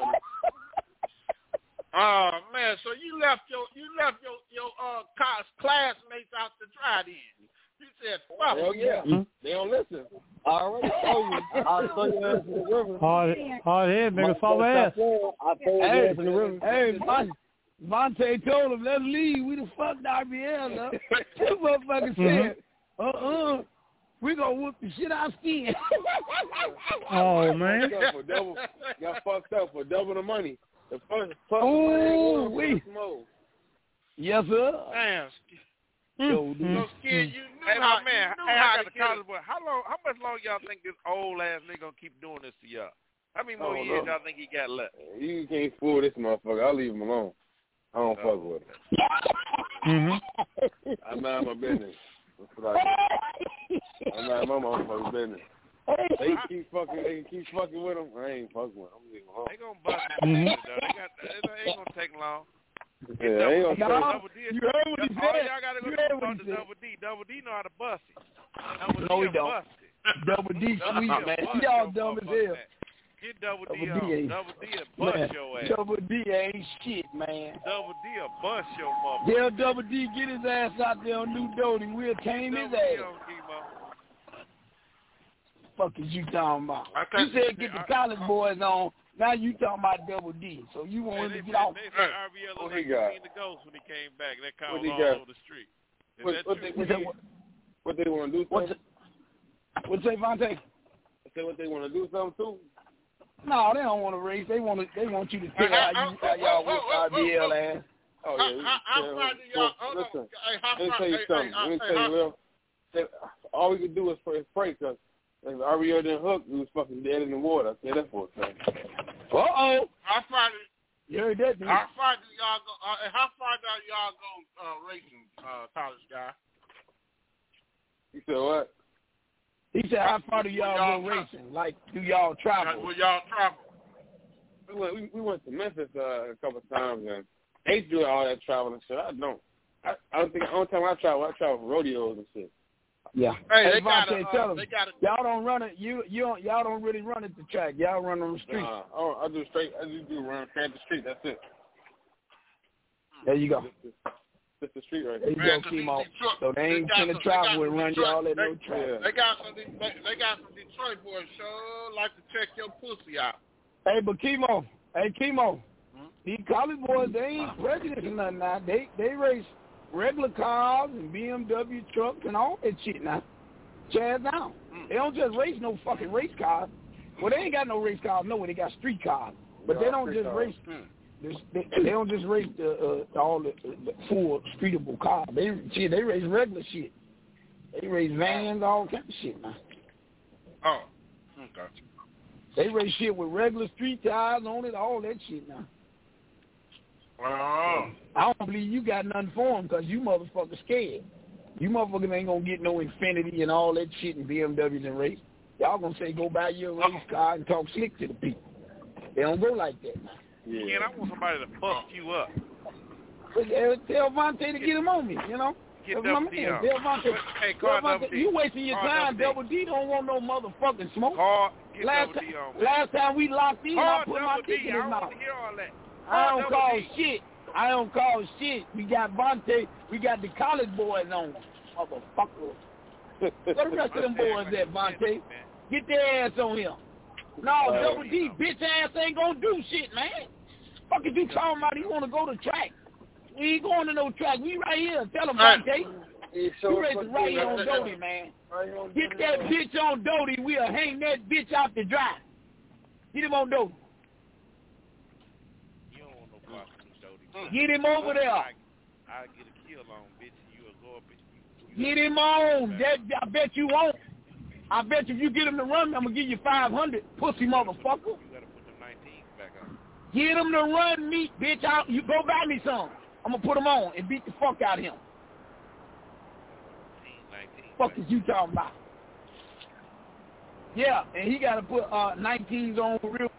Speaker 3: Oh man, so you left your you left your your uh classmates out to dry then. You said, fuck.
Speaker 8: Hell yeah.
Speaker 14: Mm-hmm.
Speaker 8: They don't listen. I already told you. I throw your ass in the river.
Speaker 14: Hard, hard head, nigga, fall ass.
Speaker 8: I throw your
Speaker 13: Hey,
Speaker 8: ass in the river.
Speaker 13: hey, Von- Vontae told him, let's leave. We the fuck the R B L up. That motherfucker
Speaker 14: Mhm.
Speaker 13: said, uh-uh, we gonna whoop the shit out of Skin.
Speaker 14: Oh, man.
Speaker 8: Got for double, got fucked up for double the money. The first, first
Speaker 13: Ooh,
Speaker 8: money,
Speaker 13: we.
Speaker 8: Yes,
Speaker 13: sir.
Speaker 3: Damn.
Speaker 14: Mm-hmm.
Speaker 3: So Skin, you knew
Speaker 10: Hey,
Speaker 3: how,
Speaker 10: my man,
Speaker 3: you knew
Speaker 10: hey,
Speaker 3: how
Speaker 10: I
Speaker 3: to
Speaker 10: got a
Speaker 3: get
Speaker 10: college boy. How long? How much longer y'all think this old ass nigga gonna keep doing this to y'all? How many more
Speaker 8: Oh,
Speaker 10: years
Speaker 8: no.
Speaker 10: y'all think he got left?
Speaker 8: You can't fool this motherfucker. I'll leave him alone. I don't fuck with him.
Speaker 14: Mm-hmm.
Speaker 8: I mind my business. That's what I do. I mind my motherfucking business. They keep fucking. They keep fucking with him. I ain't fucking with him. I'm leaving him alone.
Speaker 10: They gonna bust his
Speaker 14: Mhm.
Speaker 10: ass, though. They got. It ain't gonna take long.
Speaker 8: Yeah, I ain't gonna
Speaker 13: Y'all,
Speaker 10: Double D.
Speaker 13: you heard what he
Speaker 10: All
Speaker 13: said.
Speaker 10: y'all gotta go
Speaker 13: You
Speaker 10: do
Speaker 13: heard
Speaker 10: is
Speaker 13: what
Speaker 10: talk
Speaker 13: he
Speaker 10: to
Speaker 13: said.
Speaker 10: Double D. Double D know how to bust it. Double
Speaker 13: No,
Speaker 10: D
Speaker 13: he don't.
Speaker 10: bust it.
Speaker 13: Double D
Speaker 10: Double
Speaker 13: sweet,
Speaker 10: D
Speaker 13: man.
Speaker 10: bust
Speaker 13: Y'all
Speaker 10: your
Speaker 13: dumb as
Speaker 10: motherfucking
Speaker 13: hell.
Speaker 10: ass. Get Double D
Speaker 13: Double
Speaker 10: on.
Speaker 13: D ain't-
Speaker 10: Double D will bust
Speaker 13: Man,
Speaker 10: your ass.
Speaker 13: Double D ain't shit, man.
Speaker 10: Double D will bust your motherfucker.
Speaker 13: Tell Double D get his ass out there on New Doty. We'll tame his
Speaker 10: Double D
Speaker 13: ass.
Speaker 10: on chemo.
Speaker 13: Fuck is you talking about?
Speaker 10: I
Speaker 13: You
Speaker 10: can't-
Speaker 13: said get the
Speaker 10: I-
Speaker 13: college boys on. Now you talking about Double D. So you want
Speaker 10: Hey,
Speaker 13: him
Speaker 10: they
Speaker 13: to get
Speaker 10: said,
Speaker 13: off.
Speaker 10: they said R B L
Speaker 8: What
Speaker 10: looked
Speaker 8: he
Speaker 10: like
Speaker 8: got?
Speaker 10: he seen the ghost when he came back. That
Speaker 8: What
Speaker 10: called
Speaker 8: he
Speaker 10: all
Speaker 8: got?
Speaker 10: over the street. Is
Speaker 8: What,
Speaker 10: that
Speaker 8: what,
Speaker 10: true?
Speaker 8: they, what, they, what they want to do?
Speaker 13: What's
Speaker 8: Something?
Speaker 13: it? What's say, Vontae?
Speaker 8: I say what they want to do something too.
Speaker 13: No, they don't want to race. They want to. They want you to tell how you how y'all whip R B L ass.
Speaker 8: Oh
Speaker 3: How,
Speaker 8: yeah.
Speaker 3: how, how
Speaker 8: yeah,
Speaker 3: far do y'all?
Speaker 8: well,
Speaker 3: Hold
Speaker 8: listen,
Speaker 3: on. Hey, how
Speaker 8: let me
Speaker 3: far?
Speaker 8: tell you
Speaker 3: hey,
Speaker 8: something.
Speaker 3: hey,
Speaker 8: Let me
Speaker 3: hey,
Speaker 8: tell you,
Speaker 3: how-
Speaker 8: Lil. that All we could do is pray, pray, cause if R B L didn't hook, we was fucking dead in the water. I say that for a second.
Speaker 13: Uh oh.
Speaker 3: How far? Do,
Speaker 13: You heard that? Dude?
Speaker 3: how far do y'all go? Uh, how far do y'all go uh, racing, uh, college guy?
Speaker 8: You said what?
Speaker 13: He said, how far do y'all,
Speaker 3: Y'all
Speaker 13: go
Speaker 3: tra-
Speaker 13: racing? Like, do y'all travel?
Speaker 3: Will y'all travel?
Speaker 8: We went, we, we went to Memphis uh, a couple of times, and they do all that traveling shit. I don't. I, I don't think the only time I travel, I travel for rodeos and shit.
Speaker 13: Yeah.
Speaker 3: Hey,
Speaker 13: Hey,
Speaker 3: they got
Speaker 13: Vontae,
Speaker 3: uh,
Speaker 13: tell them.
Speaker 3: they got
Speaker 13: Y'all don't run it. You you don't, y'all don't really run at the track. Y'all run on the street.
Speaker 8: Nah, I, don't, I do straight. I just do run straight the street. That's it.
Speaker 13: There you go.
Speaker 8: Just, just the street right
Speaker 13: There
Speaker 8: there.
Speaker 13: you
Speaker 3: Man,
Speaker 13: go,
Speaker 3: 'cause these
Speaker 13: Chemo.
Speaker 3: Detroit-
Speaker 13: So they ain't
Speaker 3: they got
Speaker 13: finna
Speaker 3: some-
Speaker 13: travel
Speaker 3: they got
Speaker 13: and
Speaker 3: some
Speaker 13: run
Speaker 3: Detroit-
Speaker 13: y'all at
Speaker 3: they,
Speaker 13: no track.
Speaker 3: They got some. They, they got some Detroit boys sure like to check your pussy out.
Speaker 13: Hey, but Chemo. Hey, Chemo.
Speaker 3: Hmm?
Speaker 13: These college boys, they ain't prejudice or nothing now. They they race regular cars and B M W trucks and all that shit now. Chaz down. They don't just race no fucking race cars. Well, they ain't got no race cars. No, they got street cars. But they don't just race. They, they don't just race the, uh, all the, the full streetable cars. They shit, they race regular shit. They race vans, all kind of shit now.
Speaker 3: Oh, okay.
Speaker 13: They race shit with regular street tires on it, all that shit now.
Speaker 3: Oh.
Speaker 13: I don't believe you got nothing for them because you motherfuckers scared. You motherfuckers ain't going to get no Infiniti and all that shit in B M Ws and race. Y'all going to say go buy your race car and talk slick to the people. They don't go like that now.
Speaker 10: Yeah. Ken, I want somebody to bust you up.
Speaker 13: But, uh, tell Vontae to get him on me, you know.
Speaker 10: Get
Speaker 13: That's my
Speaker 10: Double D
Speaker 13: man.
Speaker 10: on.
Speaker 13: Tell Vontae.
Speaker 10: Hey,
Speaker 13: Tell
Speaker 10: call Double
Speaker 13: Vontae,
Speaker 10: D.
Speaker 13: you wasting your
Speaker 10: Call
Speaker 13: time.
Speaker 10: Double
Speaker 13: Double D don't want no motherfucking smoke.
Speaker 10: Call, get
Speaker 13: last,
Speaker 10: Double D on, man.
Speaker 13: last time we locked in,
Speaker 10: Call
Speaker 13: I put my
Speaker 10: Double
Speaker 13: dick
Speaker 10: D.
Speaker 13: in
Speaker 10: I
Speaker 13: his
Speaker 10: don't
Speaker 13: mouth.
Speaker 10: want to hear all that.
Speaker 13: I
Speaker 10: Call
Speaker 13: don't
Speaker 10: Double
Speaker 13: call
Speaker 10: D.
Speaker 13: shit. I don't call shit. We got Vontae. We got the college boys on. Motherfucker. Where the rest of them boys at, Vontae? Get their ass on him. No,
Speaker 8: Uh,
Speaker 13: Double D, bitch ass ain't gonna do shit, man. Fuck is you talking about? He wanna go to track. We ain't going to no track. We right here. Tell him, Vontae.
Speaker 8: You
Speaker 13: You racing right here on Doty, man. Get that bitch on Doty. We'll hang that bitch out to dry. Get him on Doty.
Speaker 10: You don't want no boss from Doty.
Speaker 13: Get him over there.
Speaker 10: I, I get a kill on, bitch. You a
Speaker 13: Get him on. That, I bet you won't. I bet you if you get him to run, I'm going to give you five hundred, pussy motherfucker.
Speaker 10: You got to put them nineteens back on.
Speaker 13: Get him to run me, bitch. Out. You go buy me some. I'm going to put them on and beat the fuck out of him.
Speaker 10: nineteen,
Speaker 13: fuck is you talking about? Yeah, and he got to put uh, nineteens on real.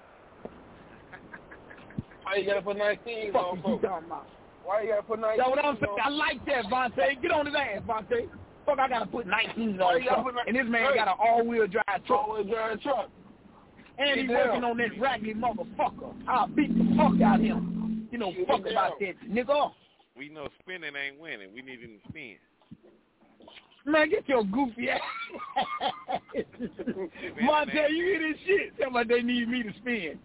Speaker 8: Why you got to put nineteens
Speaker 13: fuck
Speaker 8: on?
Speaker 13: Fuck is you talking about?
Speaker 8: Why you got to put nineteens
Speaker 13: on? That's what I'm saying.
Speaker 8: On?
Speaker 13: I like that, Vontae. Get on his ass, Vontae. Fuck, I got to put nineteens on truck. And this man got an all-wheel drive truck.
Speaker 8: All-wheel drive truck.
Speaker 13: And he working on that raggedy motherfucker. I'll beat the fuck out of him. You know, Get fuck about that, nigga.
Speaker 10: We know spinning ain't winning. We need him to spin.
Speaker 13: Man, get your goofy ass. Monte, you hear this shit? Somebody they need me to spin.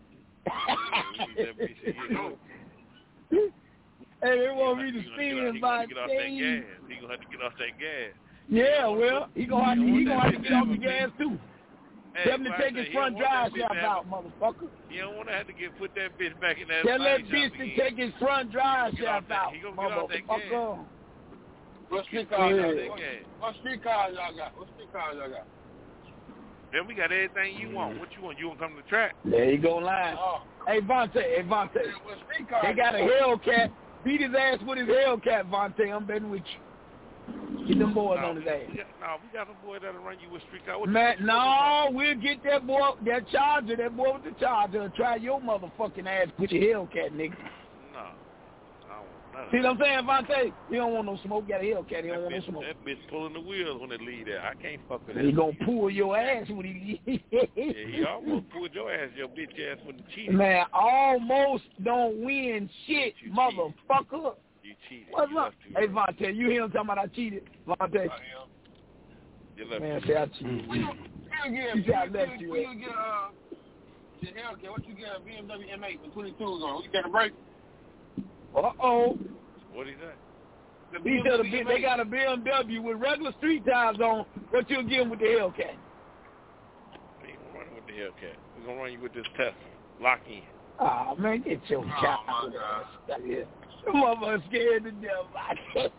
Speaker 13: Hey, they want me to spin, Monte.
Speaker 10: He gonna have to get off that gas. He gonna have to get off that gas.
Speaker 13: Yeah, well, he gonna have to, he gonna have to get off the gas too.
Speaker 10: Hey,
Speaker 13: Tell him to take his front drive shaft out, motherfucker.
Speaker 10: You don't want to have to get put that bitch back in that.
Speaker 13: Tell that bitch to take his front drive shaft out,
Speaker 10: he gonna get off that gas.
Speaker 13: motherfucker.
Speaker 8: What street cars y'all got? What street cars y'all got? What street cars y'all got?
Speaker 10: Then we got everything you want. What you want? You want to come to the track?
Speaker 13: There you go, line. Oh. Hey, Vontae, hey, Vontae.
Speaker 8: Yeah,
Speaker 13: they got a Hellcat. Beat his ass with his Hellcat, Vontae. I'm betting with you. Get them boys
Speaker 10: no,
Speaker 13: on his ass.
Speaker 10: We got, no, we got some boy that'll run you with street car.
Speaker 13: Man, no, we'll get that boy, that Charger, that boy with the Charger. Try your motherfucking ass with your Hellcat, nigga.
Speaker 10: No.
Speaker 13: See what I'm saying, Vontae? He don't want no smoke. Got a Hellcat. He don't want
Speaker 10: bitch,
Speaker 13: no smoke.
Speaker 10: That bitch pulling the wheels when it leave there. I can't fuck with that.
Speaker 13: He gonna pull your ass when he.
Speaker 10: Yeah, he almost pulled your ass, your bitch ass when the cheated.
Speaker 13: Man, almost don't win shit,
Speaker 10: you
Speaker 13: motherfucker.
Speaker 10: You cheated.
Speaker 13: What's
Speaker 10: you
Speaker 13: up? Hey, Vontae, you hear him talking about I cheated? Vontae. Man, say I cheated.
Speaker 8: You
Speaker 13: You say I left you.
Speaker 8: What you get, uh, your Hellcat, what you get a B M W M eight with twenty-twos on? What you got a break?
Speaker 13: Uh-oh.
Speaker 10: What is that?
Speaker 13: The he said a, they got a B M W with regular street tires on. What you get with the Hellcat?
Speaker 10: We ain't gonna run with the Hellcat. We're going to run you with this Tesla. Lock in.
Speaker 13: Oh, man, get your oh, child. Oh, my God. Yeah. Some of us scared to death.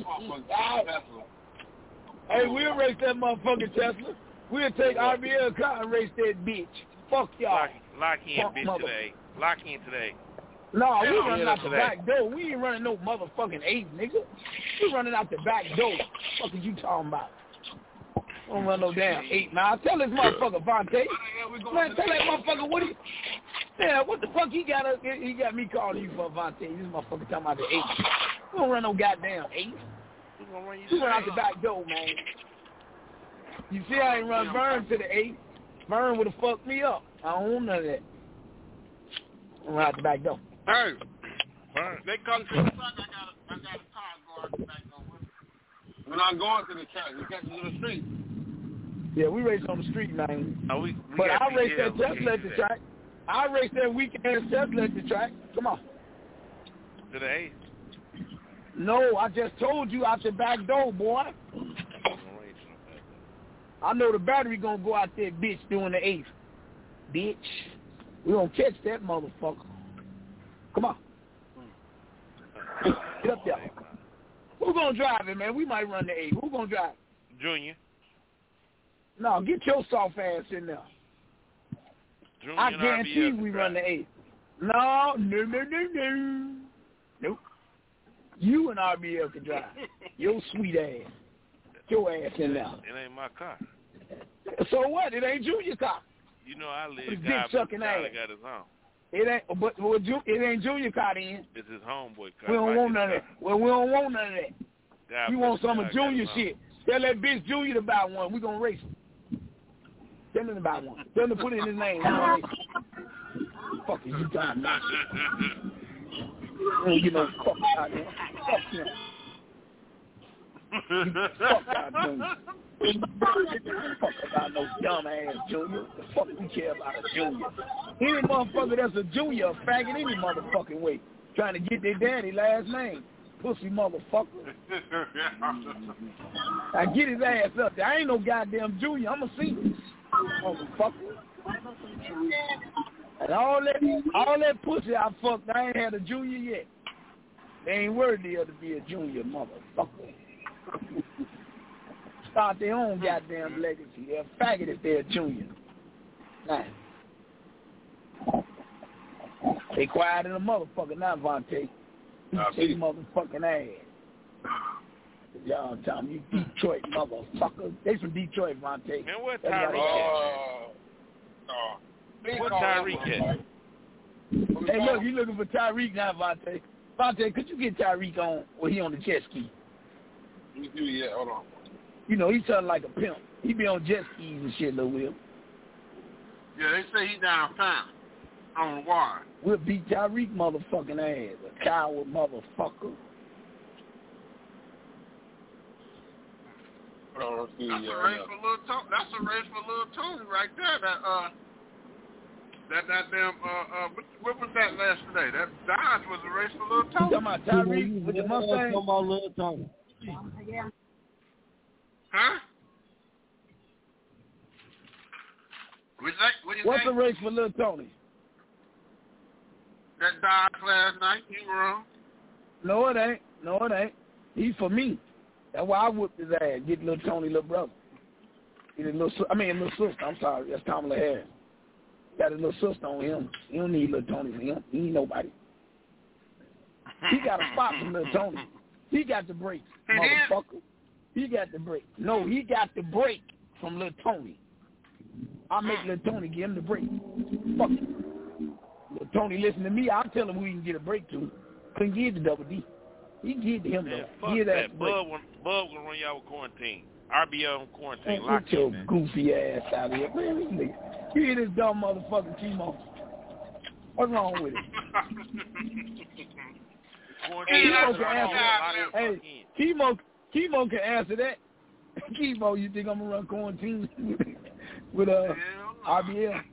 Speaker 13: Hey, we'll race that motherfucking Tesla. We'll take R B L car and race that bitch. Fuck y'all.
Speaker 10: Lock, lock in,
Speaker 13: Fuck
Speaker 10: bitch,
Speaker 13: mother.
Speaker 10: today. Lock in today.
Speaker 13: No, we
Speaker 10: yeah,
Speaker 13: running out the
Speaker 10: today.
Speaker 13: back door. We ain't running no motherfucking eight, nigga. We running out the back door. What the fuck is you talking about? Don't run no damn eight. Now, tell this motherfucker, Vontae. Man, tell that motherfucker what he... Yeah, what the fuck he got? A, he got me calling you for Vontae. This motherfucker talking about the eight. We don't run no goddamn eight.
Speaker 10: We gonna run you
Speaker 13: We run out the back door, man. You see, I ain't run Vern to the eight. Vern would have fucked me up. I don't want none of that. I'm out the back door.
Speaker 11: Hey,
Speaker 10: Vern.
Speaker 11: they come to the truck. I got a, I got a car going back door. We're not going to the track. We catch you to the street.
Speaker 13: Yeah, we race on the street, man.
Speaker 10: Oh, we, we
Speaker 13: but I race
Speaker 10: yeah,
Speaker 13: that Tesla at the
Speaker 10: that.
Speaker 13: track. I race that weekend Tesla at the track. Come on.
Speaker 10: To the eight.
Speaker 13: No, I just told you out the back door, boy. I know the battery gonna go out there, bitch, doing the eighth. Bitch. We gonna catch that motherfucker. Come on. Get up there. Who gonna drive it, man? We might run the eight. Who gonna drive?
Speaker 10: Junior.
Speaker 13: No, get your soft ass in there.
Speaker 10: Junior
Speaker 13: I guarantee we
Speaker 10: drive.
Speaker 13: run the eight. No, no, no, no, no. Nope. You and R B L can drive. Your sweet ass. Get your ass in there.
Speaker 10: It ain't my car.
Speaker 13: So what? It ain't Junior's car.
Speaker 10: You know I live
Speaker 13: It's
Speaker 10: guy,
Speaker 13: dick sucking
Speaker 10: but
Speaker 13: ass.
Speaker 10: got his own.
Speaker 13: It ain't, but well, Ju- it ain't Junior car then.
Speaker 10: It's his homeboy car.
Speaker 13: We don't
Speaker 10: like
Speaker 13: want none of that. Well, we don't want none of that.
Speaker 10: God
Speaker 13: You want some of
Speaker 10: God
Speaker 13: Junior
Speaker 10: got his
Speaker 13: shit. Tell that bitch Junior to buy one. We gonna race him. Tell him to buy one. Tell him to put it in his name. Fuck is you talking about? You don't get no fuck out there. Fuck him. Fuck out Junior. Fuck about no dumb ass Junior. The fuck we care about a Junior? Any motherfucker that's a Junior, a faggot any motherfucking way. Trying to get their daddy last name. Pussy motherfucker. I get his ass up there. I ain't no goddamn Junior. I'm a senior. Motherfucker. And all that, all that pussy I fucked, I ain't had a Junior yet. They ain't worthy of to be a Junior, motherfucker. Start their own goddamn legacy. They're a faggot if they're a junior. Nah. They quiet in a motherfucker now, Vontae. They motherfucking ass. Y'all tell me, you Detroit motherfucker. They from Detroit, Vontae.
Speaker 10: Man, what Tyreek
Speaker 11: Oh,
Speaker 10: at? What Tyreek at?
Speaker 13: Hey, look, you looking for Tyreek now, Vontae. Vontae, could you get Tyreek on, or he on the jet ski?
Speaker 11: Let me see, yeah, hold on.
Speaker 13: You know, he's something like a pimp. He be on jet skis and shit, Lil Will.
Speaker 3: Yeah, they say he downtown on the wire.
Speaker 13: We'll beat Tyreek motherfucking ass. A coward motherfucker.
Speaker 11: Oh, see,
Speaker 3: that's
Speaker 11: yeah,
Speaker 3: a race
Speaker 11: yeah.
Speaker 3: for little Tony. That's a race for little Tony right there. That uh, that that damn uh uh, what, what was that last today? That Dodge was a race for little Tony.
Speaker 13: You talking about Tyreek with the Mustang?
Speaker 15: Talking about little Tony.
Speaker 3: Yeah. Huh? What'd you say? What'd you
Speaker 13: What's
Speaker 3: say?
Speaker 13: the race for Lil Tony?
Speaker 3: That Dodge last night. You wrong.
Speaker 13: No, it ain't. No, it ain't. He's for me. That's why I whooped his ass. Get Lil Tony, little brother. Get his little, I mean, little sister. I'm sorry. That's Kamala Harris. Got his little sister on him. He don't need Lil Tony for him. He ain't nobody. He got a spot from Lil Tony. He got the break, motherfucker. He got the break. No, he got the break from Lil Tony. I make Lil Tony give him the break. Fuck it. Lil Tony listen to me. I'll tell him who he can get a break to. Couldn't give the double D. He can give to him,
Speaker 10: Man,
Speaker 13: though.
Speaker 10: fuck
Speaker 13: Give
Speaker 10: that.
Speaker 13: that break.
Speaker 10: Bub, Bub gonna run y'all with quarantine. R B O on quarantine.
Speaker 13: Man,
Speaker 10: Lock
Speaker 13: get your
Speaker 10: in, man.
Speaker 13: goofy ass out of here. Man, this nigga. You hear this dumb motherfucking Timo. What's wrong with it?
Speaker 10: Quarantine.
Speaker 13: Timo can answer. Hey, Timo, Timo can answer that. Timo, you think I'm gonna run quarantine with uh R B L?
Speaker 3: Nah.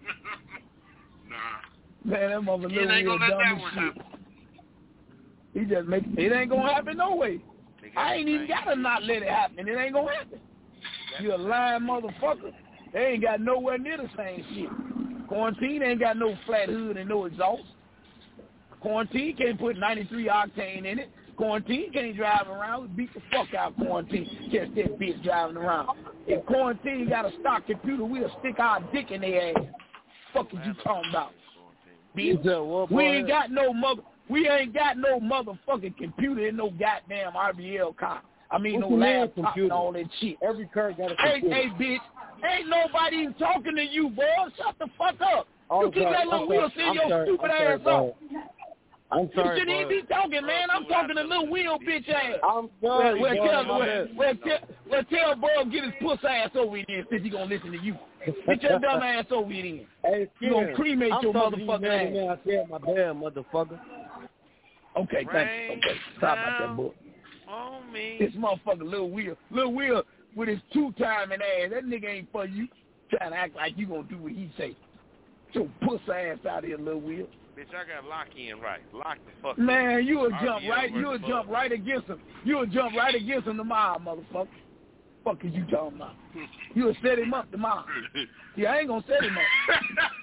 Speaker 13: Man, that mother
Speaker 3: He
Speaker 13: little
Speaker 3: ain't
Speaker 13: weird
Speaker 3: gonna let
Speaker 13: dumb
Speaker 3: that
Speaker 13: as
Speaker 3: one
Speaker 13: shit.
Speaker 3: happen.
Speaker 13: He just make it ain't gonna happen no way. I ain't even gotta not let it happen. It ain't gonna happen. You a lying motherfucker. They ain't got nowhere near the same shit. Quarantine ain't got no flat hood and no exhaust. Quarantine can't put ninety-three octane in it. Quarantine can't drive around. We beat the fuck out of Quarantine. Catch that bitch driving around. If Quarantine got a stock computer, we'll stick our dick in their ass. Fuck is you talking about? Bitch. We ain't got no mother. We ain't got no motherfucking computer in no goddamn R B L car. I mean,
Speaker 15: What's
Speaker 13: no
Speaker 15: the name
Speaker 13: laptop
Speaker 15: computer?
Speaker 13: and all that shit.
Speaker 15: Every car got a
Speaker 13: Hey,
Speaker 15: computer.
Speaker 13: hey, bitch. Ain't nobody even talking to you, boy. Shut the fuck up.
Speaker 15: Oh,
Speaker 13: you keep
Speaker 15: sorry.
Speaker 13: that little
Speaker 15: I'm
Speaker 13: wheel
Speaker 15: sorry.
Speaker 13: send
Speaker 15: I'm
Speaker 13: your
Speaker 15: sorry.
Speaker 13: stupid
Speaker 15: I'm sorry,
Speaker 13: ass
Speaker 15: bro.
Speaker 13: up.
Speaker 15: I'm sorry,
Speaker 13: You shouldn't even
Speaker 15: boy.
Speaker 13: be talking, man. I'm talking to little wheel bitch ass.
Speaker 15: I'm sorry,
Speaker 13: well,
Speaker 15: boy.
Speaker 13: tell,
Speaker 15: My
Speaker 13: well,
Speaker 15: bad.
Speaker 13: well, tell, well, tell Bob get his puss ass over here since he gonna listen to you. Get your dumb ass over here then.
Speaker 15: Hey,
Speaker 13: You gonna cremate
Speaker 15: I'm
Speaker 13: your
Speaker 15: talking to you,
Speaker 13: motherfucking
Speaker 15: man,
Speaker 13: ass.
Speaker 15: man. I said my bad, motherfucker.
Speaker 13: Okay, thanks. Okay, stop about that, boy.
Speaker 10: On me.
Speaker 13: This motherfucker, Lil Will, Lil Will with his two-timing ass. That nigga ain't for you. Trying to act like you gonna do what he say. Get your puss ass out of here, Lil Will.
Speaker 10: Bitch, I got lock in right. Lock the fuck
Speaker 13: Man,
Speaker 10: in.
Speaker 13: you'll
Speaker 10: R
Speaker 13: jump
Speaker 10: B L
Speaker 13: right. You'll
Speaker 10: versus
Speaker 13: jump
Speaker 10: Bub.
Speaker 13: right against him. You'll jump right against him tomorrow, motherfucker. Fuck is you talking about? You'll set him up tomorrow. Yeah, I ain't gonna set him up.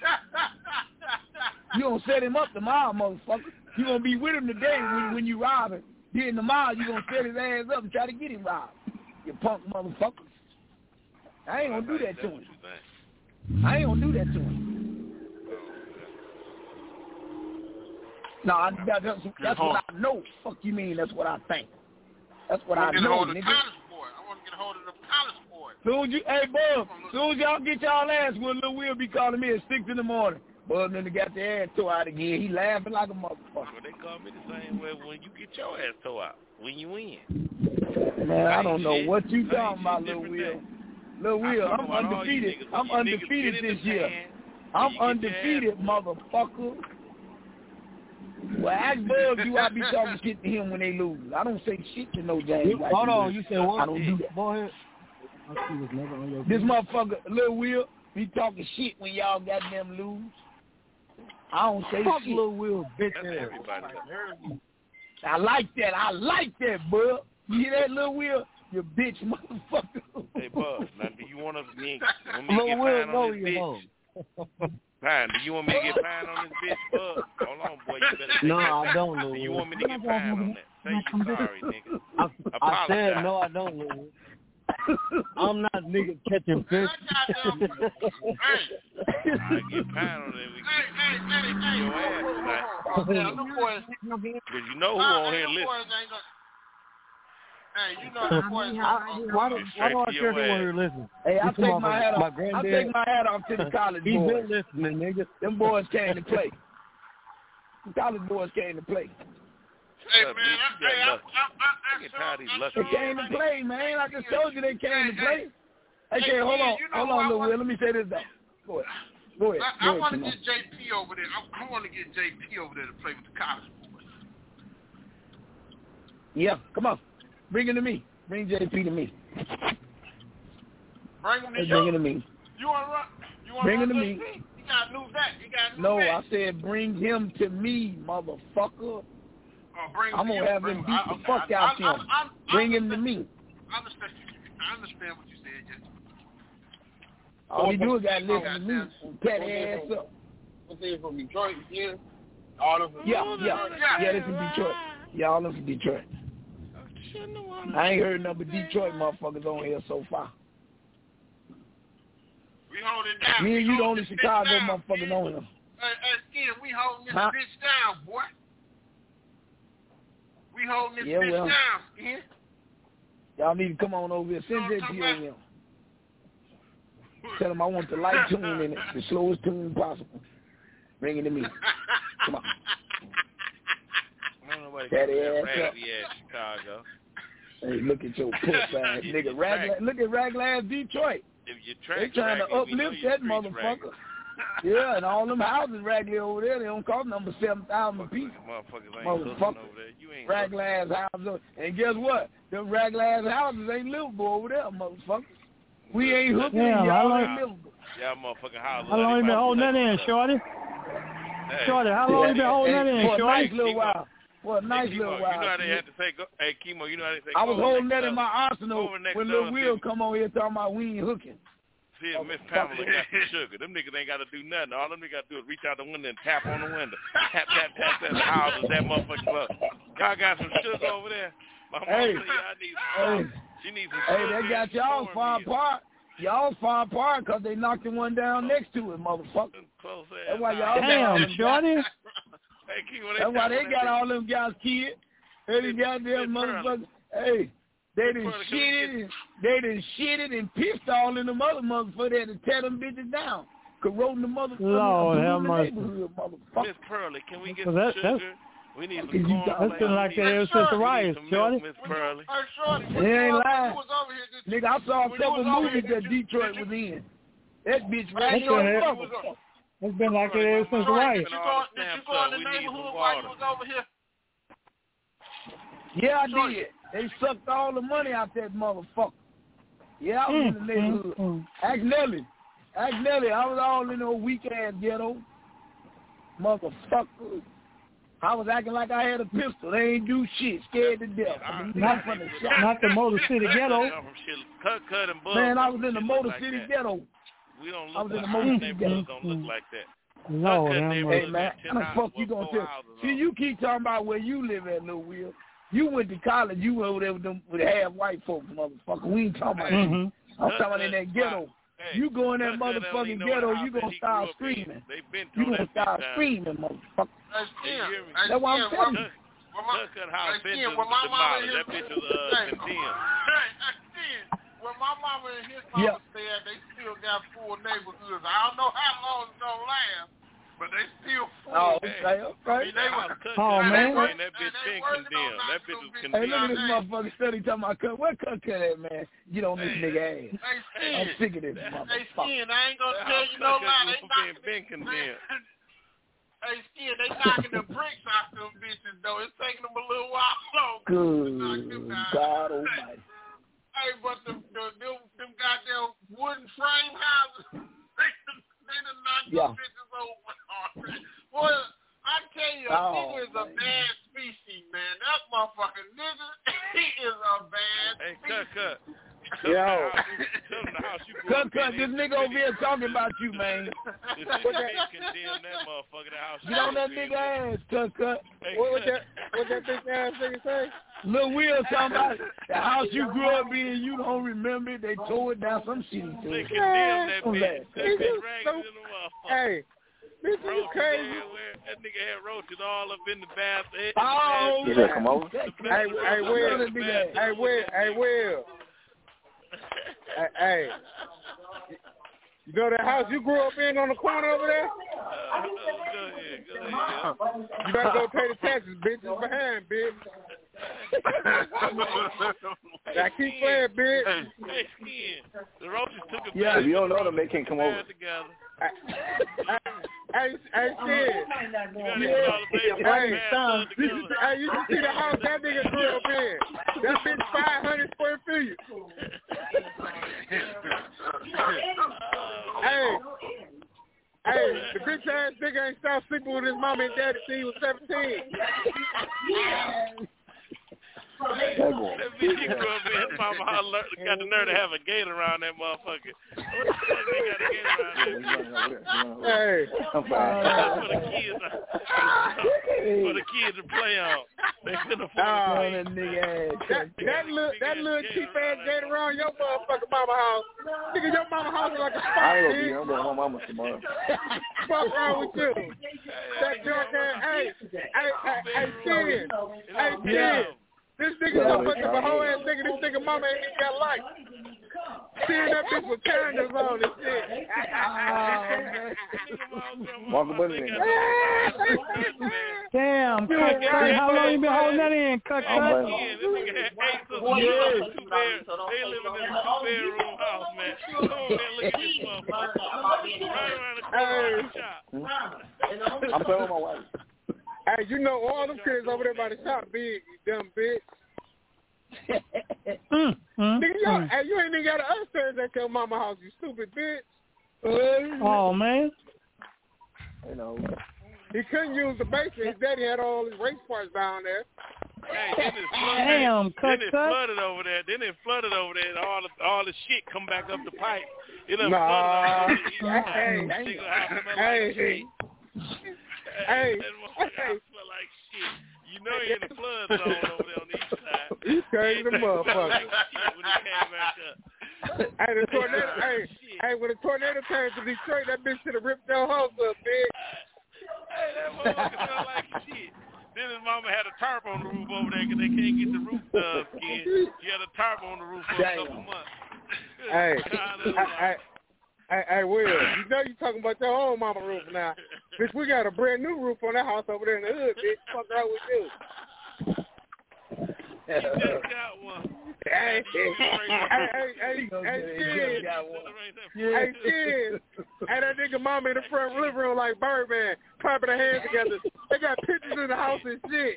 Speaker 13: You gonna set him up tomorrow, motherfucker. You gonna be with him today when when you rob him. Then tomorrow you gonna set his ass up and try to get him robbed. You punk motherfucker. I ain't gonna do that to him. I ain't gonna do that to him. No, I, that, that's, that's what I know. Fuck you mean? That's what I think. That's what I,
Speaker 3: I
Speaker 13: know,
Speaker 3: get hold of
Speaker 13: nigga.
Speaker 3: the college boy. I want to get hold of the college boy.
Speaker 13: Soon you, hey, Bub, soon as y'all get y'all ass, well, Lil Will be calling me at six in the morning. Bub then got their ass tore out again. He laughing like a motherfucker.
Speaker 10: Well, they call me the same way when you get your ass tore out, when you win.
Speaker 13: Man, I
Speaker 10: Same
Speaker 13: don't know
Speaker 10: shit.
Speaker 13: what you
Speaker 10: Same
Speaker 13: talking about,
Speaker 10: shit,
Speaker 13: Lil
Speaker 10: different
Speaker 13: Will.
Speaker 10: day.
Speaker 13: Lil Will,
Speaker 10: talk
Speaker 13: I'm
Speaker 10: about all you
Speaker 13: undefeated.
Speaker 10: niggas when
Speaker 13: I'm
Speaker 10: you niggas
Speaker 13: undefeated
Speaker 10: get in
Speaker 13: this
Speaker 10: the
Speaker 13: year.
Speaker 10: pan,
Speaker 13: I'm
Speaker 10: you get your
Speaker 13: undefeated, motherfucker. Well, ask Bug do I be talking shit to him when they lose. I don't say shit to no James.
Speaker 15: You- hold on, you said what?
Speaker 13: I don't do that.
Speaker 15: Boy, I see what's never on your
Speaker 13: This motherfucker, Lil Will, be talking shit when y'all goddamn lose. I don't say
Speaker 15: Fuck
Speaker 13: shit.
Speaker 15: Lil Will, bitch
Speaker 10: That's
Speaker 15: ass.
Speaker 10: everybody.
Speaker 13: I like that. I like that, bud. You hear that, Lil Will? You bitch motherfucker.
Speaker 10: Hey, Bub, now do you want us to be, want me to
Speaker 15: Lil
Speaker 10: get
Speaker 15: Will
Speaker 10: fine
Speaker 15: know
Speaker 10: on this
Speaker 15: you
Speaker 10: bitch?
Speaker 15: home.
Speaker 10: Pine, do you want me to get Pine on this bitch, bud? Hold on, boy. You better take
Speaker 15: No,
Speaker 10: that.
Speaker 15: I don't, Lou.
Speaker 10: Do you want me to get Pine on that? Say you sorry, nigga.
Speaker 15: I, I
Speaker 10: Apologize.
Speaker 15: said no, I don't, Lou. I'm not nigga catching fish.
Speaker 10: I get Pine on that. We get your ass tonight. Because you know who on here listening.
Speaker 3: Hey, you know the boys.
Speaker 15: Why do why do I care to want to listen?
Speaker 13: Hey, I
Speaker 15: You
Speaker 13: take
Speaker 15: come
Speaker 13: my
Speaker 15: off
Speaker 13: hat
Speaker 15: of- my
Speaker 13: off. I
Speaker 15: granddad-
Speaker 13: take my hat off to the college
Speaker 15: He
Speaker 13: boys.
Speaker 15: been listening, nigga.
Speaker 13: Them boys came to play. The college boys came to play.
Speaker 3: Hey, man, I, hey, I, I, I,
Speaker 10: get tired of these lucky
Speaker 13: They came to play, man. I just told you they came to play. Okay, hold on, hold on, little Will. Let me say this though. Go ahead. Go ahead.
Speaker 3: I,
Speaker 13: Go
Speaker 3: I
Speaker 13: ahead,
Speaker 3: want to
Speaker 13: Simone.
Speaker 3: get J P over there. I, I want to get J P over there to play with the college boys.
Speaker 13: Yeah, come on. Bring it to me. Bring J P to me.
Speaker 3: Bring him to
Speaker 13: Hey,
Speaker 3: you.
Speaker 13: bring it to me.
Speaker 3: You want to run? You want
Speaker 13: Bring
Speaker 3: to
Speaker 13: him to
Speaker 3: run
Speaker 13: me.
Speaker 3: J P? You got to move that. You got to move
Speaker 13: No,
Speaker 3: that.
Speaker 13: I said bring him to me, motherfucker.
Speaker 3: Oh, bring
Speaker 13: I'm
Speaker 3: him to
Speaker 13: gonna
Speaker 3: you.
Speaker 13: have
Speaker 3: Bring
Speaker 13: him
Speaker 3: him.
Speaker 13: beat
Speaker 3: I,
Speaker 13: the
Speaker 3: okay.
Speaker 13: fuck
Speaker 3: I,
Speaker 13: out
Speaker 3: I,
Speaker 13: him.
Speaker 3: I, I,
Speaker 13: Bring
Speaker 3: I
Speaker 13: him to me.
Speaker 3: I understand. I understand what you said, J P.
Speaker 13: All he do is got to listen to me and pat ass up.
Speaker 8: What's in from Detroit? Yeah. All of them.
Speaker 13: Yeah, yeah, yeah. This is Detroit. Yeah, all of them from Detroit. I ain't heard nothing but Detroit motherfuckers on here so far.
Speaker 3: We hold it down.
Speaker 13: Me and you the
Speaker 3: hold
Speaker 13: only
Speaker 3: this
Speaker 13: Chicago
Speaker 3: bitch down,
Speaker 13: motherfuckers
Speaker 3: Skin.
Speaker 13: on here.
Speaker 3: Hey, hey, Skin, we holding this
Speaker 13: Huh?
Speaker 3: bitch down, boy. We holding this
Speaker 13: Yeah,
Speaker 3: bitch
Speaker 13: well.
Speaker 3: down, Skin.
Speaker 13: Y'all need to come on over here. Send J P over here. Tell him I want the light tune in it, the slowest tune possible. Bring it to me. Come on.
Speaker 10: I don't know why they
Speaker 13: Daddy
Speaker 10: keep that
Speaker 13: ass up.
Speaker 10: raggedy ass Chicago.
Speaker 13: Hey, look at your puss ass
Speaker 10: If
Speaker 13: nigga.
Speaker 10: you
Speaker 13: Rag,
Speaker 10: track-
Speaker 13: look at Raglan Detroit.
Speaker 10: If you
Speaker 13: They
Speaker 10: track
Speaker 13: trying to
Speaker 10: raggedy, we know
Speaker 13: uplift
Speaker 10: your
Speaker 13: that
Speaker 10: streets
Speaker 13: motherfucker.
Speaker 10: raggedy.
Speaker 13: Yeah, and all them houses raggedy over there, they don't cost number seven thousand a piece.
Speaker 10: Motherfuckers ain't
Speaker 13: Motherfucker.
Speaker 10: looking over there. You ain't
Speaker 13: Raglan's houses. And guess what? Them Raglan's houses ain't livable over there, motherfuckers. We ain't hooking
Speaker 14: Yeah,
Speaker 13: and y'all
Speaker 14: how
Speaker 13: ain't
Speaker 14: long-
Speaker 13: livable.
Speaker 10: Y'all motherfucking houses.
Speaker 14: How long you been holding that in, Shorty?
Speaker 10: Hey.
Speaker 14: Shorty, how long you been holding that in,
Speaker 13: For a
Speaker 14: Shorty?
Speaker 13: nice little while. For a nice
Speaker 10: Hey, Chemo,
Speaker 13: little
Speaker 10: you
Speaker 13: while.
Speaker 10: know how they
Speaker 13: kid.
Speaker 10: had to say, go, hey, Chemo, you know how they say,
Speaker 13: I was
Speaker 10: go over
Speaker 13: holding
Speaker 10: next
Speaker 13: that in
Speaker 10: door.
Speaker 13: my arsenal
Speaker 10: Over next
Speaker 13: when
Speaker 10: door,
Speaker 13: Lil Will
Speaker 10: see-
Speaker 13: come on here talking about we ain't hooking.
Speaker 10: See if Miss Pamela got some sugar. Them niggas ain't got to do nothing. All them niggas got to do is reach out the window and tap on the window. Tap, tap, tap, tap. The houses, that motherfucker up. Y'all got some sugar over there? My mom
Speaker 13: Hey,
Speaker 10: said y'all need
Speaker 13: hey,
Speaker 10: some. She needs some
Speaker 13: hey,
Speaker 10: sugar.
Speaker 13: they got y'all
Speaker 10: and
Speaker 13: far
Speaker 10: cornmeal.
Speaker 13: apart. Y'all far apart because they knocked the one down next to it, motherfucker.
Speaker 10: Close ass.
Speaker 13: That's why y'all got
Speaker 14: Damn,
Speaker 13: all them
Speaker 14: Shorty.
Speaker 10: Hey, Chemo, they
Speaker 13: That's why
Speaker 10: tap
Speaker 13: they
Speaker 10: on that
Speaker 13: got
Speaker 10: bitch.
Speaker 13: all them guys kids. They done goddamn motherfuckers. Hey, they done
Speaker 10: Pearly, can we
Speaker 13: shitted and they done shitted and pissed all in the mother motherfucker. They had to tear them bitches down. Corroding the motherfucker
Speaker 14: Lord
Speaker 13: in
Speaker 14: have
Speaker 13: the
Speaker 14: mercy.
Speaker 13: neighborhood, motherfucker.
Speaker 10: Miss Pearly, can we get
Speaker 14: Well,
Speaker 10: some
Speaker 14: that- that's-
Speaker 10: sugar? We need some
Speaker 13: Cause you got-
Speaker 10: corn.
Speaker 14: That's been like that ever since the riots, Shorty.
Speaker 10: Miss Pearly.
Speaker 3: Hey, Shorty,
Speaker 13: It
Speaker 3: when you,
Speaker 13: ain't
Speaker 3: was, when
Speaker 13: lying.
Speaker 3: you was over here, did you,
Speaker 13: Nigga, I saw a
Speaker 3: when you
Speaker 13: couple
Speaker 3: was over
Speaker 13: movies
Speaker 3: here,
Speaker 13: that
Speaker 3: did you-
Speaker 13: Detroit
Speaker 3: did you-
Speaker 13: was in. That bitch
Speaker 14: That's
Speaker 13: ran
Speaker 14: been
Speaker 13: your
Speaker 14: it.
Speaker 13: motherfucker.
Speaker 14: It's been like that ever since the
Speaker 3: Shorty, did
Speaker 14: riots.
Speaker 3: you go, did you go in the
Speaker 10: We need some
Speaker 3: neighborhood while
Speaker 10: water.
Speaker 3: you was over here?
Speaker 13: Yeah, I
Speaker 3: Shorty.
Speaker 13: did. They sucked all the money out that motherfucker. Yeah, I was in the
Speaker 14: Mm,
Speaker 13: neighborhood.
Speaker 14: mm, mm.
Speaker 13: Ask Nelly. Ask Nelly. I was all in those weak ass ghetto. Motherfucker. I was acting like I had a pistol. They ain't do shit. Scared to death. I'm
Speaker 14: Not,
Speaker 13: from the shop.
Speaker 14: not the Motor City Ghetto.
Speaker 10: Come from shit, cut, cut, and bug.
Speaker 13: Man, I
Speaker 10: come
Speaker 13: was
Speaker 10: from
Speaker 13: in the
Speaker 10: shit
Speaker 13: Motor
Speaker 10: like
Speaker 13: City
Speaker 10: that.
Speaker 13: ghetto.
Speaker 10: We don't
Speaker 13: I
Speaker 10: look
Speaker 13: was in
Speaker 10: like
Speaker 13: the
Speaker 10: our
Speaker 13: Motor City
Speaker 10: neighborhoods
Speaker 13: ghetto.
Speaker 10: don't look like that.
Speaker 14: Lord
Speaker 10: Cut
Speaker 14: have
Speaker 10: neighborhood
Speaker 14: mercy.
Speaker 13: Hey, man,
Speaker 10: ten
Speaker 13: how the
Speaker 10: houses
Speaker 13: fuck you
Speaker 10: with
Speaker 13: gonna
Speaker 10: four
Speaker 13: tell?
Speaker 10: houses
Speaker 13: See,
Speaker 10: on
Speaker 13: you keep talking about where you live at, Lil Will. You went to college. You went over there with, them, with half white folks, motherfucker. We ain't talking about
Speaker 14: Mm-hmm.
Speaker 13: you. I'm talking about in that ghetto.
Speaker 10: Hey,
Speaker 13: You go in that
Speaker 10: Cut Cut don't
Speaker 13: motherfucking
Speaker 10: even know
Speaker 13: ghetto,
Speaker 10: the
Speaker 13: you
Speaker 10: house
Speaker 13: gonna
Speaker 10: that he
Speaker 13: start
Speaker 10: grew up in.
Speaker 13: screaming.
Speaker 10: They been
Speaker 13: You
Speaker 10: torn
Speaker 13: gonna
Speaker 10: that bitch
Speaker 13: start
Speaker 10: down.
Speaker 13: screaming, motherfucker.
Speaker 3: Hey, Skin.
Speaker 10: hear me?
Speaker 3: Hey,
Speaker 13: That's what I'm
Speaker 3: Skin,
Speaker 13: telling
Speaker 3: when-
Speaker 13: you.
Speaker 3: when my-
Speaker 10: Cut Cut house
Speaker 3: hey,
Speaker 10: been
Speaker 3: Skin,
Speaker 10: to
Speaker 3: when my mama
Speaker 10: demolished.
Speaker 3: and
Speaker 10: That
Speaker 3: his-
Speaker 10: bitch was uh,
Speaker 3: Hey,
Speaker 10: condemned.
Speaker 3: Hey, hey, Skin, when my mama and his mama
Speaker 13: Yeah.
Speaker 3: said they still got full neighborhoods. I don't know how long it's gonna last, but they still full.
Speaker 13: Oh,
Speaker 10: Hey.
Speaker 13: okay, okay.
Speaker 3: They
Speaker 10: That
Speaker 3: were-
Speaker 10: house Cut
Speaker 14: Oh,
Speaker 10: Cut
Speaker 14: man.
Speaker 10: ain't that bitch
Speaker 3: Hey,
Speaker 10: been
Speaker 3: they working on
Speaker 10: condemned. That
Speaker 3: knocking
Speaker 10: bitch was
Speaker 3: them bitches
Speaker 13: Hey, look at
Speaker 10: condemned.
Speaker 13: this
Speaker 3: Hey.
Speaker 13: motherfucker study talking about cut. Where cut cut at, man? Get on this
Speaker 10: Hey.
Speaker 13: nigga ass.
Speaker 3: Hey, Skin.
Speaker 13: I'm sick of this
Speaker 3: Hey,
Speaker 13: motherfucker.
Speaker 3: Skin, I ain't gonna
Speaker 10: That
Speaker 3: tell
Speaker 10: house
Speaker 3: you no
Speaker 10: Cut
Speaker 3: lie.
Speaker 10: Cut
Speaker 3: They
Speaker 10: been,
Speaker 3: knocking
Speaker 10: been condemned.
Speaker 3: Hey, Skin, they knocking the bricks off them bitches, though. It's taking them a little while longer to knock them
Speaker 13: Good
Speaker 3: down.
Speaker 13: God Almighty.
Speaker 3: Hey, but the, the, them, them goddamn wooden frame houses, they, they done knocked
Speaker 13: Yeah.
Speaker 3: them bitches over already. Boy, I tell you, a
Speaker 13: Oh,
Speaker 3: nigga is a
Speaker 13: man.
Speaker 3: bad species, man. That motherfucking nigga, he is a bad
Speaker 10: Hey,
Speaker 3: species.
Speaker 10: Cut Cut.
Speaker 2: Yo.
Speaker 10: Cut,
Speaker 2: cut, this nigga over here talking about you, man.
Speaker 10: What that? Condemn that motherfucker. That house.
Speaker 2: Get on that nigga ass, cut, cut.
Speaker 10: Hey,
Speaker 2: what, what that? What that big ass nigga say? Lil Will talking about the house you grew up in. You don't remember it. They tore it down. Some shit.
Speaker 10: They condemn that bitch. That bitch ragged in the motherfucker.
Speaker 2: Hey. This is crazy.
Speaker 10: That nigga had roaches all up in the bathroom.
Speaker 2: Oh,
Speaker 16: you said come over?
Speaker 2: Hey, hey, Will. Hey, Will. Hey, Will. Hey, hey. You know that house you grew up in on the corner over there?
Speaker 10: Uh, go ahead, go ahead.
Speaker 2: You better go pay the taxes, bitch. It's behind, bitch. I keep playing, bitch.
Speaker 10: Hey, Skin. The roaches took a
Speaker 16: yeah, if you don't know them, they can't come over.
Speaker 10: Together.
Speaker 2: Hey, hey, shit. Hey, you should see the house that nigga grew up in. That bitch five hundred square feet. Hey, hey, the bitch ass nigga ain't stopped sleeping with his mama and daddy till he was seventeen.
Speaker 10: That bitch he grew up in, his mama got the nerve to have a gate around that motherfucker. What the fuck they got a gate around that?
Speaker 2: Hey,
Speaker 16: I'm fine.
Speaker 10: For the kids, for the kids to play on. They couldn't afford
Speaker 2: oh,
Speaker 10: to pay.
Speaker 2: that nigga ass. That, that little, that little cheap ass gate around your motherfucking mama house. Nigga, your mama house is like a spot.
Speaker 16: I ain't gonna be here. I'm going to my mama tomorrow.
Speaker 2: Fuck wrong with you? That junk ass. Hey, hey, hey, hey, kid. Hey, kid. This nigga so much of a whole ass nigga, this nigga mama ain't even got life. Seeing that bitch with candles on and shit.
Speaker 16: Walk a bunny.
Speaker 14: Damn, cut, cut. How long you been holding that in? Cut, cut.
Speaker 10: This nigga had eight sisters. Two bed. They living in a two bedroom house, man. Come on, man, look at this motherfucker. Right around the corner of the shop.
Speaker 16: I'm playing with my wife.
Speaker 2: Hey, you know all them kids over there by the shop big, you dumb bitch.
Speaker 14: mm, mm,
Speaker 2: Nigga, yo,
Speaker 14: mm.
Speaker 2: hey, you ain't even got an upstairs at your mama house, you stupid bitch.
Speaker 14: Oh, man.
Speaker 16: You know.
Speaker 2: He couldn't use the basement. His daddy had all his race parts down there.
Speaker 10: Hey, then it flooded.
Speaker 14: Damn, cut,
Speaker 10: then it
Speaker 14: cut.
Speaker 10: flooded over there. Then it flooded over there, and all the all the shit come back up the pipe. It done
Speaker 2: nah.
Speaker 10: flooded over there.
Speaker 2: Hey, hey, hey, hey. Hey,
Speaker 10: hey. Smell like shit. You know you're in the flood zone over there on the east side.
Speaker 2: You crazy motherfucker.
Speaker 10: Like shit when he came back up.
Speaker 2: Hey, the tornado. hey, hey, when the tornado came to Detroit, that bitch should have ripped your house up, bitch.
Speaker 10: Hey, that motherfucker smell like shit. Then his mama had a tarp on the roof over there because they can't get the roof done again. She had a tarp on the roof for a couple months.
Speaker 2: Hey, hey, hey, hey, Will, you know you talking about your own mama roof now. Bitch, we got a brand new roof on that house over there in the hood, bitch. Fuck out with you.
Speaker 10: He just got one.
Speaker 2: Hey, hey, hey, hey, hey, shit. Hey, shit. Hey, that nigga mama in the front living room like Birdman, clapping their hands together. They got pictures in the house and shit.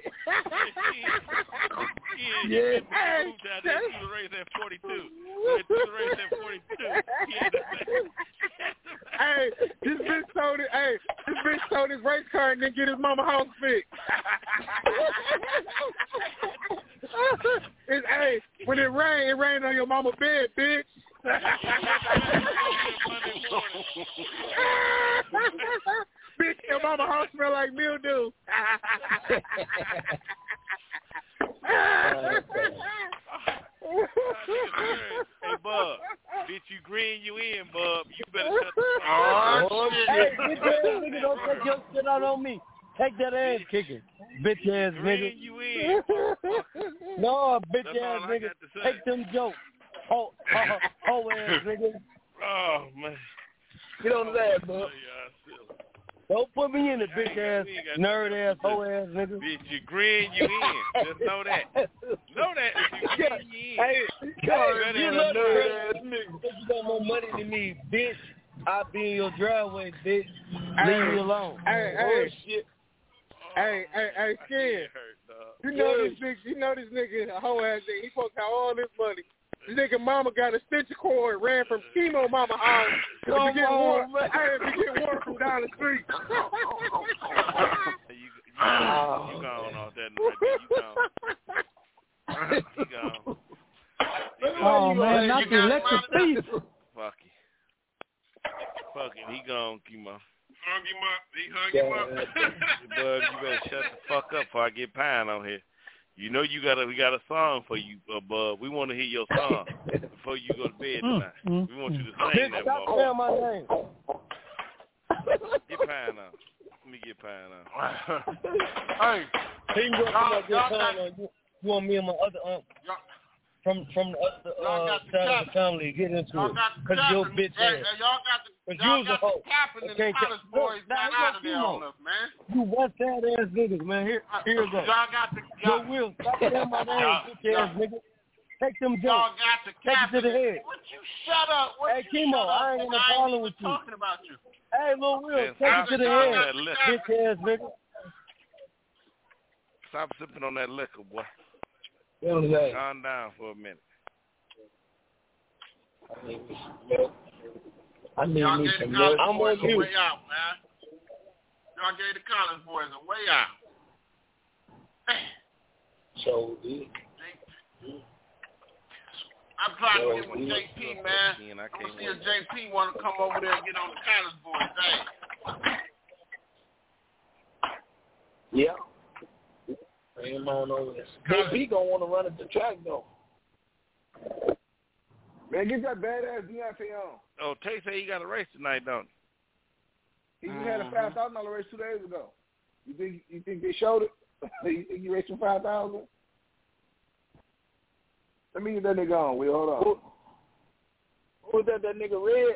Speaker 10: Yeah, hey, they threw the race at forty-two. They threw the race at forty-two.
Speaker 2: Hey, this bitch sold it. Hey, this bitch sold his race car and then get his mama house fixed. It's, hey, when it rained, it rained on your mama bed, bitch. Bitch, your mama house smell like mildew.
Speaker 10: Hey, Bub, bitch, you green, you in, Bub. You better shut the fuck
Speaker 15: up.
Speaker 10: Oh,
Speaker 15: shit. Hey, bitch ass nigga, don't take your shit out on me. Take that ass kicking. Bitch ass nigga.
Speaker 10: You in.
Speaker 15: No, bitch ass nigga. Take them jokes. Oh, oh, oh ass nigga.
Speaker 10: Oh, man.
Speaker 15: Get on his ass, bub. Don't put me in the bitch ass, nerd ass, hoe ass nigga.
Speaker 10: Bitch, you green, you in. Just know that. Know that. If you green, you in.
Speaker 15: Hey,
Speaker 10: hey
Speaker 15: you love nerd ass nigga. You got more money than me, bitch. I'll be in your driveway, bitch.
Speaker 2: Hey,
Speaker 15: leave me alone.
Speaker 2: Hey,
Speaker 15: oh,
Speaker 2: hey,
Speaker 15: shit.
Speaker 2: Hey, hey, hey, Skin. You know this nigga, you know this nigga, a hoe ass nigga. He supposed to have all this money. This nigga mama got a stitcher cord, ran from chemo mama house to get water. I had to get water from down the street.
Speaker 10: you, you, oh. you gone off that right there. You gone. You gone.
Speaker 14: Oh on, man. Not the electric feet.
Speaker 10: Fuck it. Fuck it. He gone, Kimo.
Speaker 3: Hung him up. He hung him up.
Speaker 10: Bub, you better shut the fuck up before I get Pine on here. You know you got a we got a song for you, uh, Bub. We want to hear your song before you go to bed tonight.
Speaker 14: Mm,
Speaker 10: we want you to sing that
Speaker 15: Stop
Speaker 10: motherfucker.
Speaker 15: saying my name.
Speaker 10: Get Pine on. Let me get Pine on.
Speaker 3: Hey,
Speaker 15: He can go
Speaker 3: y'all,
Speaker 15: to
Speaker 3: y'all
Speaker 15: my
Speaker 3: got,
Speaker 15: good you, you want me and my other aunt from from the other
Speaker 3: y'all
Speaker 15: uh,
Speaker 3: got the
Speaker 15: side of
Speaker 3: cap.
Speaker 15: the family to get into
Speaker 3: y'all
Speaker 15: it.
Speaker 3: got the
Speaker 15: Because your
Speaker 3: capping.
Speaker 15: bitch
Speaker 3: Hey,
Speaker 15: ass.
Speaker 3: hey, y'all got the,
Speaker 15: But
Speaker 3: y'all
Speaker 15: you's a
Speaker 3: got the
Speaker 15: hoe.
Speaker 3: capping and the
Speaker 15: Okay,
Speaker 3: college
Speaker 15: look,
Speaker 3: boys
Speaker 15: now,
Speaker 3: got out of there
Speaker 15: look,
Speaker 3: on us, man.
Speaker 15: You West Side ass niggas, man. Here, here you go.
Speaker 3: Y'all got the,
Speaker 15: Yo,
Speaker 3: y'all,
Speaker 15: Will, stop saying my name,
Speaker 3: Y'all-
Speaker 15: bitch ass nigga. Take them
Speaker 3: y'all
Speaker 15: jokes.
Speaker 3: got the
Speaker 15: Take it to
Speaker 3: capping.
Speaker 15: the head.
Speaker 3: What you shut up? What
Speaker 15: Hey,
Speaker 3: you
Speaker 15: Kimo,
Speaker 3: shut up?
Speaker 15: I ain't got no
Speaker 3: I
Speaker 15: problem
Speaker 3: ain't
Speaker 15: with
Speaker 3: even
Speaker 15: you.
Speaker 3: talking about you.
Speaker 15: Hey, Lil Will,
Speaker 10: Man,
Speaker 15: take
Speaker 10: stop
Speaker 15: it to the
Speaker 10: sipping on
Speaker 15: head,
Speaker 10: that liquor.
Speaker 15: bitch ass nigga.
Speaker 10: Stop sipping on that liquor, boy.
Speaker 13: What was that?
Speaker 10: Calm down for a minute.
Speaker 13: I need me some milk. I need
Speaker 3: Y'all
Speaker 13: me
Speaker 3: gave the
Speaker 13: some
Speaker 3: college
Speaker 13: milk. I'm
Speaker 3: boys
Speaker 13: on
Speaker 3: a
Speaker 13: you.
Speaker 3: way out, man. Y'all gave the college boys a way out.
Speaker 13: So, dude.
Speaker 3: I'm trying to get with J P, man. I'm going to see if J P want to come over there and get on the college boys thing.
Speaker 13: Yeah. Bring him on over there. J P gonna want to run at the track though.
Speaker 8: Man, get that badass Deontay on.
Speaker 10: Oh, Tay say he got a race tonight, don't
Speaker 8: He just had a five thousand dollar race two days ago. You think you think they showed it? you think he raced for five thousand? Let me get that nigga on. Will, hold on.
Speaker 13: Who, who was that? That nigga Red?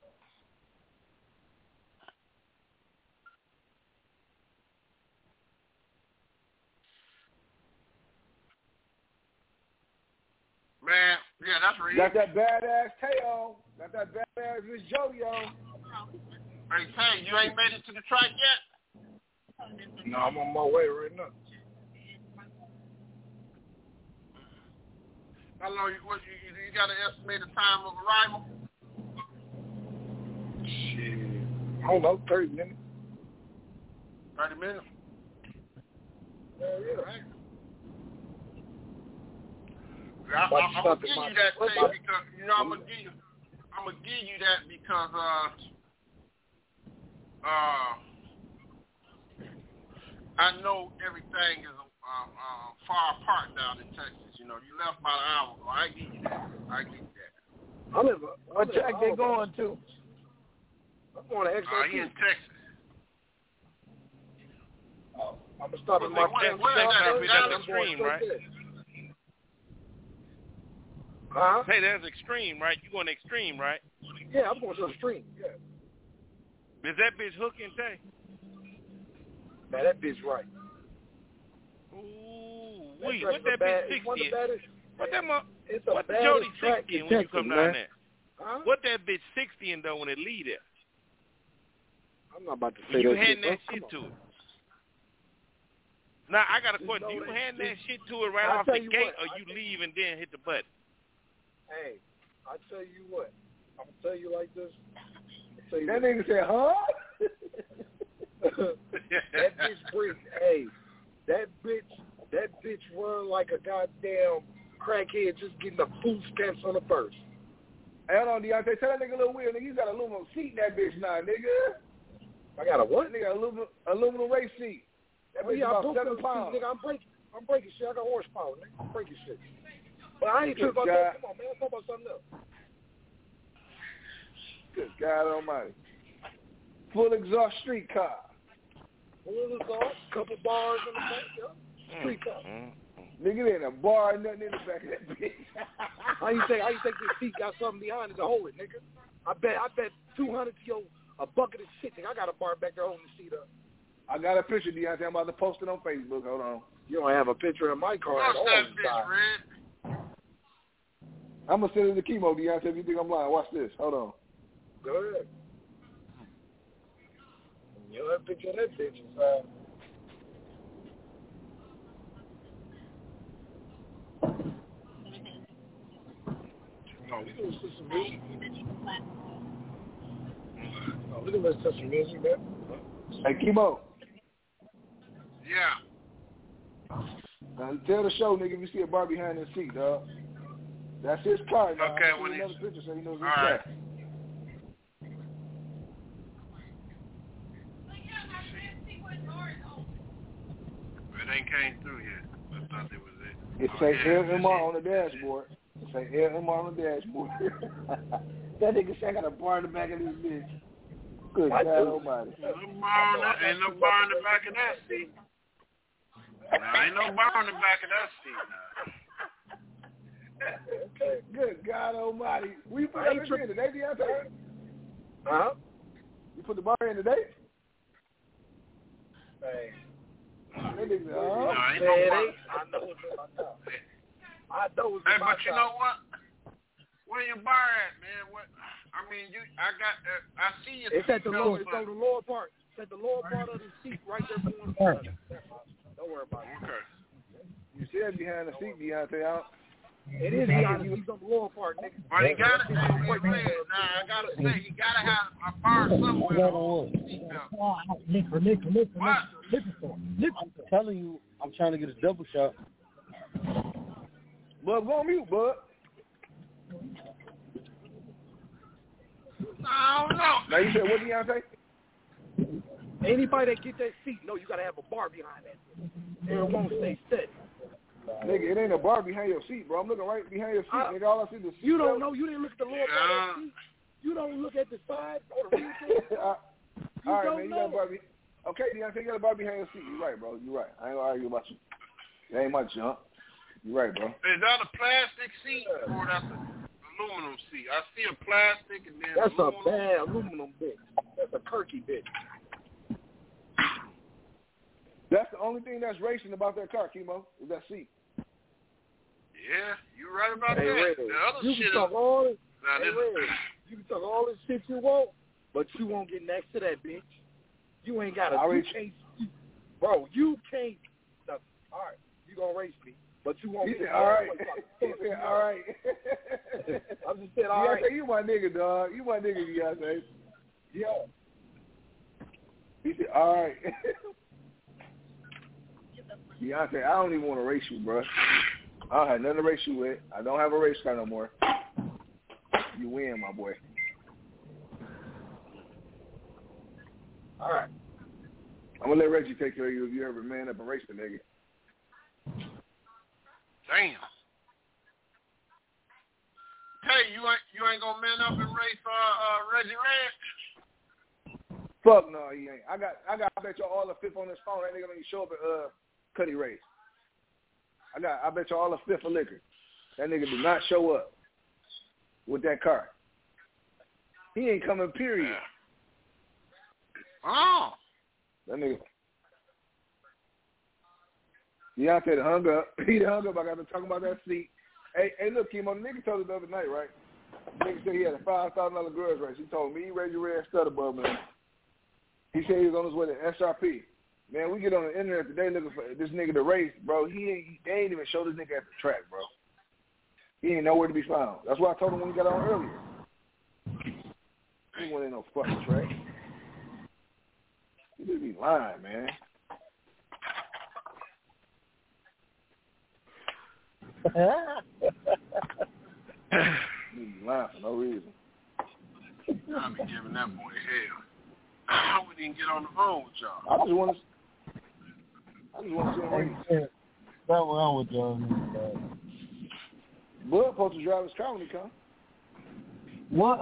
Speaker 3: Man, yeah, that's real.
Speaker 8: Got that badass Tay on. Got that badass Miss Jody on.
Speaker 3: Hey, Tay, you ain't made it to the track yet?
Speaker 13: No, I'm on my way right now.
Speaker 3: How long you, what, you, you got an estimated time of arrival?
Speaker 13: Shit. I don't know, thirty minutes.
Speaker 3: thirty minutes?
Speaker 13: Yeah, yeah.
Speaker 3: I, I, I'm gonna give
Speaker 13: my,
Speaker 3: you that, Tay,
Speaker 13: my,
Speaker 3: because you know I'm gonna give you, I'm gonna give you that because uh, uh, I know everything is uh, uh, far apart down in Texas. You know, you left about an hour ago. I give you that. I give you that.
Speaker 13: I live. What track they going to? I'm going to X O
Speaker 3: Uh, he in Texas.
Speaker 13: Oh, I'm gonna stop at my
Speaker 3: Where-
Speaker 13: friend's
Speaker 3: where is that?
Speaker 13: house.
Speaker 10: That's Extreme, right?
Speaker 13: Huh?
Speaker 10: Hey, that's Extreme, right? You going to Extreme, right?
Speaker 13: Yeah, I'm going to Extreme. Yeah.
Speaker 10: Is that bitch hooking, Tay?
Speaker 13: Man, that bitch right.
Speaker 10: Ooh,
Speaker 13: That
Speaker 10: wait,
Speaker 13: track
Speaker 10: what
Speaker 13: is a
Speaker 10: that
Speaker 13: bad-
Speaker 10: bitch
Speaker 13: it's one of
Speaker 10: sixty
Speaker 13: the
Speaker 10: in?
Speaker 13: baddest.
Speaker 10: What that mo-
Speaker 13: It's a
Speaker 10: What the
Speaker 13: baddest
Speaker 10: Jody
Speaker 13: track
Speaker 10: sixty in
Speaker 13: in
Speaker 10: when you
Speaker 13: Texas,
Speaker 10: come
Speaker 13: man.
Speaker 10: down there?
Speaker 13: Huh?
Speaker 10: What that bitch sixty in though when it lead there?
Speaker 13: I'm not about to say
Speaker 10: You
Speaker 13: that
Speaker 10: hand
Speaker 13: shit,
Speaker 10: that
Speaker 13: bro.
Speaker 10: shit
Speaker 13: Come
Speaker 10: to
Speaker 13: on.
Speaker 10: it. Now I got a
Speaker 13: Just
Speaker 10: question.
Speaker 13: know
Speaker 10: Do you
Speaker 13: that-
Speaker 10: hand that
Speaker 13: just-
Speaker 10: shit to it right
Speaker 13: I'll
Speaker 10: off
Speaker 13: tell
Speaker 10: the
Speaker 13: you
Speaker 10: gate,
Speaker 13: what,
Speaker 10: or
Speaker 13: I
Speaker 10: you
Speaker 13: think-
Speaker 10: leave and then hit the button?
Speaker 13: Hey, I tell you what. I'm gonna tell you like this. I'll tell you
Speaker 8: That
Speaker 13: this.
Speaker 8: nigga said, huh?
Speaker 13: That bitch breathe. Hey, that bitch, that bitch run like a goddamn crackhead just getting the food stamps on the first.
Speaker 8: Hey, hold on, Deontay. Tell that nigga Lil Will, nigga, you got an aluminum seat in that bitch now, nigga.
Speaker 13: I got a what?
Speaker 8: Nigga, aluminum, aluminum race seat. That
Speaker 13: Oh,
Speaker 8: bitch
Speaker 13: yeah, I'm
Speaker 8: about seven pounds.
Speaker 13: nigga. I'm breaking. I'm breaking shit. I got horsepower, nigga. I'm breaking shit. But I ain't
Speaker 8: Good
Speaker 13: tripping about
Speaker 8: God.
Speaker 13: that. Come on, man. Let's talk about something else.
Speaker 8: Good God almighty. Full exhaust street car.
Speaker 13: Full exhaust, couple bars in the back, yeah. Street car.
Speaker 10: Mm-hmm.
Speaker 8: Nigga, there ain't a bar, nothing in the back of that bitch.
Speaker 13: How you think? How you think this seat got something behind it to hold it, nigga? I bet. I bet two hundred to your a bucket of shit. Nigga, I got a bar back there holding the seat up.
Speaker 8: I got a picture, Deontay. I'm about to post it on Facebook. Hold on.
Speaker 13: You don't have a picture of my car at all.
Speaker 3: What's that bitch, Red?
Speaker 8: I'm going to send it to Kimo, Deontay, if you think I'm lying. Watch this. Hold on.
Speaker 13: Go ahead. You don't have a picture of that bitch inside. No, we can listen to some music. No, we can listen to some music, man.
Speaker 8: Hey, Kimo.
Speaker 3: Yeah.
Speaker 8: Now, tell the show, nigga, if you see a bar behind the seat, dog.
Speaker 17: That's his car. Now.
Speaker 3: Okay,
Speaker 17: when another picture so he knows his
Speaker 3: all right.
Speaker 17: car.
Speaker 3: It ain't came through yet. I thought it was it.
Speaker 17: It
Speaker 3: oh,
Speaker 17: say
Speaker 3: yeah,
Speaker 17: L M R on the dashboard. It say L M R on the dashboard. That nigga say I got a bar in the back of this bitch. Good God Almighty.
Speaker 3: Ain't no bar in that, ain't no bar in the back of that seat. Nah, ain't no bar in the back of that seat now.
Speaker 17: Good God Almighty. We put that in today, Deontay?
Speaker 15: Huh?
Speaker 17: You put the bar in today?
Speaker 15: Hey.
Speaker 17: That nigga, uh,
Speaker 3: no, ain't no bar.
Speaker 15: I know it's in my top. I know it's
Speaker 3: Hey,
Speaker 15: in my
Speaker 3: but you
Speaker 15: top.
Speaker 3: know what? Where your bar at, man? What? I mean, you. I got. Uh, I see you.
Speaker 15: It's at the lower. It's on the lower part. It's at the lower part of the seat, right there behind the front. Don't worry about it.
Speaker 3: Okay.
Speaker 17: You said behind the seat, Deontay. Out.
Speaker 15: It is behind the seat on the lower part, nigga.
Speaker 3: But he got to. Hey, wait, wait. Nah, I gotta say, he gotta have a bar somewhere to hold the seat down.
Speaker 15: Listen, listen, listen,
Speaker 3: What?
Speaker 15: listen, listen. I'm telling you, I'm trying to get a double shot.
Speaker 17: Bud, go on mute, bud.
Speaker 3: I don't know.
Speaker 17: Now you said what, Deontay?
Speaker 15: Anybody that get that seat, know you gotta have a bar behind that. Or it won't stay set.
Speaker 17: Nigga, it ain't a bar behind your seat, bro. I'm looking right behind your seat.
Speaker 15: Uh,
Speaker 17: nigga, all I see is the seat.
Speaker 15: You don't know. You didn't look at the lower part of the seat. You don't look at the side or the rear seat.
Speaker 17: uh,
Speaker 15: You
Speaker 17: all right,
Speaker 15: don't
Speaker 17: man. You
Speaker 15: know.
Speaker 17: got a bar be- okay, Deontay, you got a bar behind your seat. You're right, bro. You're right. I ain't gonna argue about you. That ain't my jump. You're right, bro.
Speaker 3: Is that a plastic seat or that's an aluminum seat? I see a plastic and then
Speaker 15: That's
Speaker 3: aluminum.
Speaker 15: a bad aluminum bitch. That's a Kirky bitch.
Speaker 17: That's the only thing that's racing about that car, Kimo, is that seat.
Speaker 3: Yeah, you right about
Speaker 15: Hey,
Speaker 3: that.
Speaker 15: Red,
Speaker 3: The other
Speaker 15: you
Speaker 3: shit
Speaker 15: can talk
Speaker 3: is,
Speaker 15: all this.
Speaker 3: now,
Speaker 15: Hey,
Speaker 3: this,
Speaker 15: Red, you can talk all this shit you want, but you won't get next to that bitch. You ain't got to. You can't, bro. You can't. No, all right, you gonna race me, but you won't
Speaker 17: He
Speaker 15: get
Speaker 17: said, all right. He said, all right.
Speaker 15: I just said, all right.
Speaker 17: Deontay, you my nigga, dog. You my nigga, Deontay.
Speaker 15: Yeah.
Speaker 17: He said, all right. Deontay, I don't even want to race you, bro. I don't have nothing to race you with. I don't have a race car no more. You win, my boy.
Speaker 15: All right.
Speaker 17: I'm going to let Reggie take care of you if you ever man up and race the nigga.
Speaker 3: damn. Hey, you ain't you ain't gonna man up and race uh, uh, Reggie Red?
Speaker 17: Fuck no, he ain't. I got, I got. I bet you all the fifth on this phone. That nigga don't even show up at uh, Cuddy race. I got. I bet you all the fifth of liquor. That nigga did not show up with that car. He ain't coming. Period.
Speaker 3: Oh.
Speaker 17: That nigga. Deontay done hung up. He done hung up. I got to talk about that seat. Hey, hey, look, Kimo, the nigga told us the other night, right? The nigga said he had a five thousand dollars grudge race. He told me, Reggie Red, Stutterbug, man. He said he was on his way to S R P. Man, we get on the internet today looking for this nigga to race, bro. He ain't, they ain't even show this nigga at the track, bro. He ain't nowhere to be found. That's why I told him when he got on earlier. He ain't in no fucking track. He just be lying, man. He be lying for no reason.
Speaker 3: I be giving that boy hell. I wouldn't even get on the phone with y'all.
Speaker 17: I just want to. I just want to see him race.
Speaker 15: What's wrong with y'all?
Speaker 17: Bud supposed to drive his car when he come.
Speaker 15: What?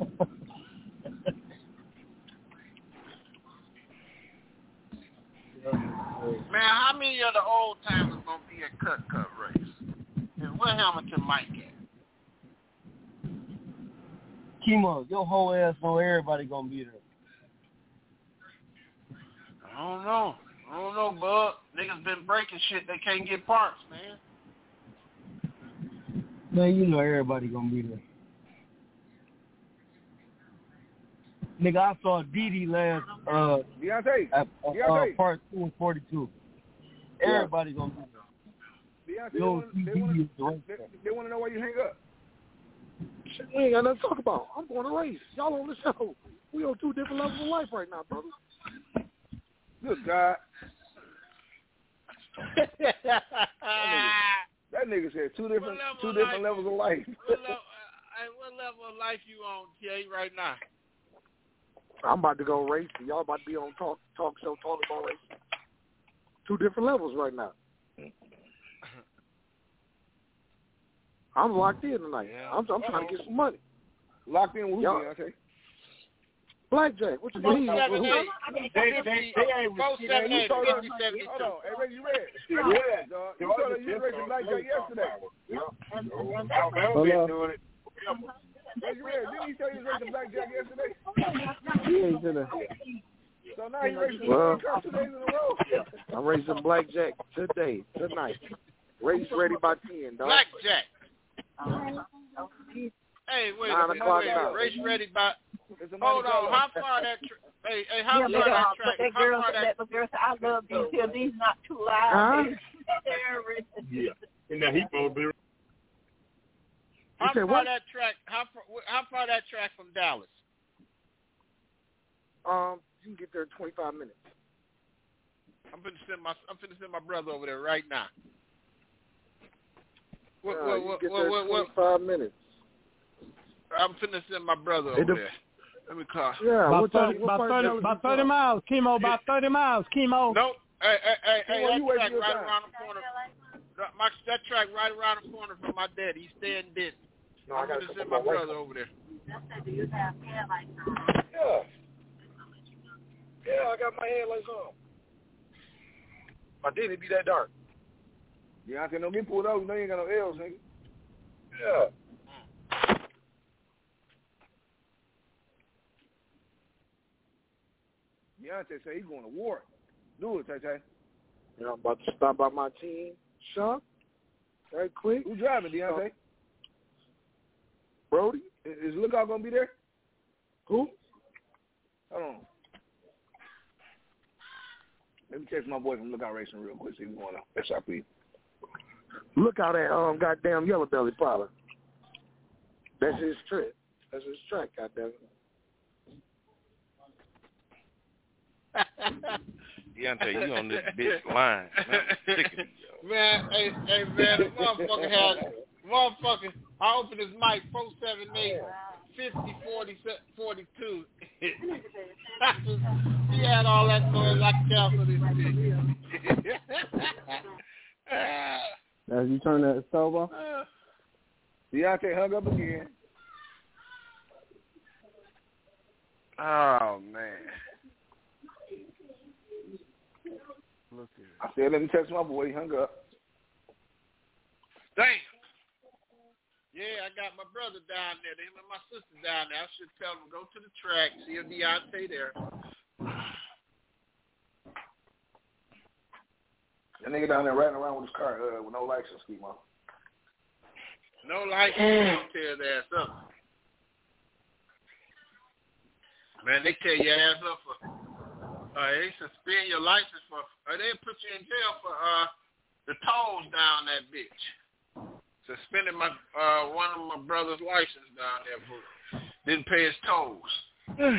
Speaker 3: Man, how many of the old timers gonna be at Cut Cut race? And where Hamilton Mike at?
Speaker 15: Kimo, your whole ass know everybody gonna be there.
Speaker 3: I don't know. I don't know, bud. Niggas been breaking shit. They can't get parts, man.
Speaker 15: Man, you know everybody gonna be there. Nigga, I saw Didi last uh
Speaker 17: Deontay.
Speaker 15: at uh,
Speaker 17: Deontay.
Speaker 15: Uh, part two and forty-two. Everybody gonna be there.
Speaker 17: Deontay,
Speaker 15: Yo,
Speaker 17: they want to they, they wanna know why you hang up.
Speaker 15: Shit, we ain't got nothing to talk about. I'm going to race. Y'all on the show. We on two different levels of life right now, brother.
Speaker 17: Good God. that, nigga, that nigga said two different
Speaker 3: level
Speaker 17: two
Speaker 3: of
Speaker 17: different
Speaker 3: life
Speaker 17: levels of life.
Speaker 3: What level, uh, what level of life you on, T A, right now?
Speaker 15: I'm about to go racing. Y'all about to be on talk talk show talking about racing. Two different levels right now. I'm locked in tonight.
Speaker 3: Yeah.
Speaker 15: I'm, I'm trying to get some money.
Speaker 17: Locked in with who, Deontay?
Speaker 15: Blackjack. What you
Speaker 3: Four
Speaker 15: mean?
Speaker 3: seven eight.
Speaker 15: They, they, they ain't
Speaker 3: Four seven eight.
Speaker 17: Hold on,
Speaker 3: Fifty seventy
Speaker 17: hold
Speaker 3: two.
Speaker 17: on. Hey, Reggie Red. Yeah, dog. You told us you was racing blackjack yesterday.
Speaker 15: Hold on.
Speaker 17: Reggie Red, didn't he tell you he was racing blackjack yesterday?
Speaker 15: He ain't gonna.
Speaker 17: So now he racing
Speaker 15: Well,
Speaker 17: blackjack two days in a row.
Speaker 15: I'm racing blackjack today, tonight. Race ready by ten, dog.
Speaker 3: Blackjack. Hey, wait
Speaker 15: Nine
Speaker 3: a minute.
Speaker 15: o'clock
Speaker 3: Wait,
Speaker 15: now.
Speaker 3: race ready by. Hold on. How far that? Tra- hey, hey, how
Speaker 18: Yeah,
Speaker 3: far
Speaker 18: but, uh,
Speaker 3: that
Speaker 18: but
Speaker 3: track?
Speaker 18: that
Speaker 3: How
Speaker 18: girl,
Speaker 3: far that?
Speaker 18: that girl said, I love these here. These not too loud.
Speaker 15: Huh?
Speaker 11: Yeah. And now he supposed to be.
Speaker 3: How
Speaker 15: said
Speaker 3: far
Speaker 15: what?
Speaker 3: that track? How far? How far that track from Dallas?
Speaker 15: Um, you can get there in twenty-five minutes.
Speaker 3: I'm finna send my. I'm finna send my brother over there right now. What?
Speaker 15: Uh,
Speaker 3: what?
Speaker 15: you
Speaker 3: What?
Speaker 15: get
Speaker 3: What?
Speaker 15: there in
Speaker 3: What? what?
Speaker 15: twenty-five minutes.
Speaker 3: I'm finna send my brother
Speaker 15: It
Speaker 3: over
Speaker 15: de-
Speaker 3: there. Let me call.
Speaker 15: Yeah,
Speaker 14: About
Speaker 15: what
Speaker 14: thirty,
Speaker 15: time? What
Speaker 14: about
Speaker 15: part of
Speaker 14: thirty,
Speaker 15: Dallas
Speaker 14: about
Speaker 15: you
Speaker 14: thirty
Speaker 15: from?
Speaker 14: miles, chemo. About thirty miles, chemo.
Speaker 3: Nope. Hey, hey, hey, hey,
Speaker 17: Well,
Speaker 3: that
Speaker 17: you wasting
Speaker 3: track
Speaker 17: your
Speaker 3: right
Speaker 17: time.
Speaker 3: around the corner. My, that track right around the corner from my dad. He's staying dead.
Speaker 15: No,
Speaker 3: I'm
Speaker 15: I gotta
Speaker 3: gonna
Speaker 15: come
Speaker 3: send
Speaker 15: on
Speaker 3: my
Speaker 15: my way.
Speaker 3: brother over there.
Speaker 15: Yeah. Yeah, I got my headlights on. My didn't be that dark.
Speaker 17: Deontay, don't get pulled over. You know you ain't got no L's, nigga.
Speaker 15: Yeah.
Speaker 17: Deontay say he's going to war. Do it, Tay Tay.
Speaker 15: Yeah, I'm about to stop by my team shop right quick.
Speaker 17: Who driving, Deontay?
Speaker 15: Brody?
Speaker 17: Is, is Lookout going to be there?
Speaker 15: Who?
Speaker 17: Hold on. Let me text my boy from Lookout Racing real quick, see what's going on. S I P.
Speaker 15: Look out at um goddamn Yellow Belly probably. That's his trick. That's his track, goddamn.
Speaker 10: Deontay, you on this bitch line. Man, I'm sick of you.
Speaker 3: Man, hey, hey, man, the motherfucker had, motherfucker, I opened his mic, four seven eight, fifty, forty, forty-two. He had all that noise, I canceled his shit.
Speaker 16: As you turn that stove off?
Speaker 17: Deontay hung up again.
Speaker 3: Oh, man. Look at it.
Speaker 17: I said, let me text my boy. He hung up.
Speaker 3: Damn. Yeah, I got my brother down there. Him and my sister down there. I should tell them go to the track, see if Deontay there.
Speaker 17: That nigga down there riding around with his car uh, with no license, Ski Mo.
Speaker 3: No license, don't tear his ass up. Man, they tear your ass up for, uh, they suspend your license for, or they put you in jail for uh the tolls down that bitch. Suspended my uh one of my brother's license down there for didn't pay his tolls.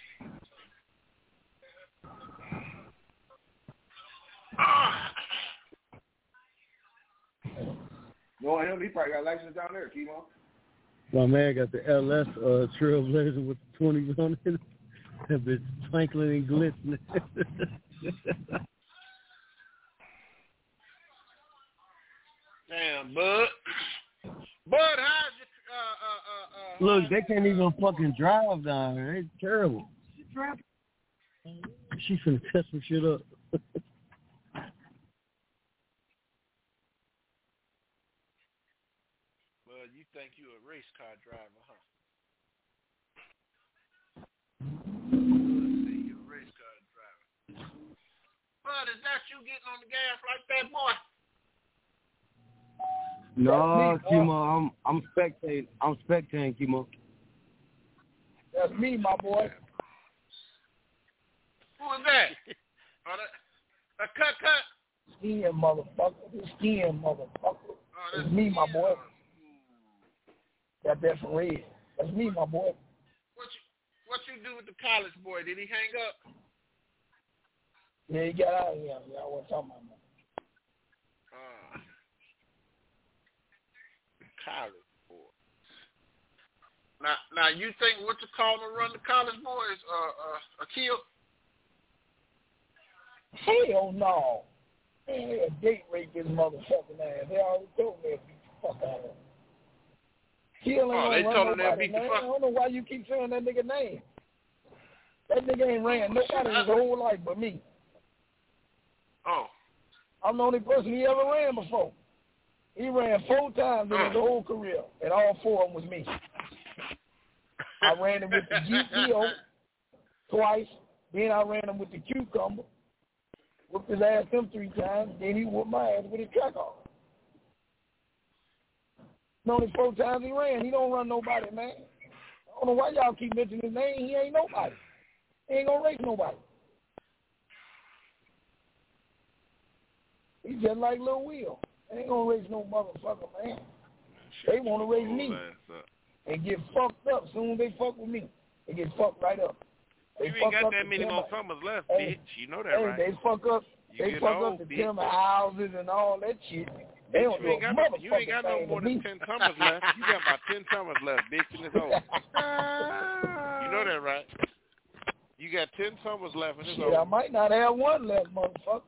Speaker 17: Knowing him, he probably got a license down there, Kimo.
Speaker 16: My man got the L S uh, Trailblazer with the twenties on it. That bitch twinkling and glistening.
Speaker 3: Damn, Bud. Bud, how's your uh uh uh uh
Speaker 16: Look, they can't even fucking drive down there. It's terrible. She finna test some shit up.
Speaker 3: Bud, you think you a race car driver, huh? Bud, you a race car driver. Bud, is that you getting on the gas like that, boy?
Speaker 16: No, Kimo, I'm I'm spectating. I'm spectating, Kimo.
Speaker 15: That's me, my boy.
Speaker 3: Who is that? Oh, that a cut cut?
Speaker 15: Skin, motherfucker. Skin, motherfucker.
Speaker 3: Oh,
Speaker 15: that's me, my boy. Got that for red. That's me, my boy.
Speaker 3: What you what you do with the college boy? Did he hang up?
Speaker 15: Yeah, he got out of here. Yeah, I wasn't talking about him.
Speaker 3: Uh, college boys. Now, now you think what you call them run the college boys? Uh, uh, Akil?
Speaker 13: Hell no. Man, they a date rape this motherfucking ass. They already told me to beat the fuck out of him. Kill
Speaker 3: oh, they told him they'll beat the fuck.
Speaker 13: I don't know why you keep saying that nigga name. That nigga ain't ran nobody his whole life but me.
Speaker 3: Oh.
Speaker 13: I'm the only person he ever ran before. He ran four times in his whole career, and all four of them was me. I ran him with the G P O twice. Then I ran him with the cucumber. Whooped his ass them three times. Then he whooped my ass with his track off. Only four times he ran. He don't run nobody, man. I don't know why y'all keep mentioning his name. He ain't nobody. He ain't gonna race nobody. He's just like Lil Will. They ain't gonna race no motherfucker, man. They want to race me and get fucked up soon as they fuck with me. They get fucked right up. They
Speaker 10: you
Speaker 13: fuck
Speaker 10: ain't got
Speaker 13: up
Speaker 10: that many more summers left,
Speaker 13: hey,
Speaker 10: bitch. You know that,
Speaker 13: hey,
Speaker 10: right?
Speaker 13: They fuck up.
Speaker 10: You
Speaker 13: they fuck
Speaker 10: old,
Speaker 13: up the
Speaker 10: bitch.
Speaker 13: timber houses and all that shit. They don't
Speaker 10: you ain't
Speaker 13: do a
Speaker 10: got no, you ain't got no
Speaker 13: thing
Speaker 10: more
Speaker 13: to
Speaker 10: than
Speaker 13: me.
Speaker 10: ten summers left. You got about ten summers left, bitch, and it's over. You know that, right? You got ten summers left, and it's
Speaker 13: Shit,
Speaker 10: over.
Speaker 13: I might not have one left, motherfucker.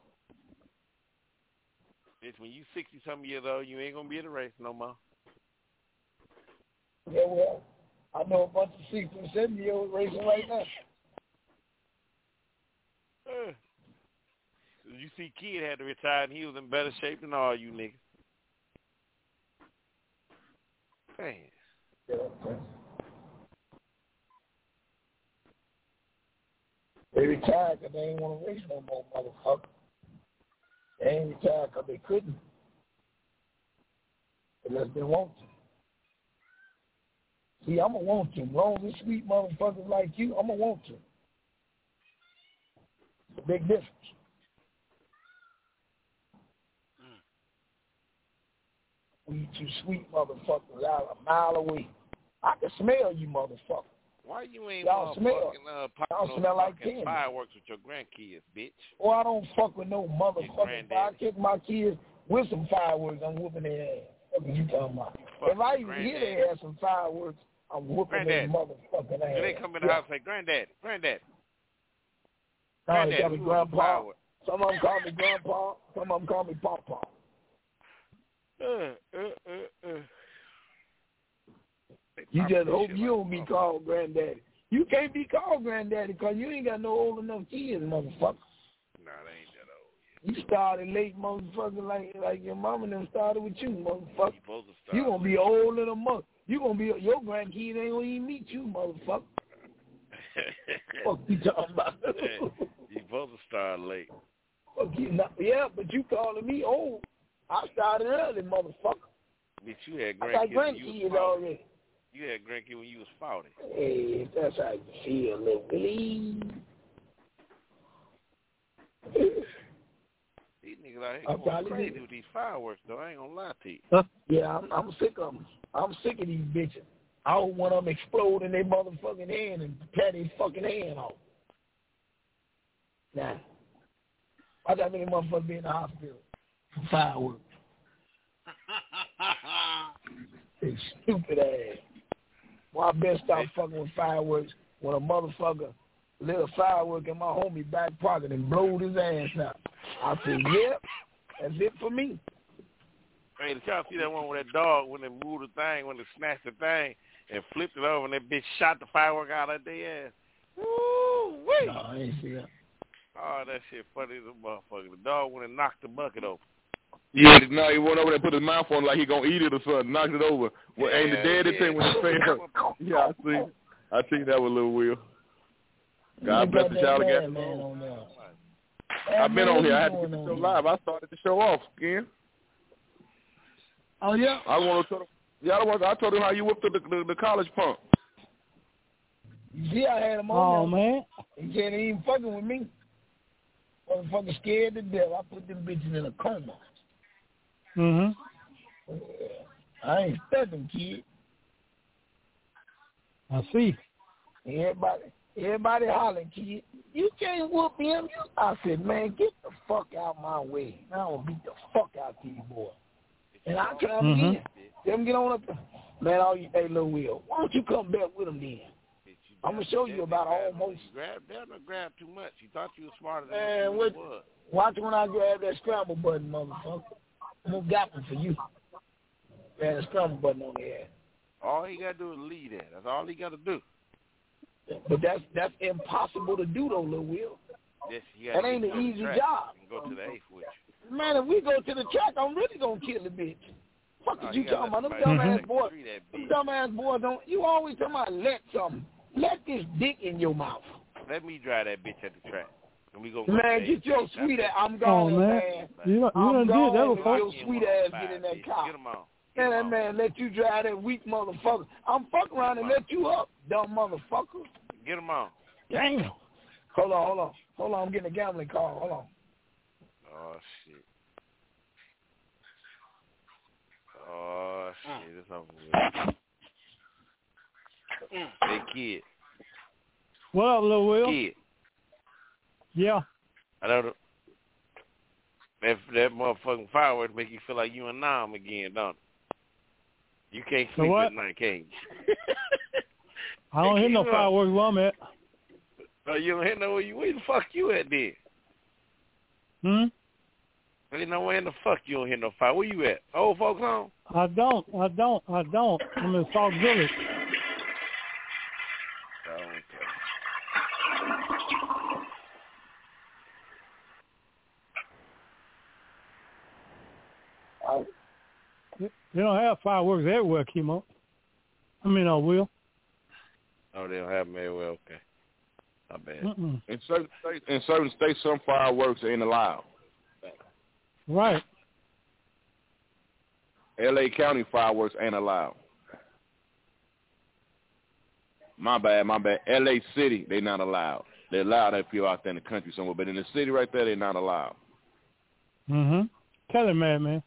Speaker 10: Bitch, when you sixty something years old, you ain't gonna be in the race no more.
Speaker 13: Yeah, well, I know a bunch of sixty and seventy year olds racing right now.
Speaker 10: Uh, you see, Kid had to retire, and he was in better shape than all you niggas. Man.
Speaker 13: Yeah, okay. They retired because they ain't want to race no more, motherfucker. They ain't retired because they couldn't. Unless they want to. See, I'm going to want to. As long as sweet motherfuckers like you, I'm going to want to. It's a big difference. We two sweet motherfuckers out a mile away. I can smell you, motherfucker.
Speaker 10: Why you ain't
Speaker 13: y'all smell?
Speaker 10: Uh,
Speaker 13: y'all
Speaker 10: no
Speaker 13: smell like
Speaker 10: fucking
Speaker 13: candy.
Speaker 10: fireworks with your grandkids, bitch?
Speaker 13: Oh, I don't fuck with no motherfucker. If I kick my kids with some fireworks, I'm whooping their ass. What are you talking about?
Speaker 10: You
Speaker 13: if I even hear they have some fireworks, I'm whooping their motherfucking ass.
Speaker 10: Do they come in the
Speaker 13: yeah.
Speaker 10: house and say, Granddaddy, Granddaddy?
Speaker 13: No,
Speaker 10: Granddaddy,
Speaker 13: they call me
Speaker 10: who
Speaker 13: Grandpa. Some of them call me Grandpa. Some of them call me Pawpaw.
Speaker 10: Uh, uh, uh, uh.
Speaker 13: You just hope you don't be called Granddaddy. You can't be called Granddaddy because you ain't got no old enough kids, motherfucker.
Speaker 10: Nah, they ain't that old.
Speaker 13: You started late, motherfucker, like like your mama and them started with you, motherfucker.
Speaker 10: You,
Speaker 13: you gonna be old in a month. You gonna be your grandkid ain't gonna even meet you, motherfucker. Fuck you talking about?
Speaker 10: You supposed to start late.
Speaker 13: Fuck you not, yeah, but you calling me old. I started early, motherfucker.
Speaker 10: Bitch, you had grandkids.
Speaker 13: I got grandkids already.
Speaker 10: You had grandkids when you was forty.
Speaker 13: Hey, that's how you feel, little Willie.
Speaker 10: These niggas out here going crazy did. with these fireworks, though. I ain't gonna lie to you.
Speaker 13: Huh? Yeah, I'm, I'm sick of them. I'm sick of these bitches. I don't want them to explode in their motherfucking hand and tear their fucking hand off. Nah. Why that many motherfuckers be in the hospital for fireworks? They stupid ass. Well, I best stop fucking with fireworks when a motherfucker lit a firework in my homie back pocket and blowed his ass out. I said, yep, that's it for me.
Speaker 10: Hey, did y'all see that one with that dog when they moved the thing, when they snatched the thing and flipped it over and that bitch shot the firework out of their ass? Woo, wait.
Speaker 13: No, I ain't see that.
Speaker 10: Oh, that shit funny as a motherfucker. The dog went and knocked the bucket over.
Speaker 1: Yeah, no, he went over there and put his mouth on it like he gonna eat it or something, knocked it over. Well,
Speaker 10: yeah,
Speaker 1: ain't the daddy
Speaker 10: yeah.
Speaker 1: thing when he said, yeah, I see. I see that with Lil Will. God bless the child again. I've been on here. I had to get the show live. I started the show off again.
Speaker 13: Oh, yeah?
Speaker 1: I want to tell him. Yeah, I, want, I told him how you whipped the, the, the college punk.
Speaker 13: You see, I had him on. Oh, man. He can't even fucking with me. Motherfucker scared to death. I put them bitches in a coma.
Speaker 14: Mm-hmm.
Speaker 13: I ain't studying, kid.
Speaker 14: I see.
Speaker 13: Everybody, everybody hollering, kid. You can't whoop him. You. I said, man, get the fuck out my way. I don't beat the fuck out these boys. And I try them
Speaker 14: mm-hmm.
Speaker 13: again. Tell them get on up there. Man, all you, hey, Lil Will, why don't you come back with them then? I'm going to show you about almost.
Speaker 10: Grab, never grab too much. You thought you were smarter than
Speaker 13: Man,
Speaker 10: you
Speaker 13: what,
Speaker 10: was.
Speaker 13: Watch when I grab that scramble button, motherfucker. I'm going to got one for you. Man, the scramble button on the head.
Speaker 10: All he got to do is lead that. That's all he got to do.
Speaker 13: But that's that's impossible to do, though, Lil Will.
Speaker 10: Yes,
Speaker 13: that ain't an easy job.
Speaker 10: Go to the eighth with you.
Speaker 13: Man, if we go to the track, I'm really going to kill the bitch. Fuck
Speaker 10: oh,
Speaker 13: is you talking about? Them dumbass boys. Them dumbass boys don't. You always talking about let something. Let this dick in your mouth.
Speaker 10: Let me drive that bitch at the track. And we go
Speaker 13: man, get your sweet ass. I'm gone,
Speaker 14: oh, man.
Speaker 13: man.
Speaker 14: You don't, you
Speaker 13: I'm
Speaker 14: done
Speaker 13: gone.
Speaker 14: Did that before.
Speaker 13: Your sweet ass get in that car.
Speaker 10: Get him on.
Speaker 13: Man, that man let you drive that weak motherfucker. I'm fuck around and let you up, dumb motherfucker.
Speaker 10: Get him on.
Speaker 13: Damn. Hold on, hold on. Hold on, I'm getting a gambling call. Hold on.
Speaker 10: Oh, shit. Oh, shit. It's over with. Hey, kid.
Speaker 14: What up, Lil Will?
Speaker 10: Kid.
Speaker 14: Yeah.
Speaker 10: I don't. That that motherfucking fireworks make you feel like you in Nam again, don't it? You can't
Speaker 14: So
Speaker 10: sleep
Speaker 14: what?
Speaker 10: at night, can you?
Speaker 14: I don't
Speaker 10: hey,
Speaker 14: hear no
Speaker 10: up.
Speaker 14: fireworks where I'm at.
Speaker 10: Oh, you don't hear no where you? Where the fuck you at then?
Speaker 14: Hmm.
Speaker 10: I didn't know where in the fuck you don't hear no fire. Where you at? Old folks home?
Speaker 14: I don't. I don't. I don't. I'm in South Village.
Speaker 13: Oh.
Speaker 14: They don't have fireworks everywhere, Kimo. I mean, I will.
Speaker 10: Oh, they don't have them everywhere. Okay. Not bad.
Speaker 14: Mm-mm.
Speaker 11: In certain states, in certain states, some fireworks ain't allowed.
Speaker 14: Right.
Speaker 11: L A County fireworks ain't allowed. My bad, my bad. L A City, they not allowed. They're allowed if you're out there in the country somewhere, but in the city right there, they're not allowed.
Speaker 14: Mm-hmm. Tell him, man, man.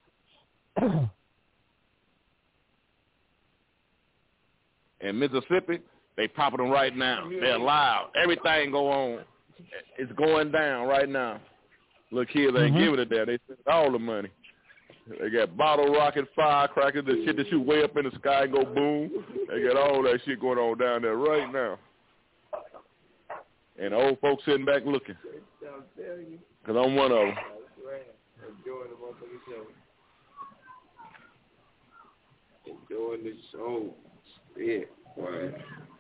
Speaker 11: In Mississippi, they popping them right now. They're allowed. Everything go on. It's going down right now. Little kids ain't
Speaker 14: Mm-hmm.
Speaker 11: giving it there. They spend all the money. They got bottle rocket, firecrackers, the shit that shoot way up in the sky and go boom. They got all that shit going on down there right now. And the old folks sitting back looking. Because I'm one of them.
Speaker 19: Enjoying the show. Yeah, boy.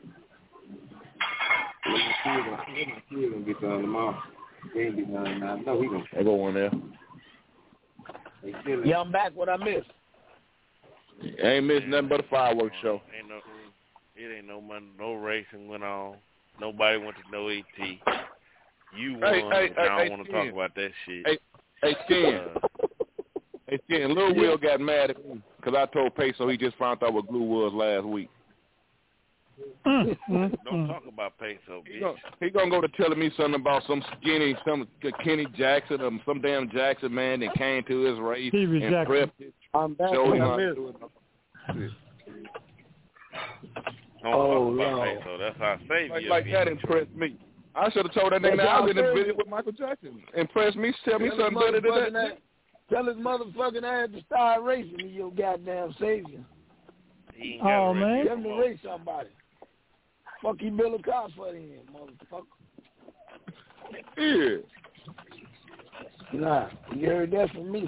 Speaker 19: My kid gonna get done tomorrow. He ain't get done now. No, he gonna.
Speaker 11: I go on there.
Speaker 13: Yeah, I'm back. What I missed?
Speaker 11: I ain't missed nothing but a fireworks show.
Speaker 10: Ain't no, it ain't no money, no racing went on. Nobody went to no A T. You won.
Speaker 11: Hey, hey,
Speaker 10: I don't
Speaker 11: hey,
Speaker 10: want to
Speaker 11: Skin.
Speaker 10: talk about that shit.
Speaker 11: Hey, hey, Skin.
Speaker 10: Uh,
Speaker 11: hey, Skin. Lil Will got mad at me because I told Peso he just found out what glue was last week.
Speaker 10: Don't talk about peso, bitch.
Speaker 11: He gonna, he gonna go to telling me something about some skinny, some Kenny Jackson, or some damn Jackson man that came to his race
Speaker 14: Stevie
Speaker 11: and
Speaker 14: Jackson.
Speaker 11: prepped it.
Speaker 16: I'm back.
Speaker 11: Showed him
Speaker 16: I
Speaker 11: how to
Speaker 16: missed.
Speaker 11: do it.
Speaker 10: Don't
Speaker 13: Oh,
Speaker 10: talk about
Speaker 13: no.
Speaker 10: peso. That's our savior.
Speaker 11: Like, like that impressed me. I should have told that nigga that I was in the video with Michael Jackson. Impressed me. Tell me
Speaker 13: Tell
Speaker 11: something
Speaker 13: his
Speaker 11: better than
Speaker 13: motherfucking
Speaker 11: that.
Speaker 13: ass- Tell his motherfucking ass to start racing me, your goddamn savior.
Speaker 10: He ain't
Speaker 14: Oh,
Speaker 10: got
Speaker 14: man.
Speaker 13: Tell him to race somebody. Fuck you, Bill a car for him, motherfucker.
Speaker 11: Yeah.
Speaker 13: Nah, you heard that from me.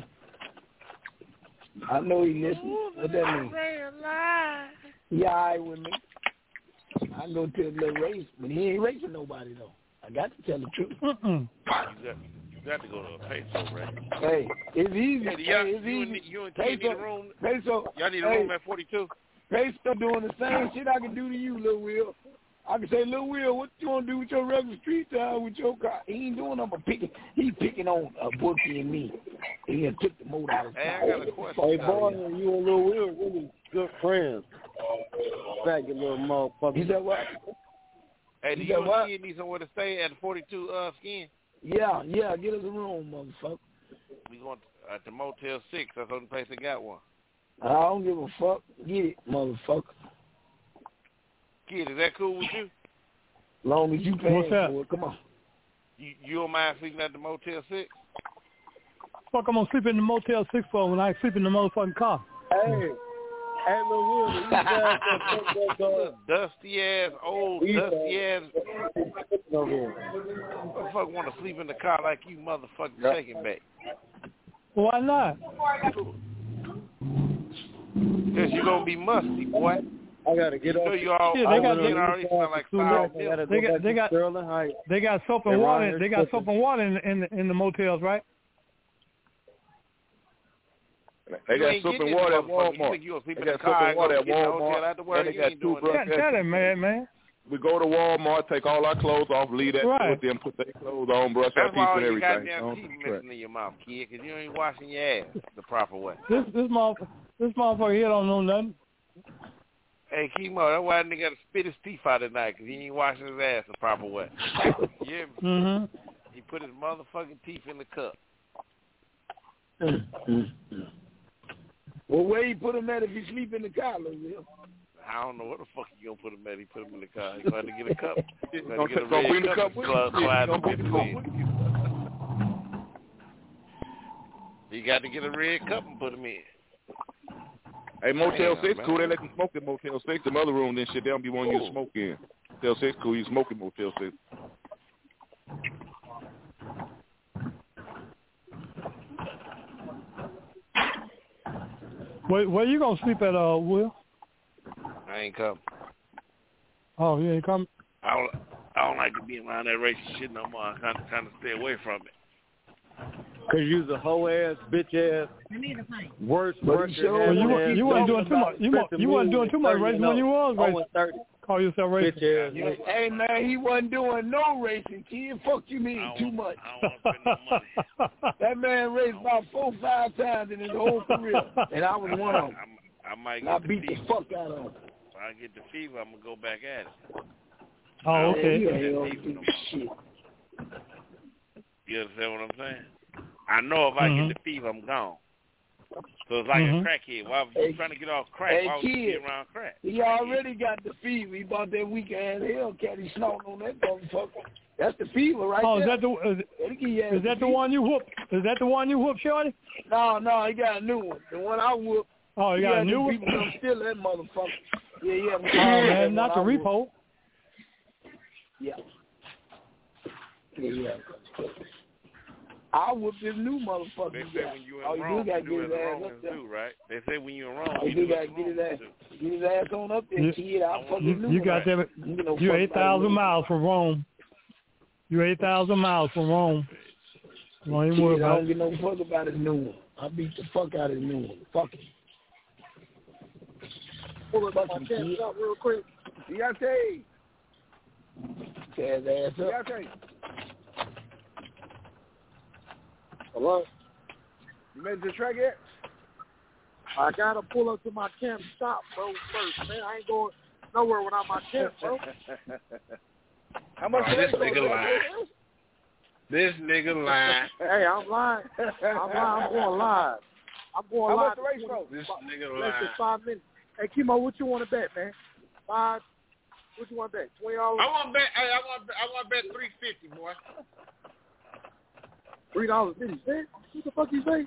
Speaker 13: I know he listening. What that mean? Yeah, all right with me. I go to a little race, but he ain't racing nobody, though. I got to tell the truth.
Speaker 14: Mm-mm.
Speaker 10: You got, you got to go to a peso, right?
Speaker 13: Hey, it's easy.
Speaker 10: Hey,
Speaker 13: Hey,
Speaker 10: y'all,
Speaker 13: it's
Speaker 10: you,
Speaker 13: easy.
Speaker 10: and, you and Kid need a
Speaker 13: Peso,
Speaker 10: room.
Speaker 13: Peso,
Speaker 10: Y'all need a
Speaker 13: hey,
Speaker 10: room at forty-two.
Speaker 13: Peso doing the same shit I can do to you, Lil Will. I can say, Lil Will, what you want to do with your regular street time with your car? He ain't doing nothing but picking. He picking on uh, Bookie and me. He done took the motor out of his
Speaker 10: Hey,
Speaker 13: car.
Speaker 10: I got a question.
Speaker 16: Hey, boy, you and Lil Will really good friends. Faggot little motherfucker.
Speaker 13: He said what?
Speaker 10: Hey, do
Speaker 13: You
Speaker 10: you
Speaker 13: got
Speaker 10: and
Speaker 13: what?
Speaker 10: Kid need somewhere to stay at the forty-two uh, Skin?
Speaker 13: Yeah, yeah, get us a room, motherfucker.
Speaker 10: We going to, at the Motel six. That's the only place that got one.
Speaker 13: I don't give a fuck. Get it, motherfucker.
Speaker 10: Kid, is that cool with you?
Speaker 13: Long as you paying
Speaker 14: What's that?
Speaker 13: for it. Come on.
Speaker 10: You, you don't mind sleeping at the Motel six?
Speaker 14: Fuck, I'm gonna sleep in the Motel six for when I sleep in the motherfucking car.
Speaker 16: Hey,
Speaker 12: Hey, Lil Will, you guys that
Speaker 10: Little dusty ass, old dusty ass. Motherfucker want to sleep in the car like you motherfucking yep. shaking back.
Speaker 14: Why not?
Speaker 10: Because you're going to be musty, boy.
Speaker 12: I gotta get up.
Speaker 10: You all,
Speaker 14: yeah, they got
Speaker 10: they already smell like sour milk.
Speaker 14: They got, they got, they got soap and water. They got soap and water in in the, in the motels, right?
Speaker 11: They got soap and water at Walmart. They got soap and water at Walmart. And they got toothbrushes.
Speaker 14: Tell him, man, man.
Speaker 11: We go to Walmart, take all our clothes off, leave that right. with them, put their clothes on, brush our teeth and everything.
Speaker 10: That's why you got damn teeth missing in your mouth, kid, because you ain't washing your ass the proper way.
Speaker 14: This this motherfucker, this motherfucker here don't know nothing.
Speaker 10: Hey, Kimo, that's why that nigga got to spit his teeth out at night, because he ain't washing his ass the proper way. You hear me?
Speaker 14: Mm-hmm.
Speaker 10: He put his motherfucking teeth in the cup.
Speaker 13: Well, where he put him at if he sleep in the car, Lil?
Speaker 10: I don't know what the fuck you gonna put him at. He put him in the car. He's going to get a cup. He's going to
Speaker 11: get a red cup. cup
Speaker 10: Club, slide him in. He got to get a red cup and put him in.
Speaker 11: Hey, Motel
Speaker 10: Damn,
Speaker 11: six
Speaker 10: man.
Speaker 11: cool. They let you smoke in Motel six. The other room and shit, they don't be wanting you to smoke in. Motel six cool. You smoke in Motel six.
Speaker 14: Where, where you gonna sleep at, uh, Will?
Speaker 10: I ain't coming.
Speaker 14: Oh, you ain't coming?
Speaker 10: I don't, I don't like to be around that racist shit no more. I kind of, kind of stay away from it.
Speaker 12: Cause you's a hoe ass, bitch ass, worst worker.
Speaker 14: Well, you, you, you wasn't doing too much. You, you wasn't doing too much racing when you was racing. Call yourself racing.
Speaker 13: Yeah. Hey man, he wasn't doing no racing, kid. Fuck you mean too much.
Speaker 10: I don't want to spend no money.
Speaker 13: That man raced about four, five times in his whole career, and I was one of them.
Speaker 10: I, I might get
Speaker 13: I
Speaker 10: the
Speaker 13: beat
Speaker 10: fever.
Speaker 13: the fuck out of him.
Speaker 10: If I get the fever, I'm gonna go back at it.
Speaker 14: Oh, okay.
Speaker 13: Yeah, you ain't no shit.
Speaker 10: You understand what I'm saying? I know if I
Speaker 14: mm-hmm.
Speaker 10: get the fever, I'm gone. So it's like
Speaker 14: mm-hmm.
Speaker 10: a crackhead. Why was you
Speaker 13: hey,
Speaker 10: trying to get off crack?
Speaker 13: Hey,
Speaker 10: Why was you get around crack?
Speaker 13: He already got the fever. He bought that weak ass Hellcat. He snorting on that motherfucker. That's the fever right
Speaker 14: oh,
Speaker 13: there.
Speaker 14: Is that the, is, is that the one you whooped? Is that the one you whooped, Shorty?
Speaker 13: No, no, he got a new one. The one I whooped.
Speaker 14: Oh, you got a new one?
Speaker 13: People don't steal that motherfucker. Yeah, yeah.
Speaker 14: Oh, man, not the repo.
Speaker 13: Yeah. Yeah, yeah. I whooped this new motherfucker.
Speaker 10: They say when you in
Speaker 13: oh,
Speaker 10: Rome,
Speaker 13: you gotta
Speaker 10: you do
Speaker 13: get
Speaker 10: it
Speaker 13: his
Speaker 10: in
Speaker 13: ass
Speaker 10: Rome
Speaker 13: up there.
Speaker 10: too, right? They say when you in Rome,
Speaker 13: oh,
Speaker 10: you
Speaker 13: you
Speaker 10: do
Speaker 13: gotta
Speaker 10: it
Speaker 13: get his ass,
Speaker 10: too.
Speaker 13: get his ass on up there,
Speaker 14: you,
Speaker 13: kid. I'll fuck
Speaker 14: you,
Speaker 13: his new
Speaker 14: you
Speaker 13: one.
Speaker 14: got them.
Speaker 13: You know,
Speaker 14: You're eight thousand miles from Rome. You're eight thousand miles from Rome. Don't even worry
Speaker 13: kid,
Speaker 14: about
Speaker 13: I don't
Speaker 14: it.
Speaker 13: give no fuck about his new one. I beat the fuck out of his new one. Fuck it.
Speaker 15: Pull up my chest up real quick.
Speaker 13: Deontay. Tear his ass up.
Speaker 15: Deontay. Hello?
Speaker 17: You made it to the track yet?
Speaker 15: I gotta pull up to my camp stop, bro, first, man. I ain't going nowhere without my camp, bro.
Speaker 17: How much
Speaker 3: oh, this nigga lying. This nigga lying.
Speaker 15: Hey, I'm lying. I'm lying. I'm going live. I'm going
Speaker 17: How
Speaker 15: live.
Speaker 17: much the race for?
Speaker 3: This nigga
Speaker 15: Less
Speaker 3: lying.
Speaker 15: than five minutes. Hey, Kimo, what you want to bet, man? Five. What you want to bet? Twenty dollars.
Speaker 3: I want to bet. Hey, I want. I want to bet three fifty, boy.
Speaker 15: Three dollars fifty cents. What the fuck you say?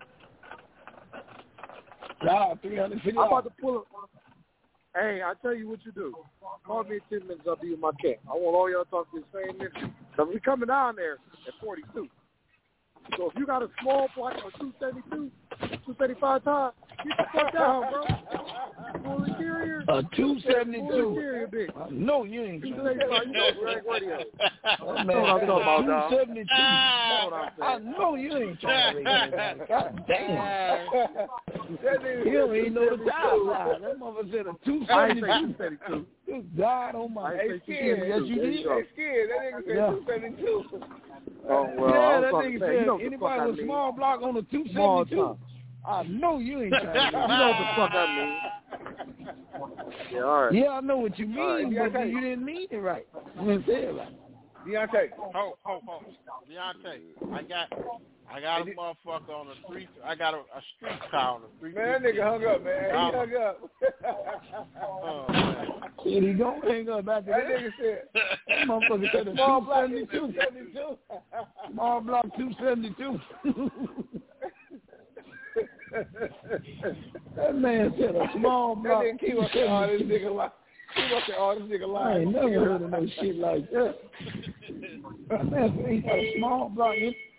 Speaker 13: Nah, three hundred fifty.
Speaker 15: I'm about to pull up. Hey, I tell you what you do. Call me in ten minutes. I'll be in my camp. I want all y'all to talk to the same nigga. So we coming down there at forty-two. So if you got a small block or two seventy-two, two seventy-five tire, get the fuck down, bro. Full interior.
Speaker 13: A two seventy-two.
Speaker 15: Full interior, big.
Speaker 13: No, you ain't.
Speaker 15: You know Greg Radio.
Speaker 13: Oh, man,
Speaker 15: what I'm talking about,
Speaker 13: two seventy-two. I know you ain't trying to raise that. God damn. He don't even know the time. That motherfucker said a two seventy-two. Good God, oh my.
Speaker 17: Hey, Skid.
Speaker 13: Yes, you did.
Speaker 17: Hey, Skid. That nigga said
Speaker 13: Yeah.
Speaker 17: two seventy-two.
Speaker 15: Oh, well,
Speaker 13: yeah,
Speaker 15: I
Speaker 13: that
Speaker 15: was
Speaker 13: nigga
Speaker 15: say,
Speaker 13: said
Speaker 15: you know
Speaker 13: anybody with
Speaker 15: I mean.
Speaker 13: small block on the two
Speaker 15: Small
Speaker 13: seventy-two.
Speaker 15: time.
Speaker 13: I know you ain't trying to.
Speaker 15: You know what the fuck I mean. Yeah, all right.
Speaker 13: Yeah, I know what you mean,
Speaker 17: right,
Speaker 13: but
Speaker 17: Deontay.
Speaker 13: you didn't mean it right. You didn't say it right.
Speaker 17: Deontay.
Speaker 3: Hold, hold, hold. Deontay, I got, I got a motherfucker on the street. I got a, a street car on the street.
Speaker 17: Man, that nigga hung up, man. He
Speaker 3: Oh.
Speaker 17: hung up.
Speaker 3: Oh, man.
Speaker 13: Shit, he don't hang up after
Speaker 17: That
Speaker 13: that.
Speaker 17: nigga said,
Speaker 13: That motherfucker said a
Speaker 17: small
Speaker 13: two
Speaker 17: block,
Speaker 13: seventy-two.
Speaker 17: two seventy-two.
Speaker 13: Small block two seventy-two. That man said a small block.
Speaker 17: That nigga keep up there, all this nigga like, keep up there, all this nigga like.
Speaker 13: I ain't never heard of no shit like that. That man said he got a small block.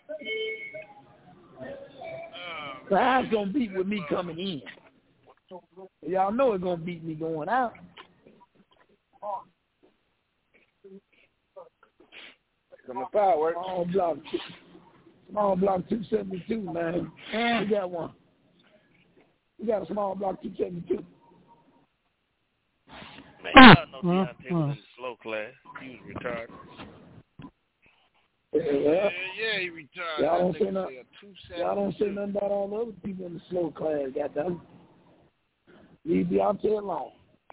Speaker 13: So how's it gonna beat with me coming in? Y'all know it's gonna beat me going out.
Speaker 17: From the fireworks.
Speaker 13: Small block, small block two seventy-two, man. We got one. We got a small block two seventy-two.
Speaker 10: Man, y'all know Deontay was in the slow class. He was retarded.
Speaker 13: Yeah,
Speaker 3: Yeah, yeah, he retired.
Speaker 13: Y'all don't
Speaker 3: That
Speaker 13: say
Speaker 3: nigga
Speaker 13: nothing.
Speaker 3: said
Speaker 13: Y'all don't say nothing about all the other people in the slow class. Goddamn. Leave Deontay alone.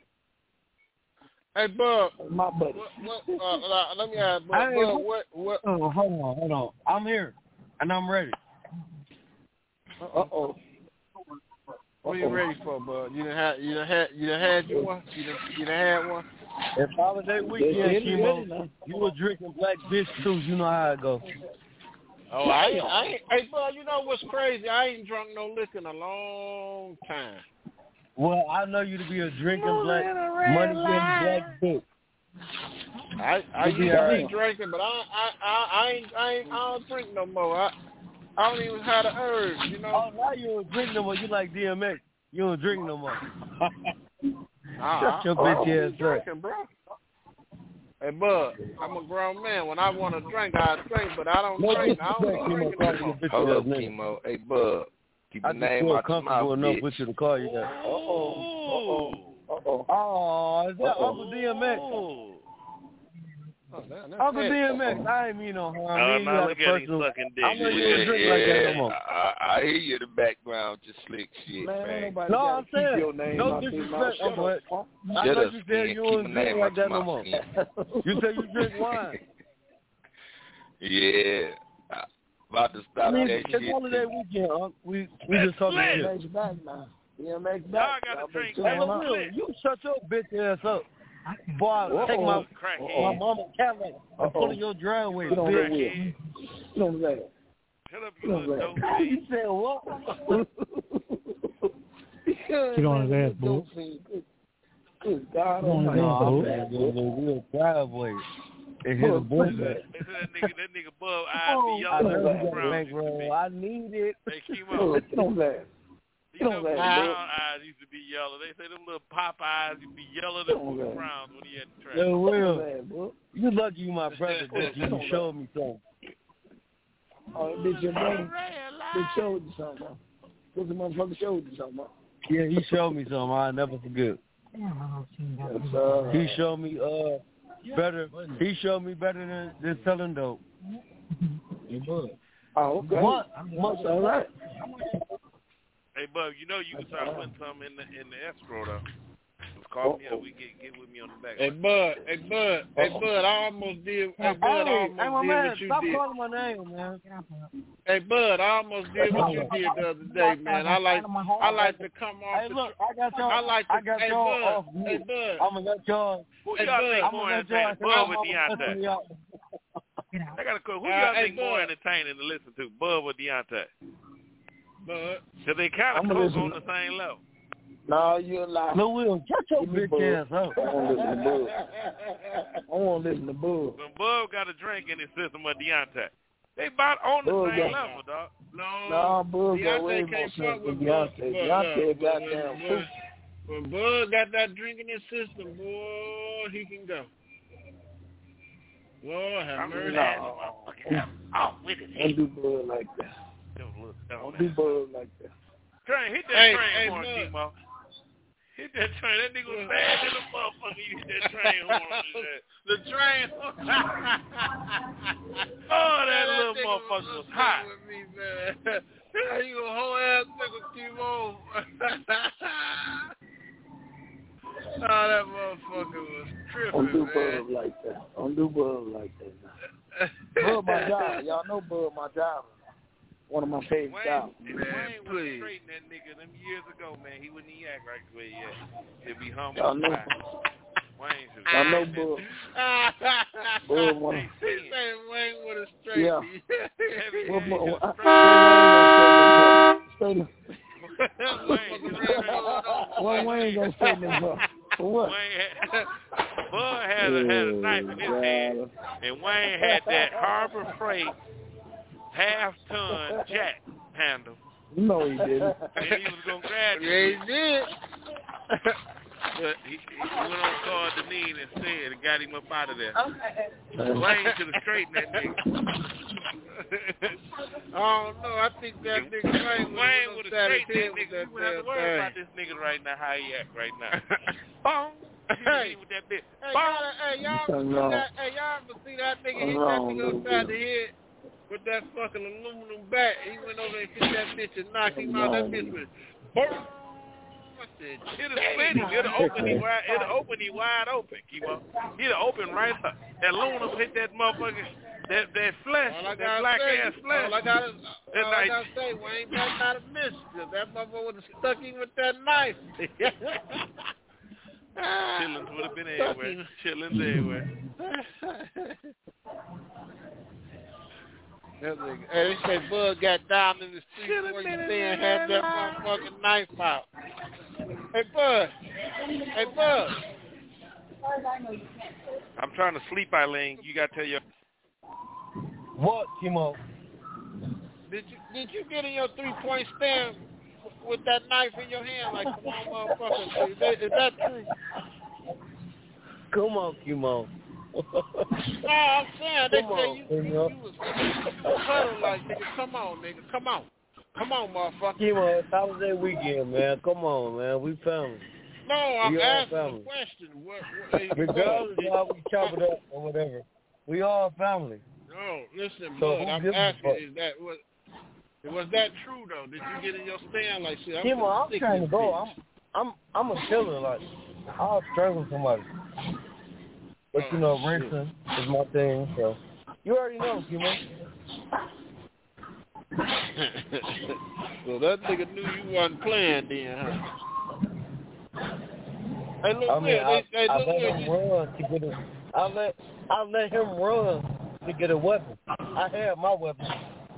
Speaker 3: Hey, Bub.
Speaker 13: My buddy.
Speaker 3: What, what, uh, uh, let me ask, Bub,
Speaker 16: Hey,
Speaker 3: Bub, what, what?
Speaker 16: Oh, hold on, hold on. I'm here, and I'm ready.
Speaker 13: Uh-oh.
Speaker 3: What are you ready for, Bub? You done had, you done had, you done had you one? You done, you done had one?
Speaker 16: It's holiday weekend, Kimo. You were drinking black bitch too. You know how it go.
Speaker 3: Oh, I ain't, I ain't, hey, Bub, you know what's crazy? I ain't drunk no liquor in a long time.
Speaker 16: Well, I know you to be a drinking black, money getting black bitch.
Speaker 3: I I used to be drinking, but I I I, I ain't I ain't I don't drink no more. I I don't even have the urge, you know.
Speaker 16: Oh, now you don't drink no more. You like D M X. You don't drink no more.
Speaker 3: Nah,
Speaker 16: Shut your
Speaker 3: I,
Speaker 16: bitch
Speaker 3: I don't
Speaker 16: ass
Speaker 3: be drinking, bro. Hey, Bud, I'm a grown man. When I want to drink, I drink, but I don't
Speaker 16: No
Speaker 3: drink. I don't
Speaker 16: disrespect,
Speaker 3: drink
Speaker 16: Kimo.
Speaker 3: anymore.
Speaker 20: Hold up, Kimo. Hey, Bud. Keep your
Speaker 16: I just
Speaker 20: name
Speaker 16: feel
Speaker 20: out your
Speaker 16: comfortable
Speaker 20: mouth,
Speaker 16: enough
Speaker 20: bitch.
Speaker 16: with you to call you that.
Speaker 13: Uh-oh. Uh-oh. Uh-oh.
Speaker 16: Oh, is that
Speaker 13: Uh-oh.
Speaker 16: Uncle D M X?
Speaker 3: Oh, that,
Speaker 16: Uncle D M X, I ain't mean no harm.
Speaker 10: Oh,
Speaker 16: Me and you
Speaker 10: now
Speaker 16: had
Speaker 10: look
Speaker 16: a
Speaker 10: at him
Speaker 16: personal.
Speaker 10: sucking dick.
Speaker 16: I know you
Speaker 20: Yeah,
Speaker 16: don't drink like that no more.
Speaker 20: I, I hear you in the background, just slick shit,
Speaker 13: Man,
Speaker 20: man.
Speaker 13: ain't nobody
Speaker 16: No,
Speaker 13: gotta
Speaker 16: I'm
Speaker 13: keep
Speaker 16: saying,
Speaker 13: your name
Speaker 16: no
Speaker 13: out their
Speaker 16: disrespect,
Speaker 13: mouth. Shut
Speaker 16: Uncle
Speaker 13: up.
Speaker 16: Ed. I
Speaker 20: Shut
Speaker 16: know
Speaker 20: up,
Speaker 16: you said
Speaker 20: Skin.
Speaker 16: you
Speaker 20: Keep
Speaker 16: don't
Speaker 20: my
Speaker 16: drink
Speaker 20: name
Speaker 16: like
Speaker 20: out your
Speaker 16: that no
Speaker 20: mouth,
Speaker 16: more.
Speaker 20: Skin.
Speaker 16: You say you drink wine.
Speaker 20: Yeah. I'm about to stop
Speaker 16: I mean,
Speaker 20: that
Speaker 16: it's
Speaker 20: shit.
Speaker 16: holiday
Speaker 20: too.
Speaker 16: weekend, Unc. We we just talking
Speaker 13: D M
Speaker 16: shit.
Speaker 13: X back now. D M X
Speaker 10: Y'all
Speaker 13: back.
Speaker 10: got to drink.
Speaker 16: Hey, look, Will, you shut your bitch ass up. Boy, I'll take my, my mama Cadillac and pull in your driveway,
Speaker 13: Get on that
Speaker 16: bitch.
Speaker 13: wheel. Get on that.
Speaker 10: Shut up,
Speaker 13: Get
Speaker 10: you
Speaker 13: on
Speaker 10: little
Speaker 13: that.
Speaker 10: dope
Speaker 16: You said what?
Speaker 14: Get on his ass, boy.
Speaker 13: Good God
Speaker 14: Get on his
Speaker 13: almighty.
Speaker 14: ass, boy.
Speaker 16: Real driveway. And his boy back.
Speaker 10: They said that nigga, that nigga Bub eyes be
Speaker 16: I
Speaker 10: yellow
Speaker 16: know
Speaker 10: and
Speaker 16: you got a
Speaker 10: brown.
Speaker 16: bankroll. I need it.
Speaker 10: Hey, Kimo.
Speaker 13: Get on that.
Speaker 10: You know, brown eyes used to be yellow. They say them little pop eyes used to be yellow than Boogie Browns when he had the track.
Speaker 16: Yo, Will, you lucky you my brother, bitch. You showed me something.
Speaker 13: Oh, bitch, your brother. Bitch showed you something, huh? This motherfucker showed you something, huh?
Speaker 16: Yeah, he showed me something. I'll never forget.
Speaker 13: Yes, uh,
Speaker 16: He showed me uh better. He showed me better than, than selling dope.
Speaker 13: Oh, okay.
Speaker 16: What?
Speaker 13: That's all right.
Speaker 10: Hey, Bub, you know you can start putting something in the in the escrow though. Just call me up. We get get with me on the back.
Speaker 3: Hey, Bud, hey, Bud, hey, Bud, I almost did, hey, Bud, I
Speaker 16: Hey, hey,
Speaker 3: almost
Speaker 16: my
Speaker 3: did
Speaker 16: man,
Speaker 3: what you
Speaker 16: stop
Speaker 3: did.
Speaker 16: calling my name, man.
Speaker 3: Hey, Bud, I almost did what you did the other day, man. I like, I like to come off
Speaker 16: Hey,
Speaker 3: the,
Speaker 16: look, I got y'all.
Speaker 3: I like to,
Speaker 16: I got
Speaker 3: hey,
Speaker 16: y'all
Speaker 3: Bud,
Speaker 16: off
Speaker 3: hey,
Speaker 16: mute.
Speaker 3: Bud.
Speaker 16: I'm gonna let y'all.
Speaker 10: Who
Speaker 3: Hey,
Speaker 10: y'all
Speaker 3: Bud,
Speaker 10: think
Speaker 16: I'm
Speaker 10: more
Speaker 16: gonna let y'all.
Speaker 10: entertaining, Bub or Deontay?
Speaker 16: Deontay.
Speaker 10: I got a question. Who
Speaker 3: Uh,
Speaker 10: y'all
Speaker 3: hey,
Speaker 10: think more
Speaker 3: Bud.
Speaker 10: entertaining to listen to, Bub or Deontay?
Speaker 3: Bud.
Speaker 10: Cause they kind of
Speaker 13: I'ma
Speaker 10: close
Speaker 13: listen.
Speaker 10: on the same level.
Speaker 13: No, you're lying.
Speaker 16: No, Will, shut your bitch ass up.
Speaker 13: I want to listen to Bud. I want to listen to Bud.
Speaker 10: When Bub got a drink in his system with Deontay, they about on the
Speaker 13: Bub
Speaker 10: same
Speaker 13: got-
Speaker 10: level, dog.
Speaker 3: No,
Speaker 13: No, Bud got way
Speaker 3: Deontay
Speaker 13: more
Speaker 3: can't
Speaker 13: sense
Speaker 3: fuck
Speaker 13: than
Speaker 3: with Bud.
Speaker 13: Deontay.
Speaker 3: Bud,
Speaker 13: Deontay
Speaker 3: look,
Speaker 13: goddamn
Speaker 3: when,
Speaker 13: proof.
Speaker 3: when Bud got that drink in his system, boy, he can go. Lord have
Speaker 10: I'm
Speaker 3: mercy.
Speaker 10: glad the motherfucker got off with it.
Speaker 13: Don't do Bud like that. Don't do Bud like that.
Speaker 10: Train, hit that
Speaker 3: Hey,
Speaker 10: train
Speaker 3: hey,
Speaker 10: horn,
Speaker 3: Bud.
Speaker 10: Kimo. Hit that train. That nigga was mad as a motherfucker. You hit that train horn on his ass.
Speaker 3: The train.
Speaker 10: Oh, that
Speaker 3: Man,
Speaker 10: little
Speaker 3: nigga
Speaker 10: motherfucker was
Speaker 3: upset
Speaker 10: hot.
Speaker 3: with me, man. You a whole ass nigga, Kimo. Oh, that motherfucker was
Speaker 13: Don't do
Speaker 3: tripping, man.
Speaker 13: Bud like that. Don't do Bud like that. Bud my job. Y'all know Bud my job. One of my favorite
Speaker 10: Wayne,
Speaker 13: jobs.
Speaker 10: if Wayne was straighten that nigga them years ago, man, he wouldn't even act right the way he act. He'd be humble.
Speaker 13: Y'all know.
Speaker 10: Wayne should
Speaker 13: Y'all know Bud. Bud one.
Speaker 3: He said Wayne would have straightened
Speaker 13: Yeah.
Speaker 3: me.
Speaker 13: Bud, Bud, I- Straight up. What Wayne gonna say this for? For what?
Speaker 10: Wayne had, Bud had a, had a knife in his hand, and Wayne had that Harbor Freight half-ton jack handle.
Speaker 13: No, he didn't.
Speaker 10: And he was gonna grab you.
Speaker 3: Yeah, he did.
Speaker 10: But he, he went on called Deneen and said and got him up out of there.
Speaker 18: Okay.
Speaker 10: Wayne should have straightened that nigga.
Speaker 3: I don't know. I think that nigga Wayne,
Speaker 10: Wayne would have straightened that
Speaker 3: with
Speaker 10: nigga.
Speaker 3: that
Speaker 10: You wouldn't have to worry
Speaker 3: thing.
Speaker 10: about this nigga right now, how he act right now. Boom.
Speaker 3: Hey,
Speaker 10: with that bitch.
Speaker 3: hey, y'all, hey, y'all ever see that? Hey, y'all ever see that nigga hit that nigga upside the head with that fucking aluminum bat? He went over and hit that bitch and knocked him out. That bitch was boom. I said,
Speaker 10: it'll split him. It'll open him wide. It'll open him wide open. Kimo. It'll open right up. That aluminum hit that motherfucker. That that flesh.
Speaker 3: All I
Speaker 10: that
Speaker 3: gotta
Speaker 10: black
Speaker 3: say,
Speaker 10: ass flesh.
Speaker 3: all I gotta,
Speaker 10: that
Speaker 3: all
Speaker 10: night.
Speaker 3: I gotta say, Wayne, that's not a miss. Cause that motherfucker would have stuck him with that knife.
Speaker 10: Chillins would have been everywhere. Chillins everywhere.
Speaker 3: That nigga, hey, they say Bud got down in the street before you then had that motherfucking knife out. Hey, Bud. Hey, Bud.
Speaker 10: I'm trying to sleep, Eileen. You got to tell your...
Speaker 16: What, Kimo?
Speaker 3: Did you did you get in your three-point stand with that knife in your hand? Like, come on, motherfucker. Is that, is that true?
Speaker 16: Come on, Kimo.
Speaker 3: No, I'm saying, they
Speaker 16: Come
Speaker 3: say
Speaker 16: on,
Speaker 3: you, you, you was you was huddled like, nigga, come on, nigga, come on. Come on, motherfucker.
Speaker 16: Kimo, it's holiday weekend, man. Come on, man. We family.
Speaker 3: No, I'm
Speaker 16: we
Speaker 3: asking
Speaker 16: family.
Speaker 3: a question. What, what, hey,
Speaker 16: Regardless
Speaker 3: Bud,
Speaker 16: of how we chop it up or whatever, we all family.
Speaker 3: No, listen,
Speaker 16: So
Speaker 3: Bud,
Speaker 16: who
Speaker 3: I'm
Speaker 16: gives a
Speaker 3: asking,
Speaker 16: fuck?
Speaker 3: is that, was, was that true, though? Did you get in your stand like, shit, I'm
Speaker 16: Kimo, I'm
Speaker 3: sick
Speaker 16: trying to
Speaker 3: of
Speaker 16: go.
Speaker 3: this
Speaker 16: I'm, I'm, I'm a killer. Like, I'll strangle somebody. But you know,
Speaker 3: Oh, shit.
Speaker 16: racing is my thing. So you already know, Kimo.
Speaker 3: So that nigga knew you wasn't playing then, huh? Hey, look,
Speaker 16: I mean,
Speaker 3: Will,
Speaker 16: I,
Speaker 3: they, they,
Speaker 16: I
Speaker 3: look,
Speaker 16: let
Speaker 3: Will,
Speaker 16: him
Speaker 3: you,
Speaker 16: run to get a. I let, I let him run to get a weapon. I had my weapon.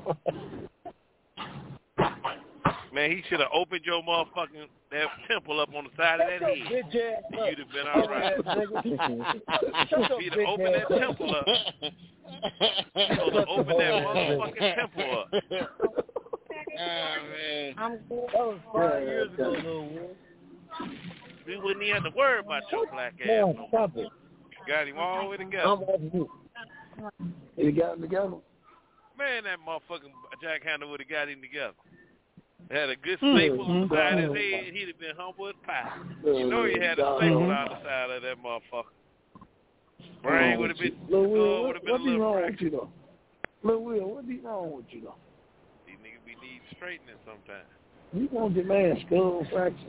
Speaker 10: Man, he should have opened your motherfucking that temple up on the side of that head.
Speaker 16: Bitch ass
Speaker 10: And
Speaker 16: up.
Speaker 10: you'd have been all right.
Speaker 16: Shut your
Speaker 10: He'd
Speaker 16: bitch
Speaker 10: have opened
Speaker 16: ass
Speaker 10: that
Speaker 16: up.
Speaker 10: temple up. Supposed to open that motherfucking temple up.
Speaker 3: Ah, man.
Speaker 16: I'm that was five years ago, little Will.
Speaker 10: We wouldn't even have to worry about your black ass
Speaker 16: Man,
Speaker 10: no
Speaker 16: stop
Speaker 10: more.
Speaker 16: it.
Speaker 10: Got him all the way together.
Speaker 16: I'm over you.
Speaker 13: You got him together?
Speaker 10: Man, that motherfucking Jack Handle would have got him together. Had a good staple on the side of his head, he'd have been humble as pie. You know he had a staple on the side of that motherfucker. Brain would have been,
Speaker 13: Lil Will,
Speaker 10: would have been
Speaker 13: what
Speaker 10: a
Speaker 13: be
Speaker 10: little
Speaker 13: wrong
Speaker 10: crack.
Speaker 13: with you though? Lil Will, what be wrong with you though?
Speaker 10: These niggas be need straightening sometimes.
Speaker 13: You want your man skull fracture?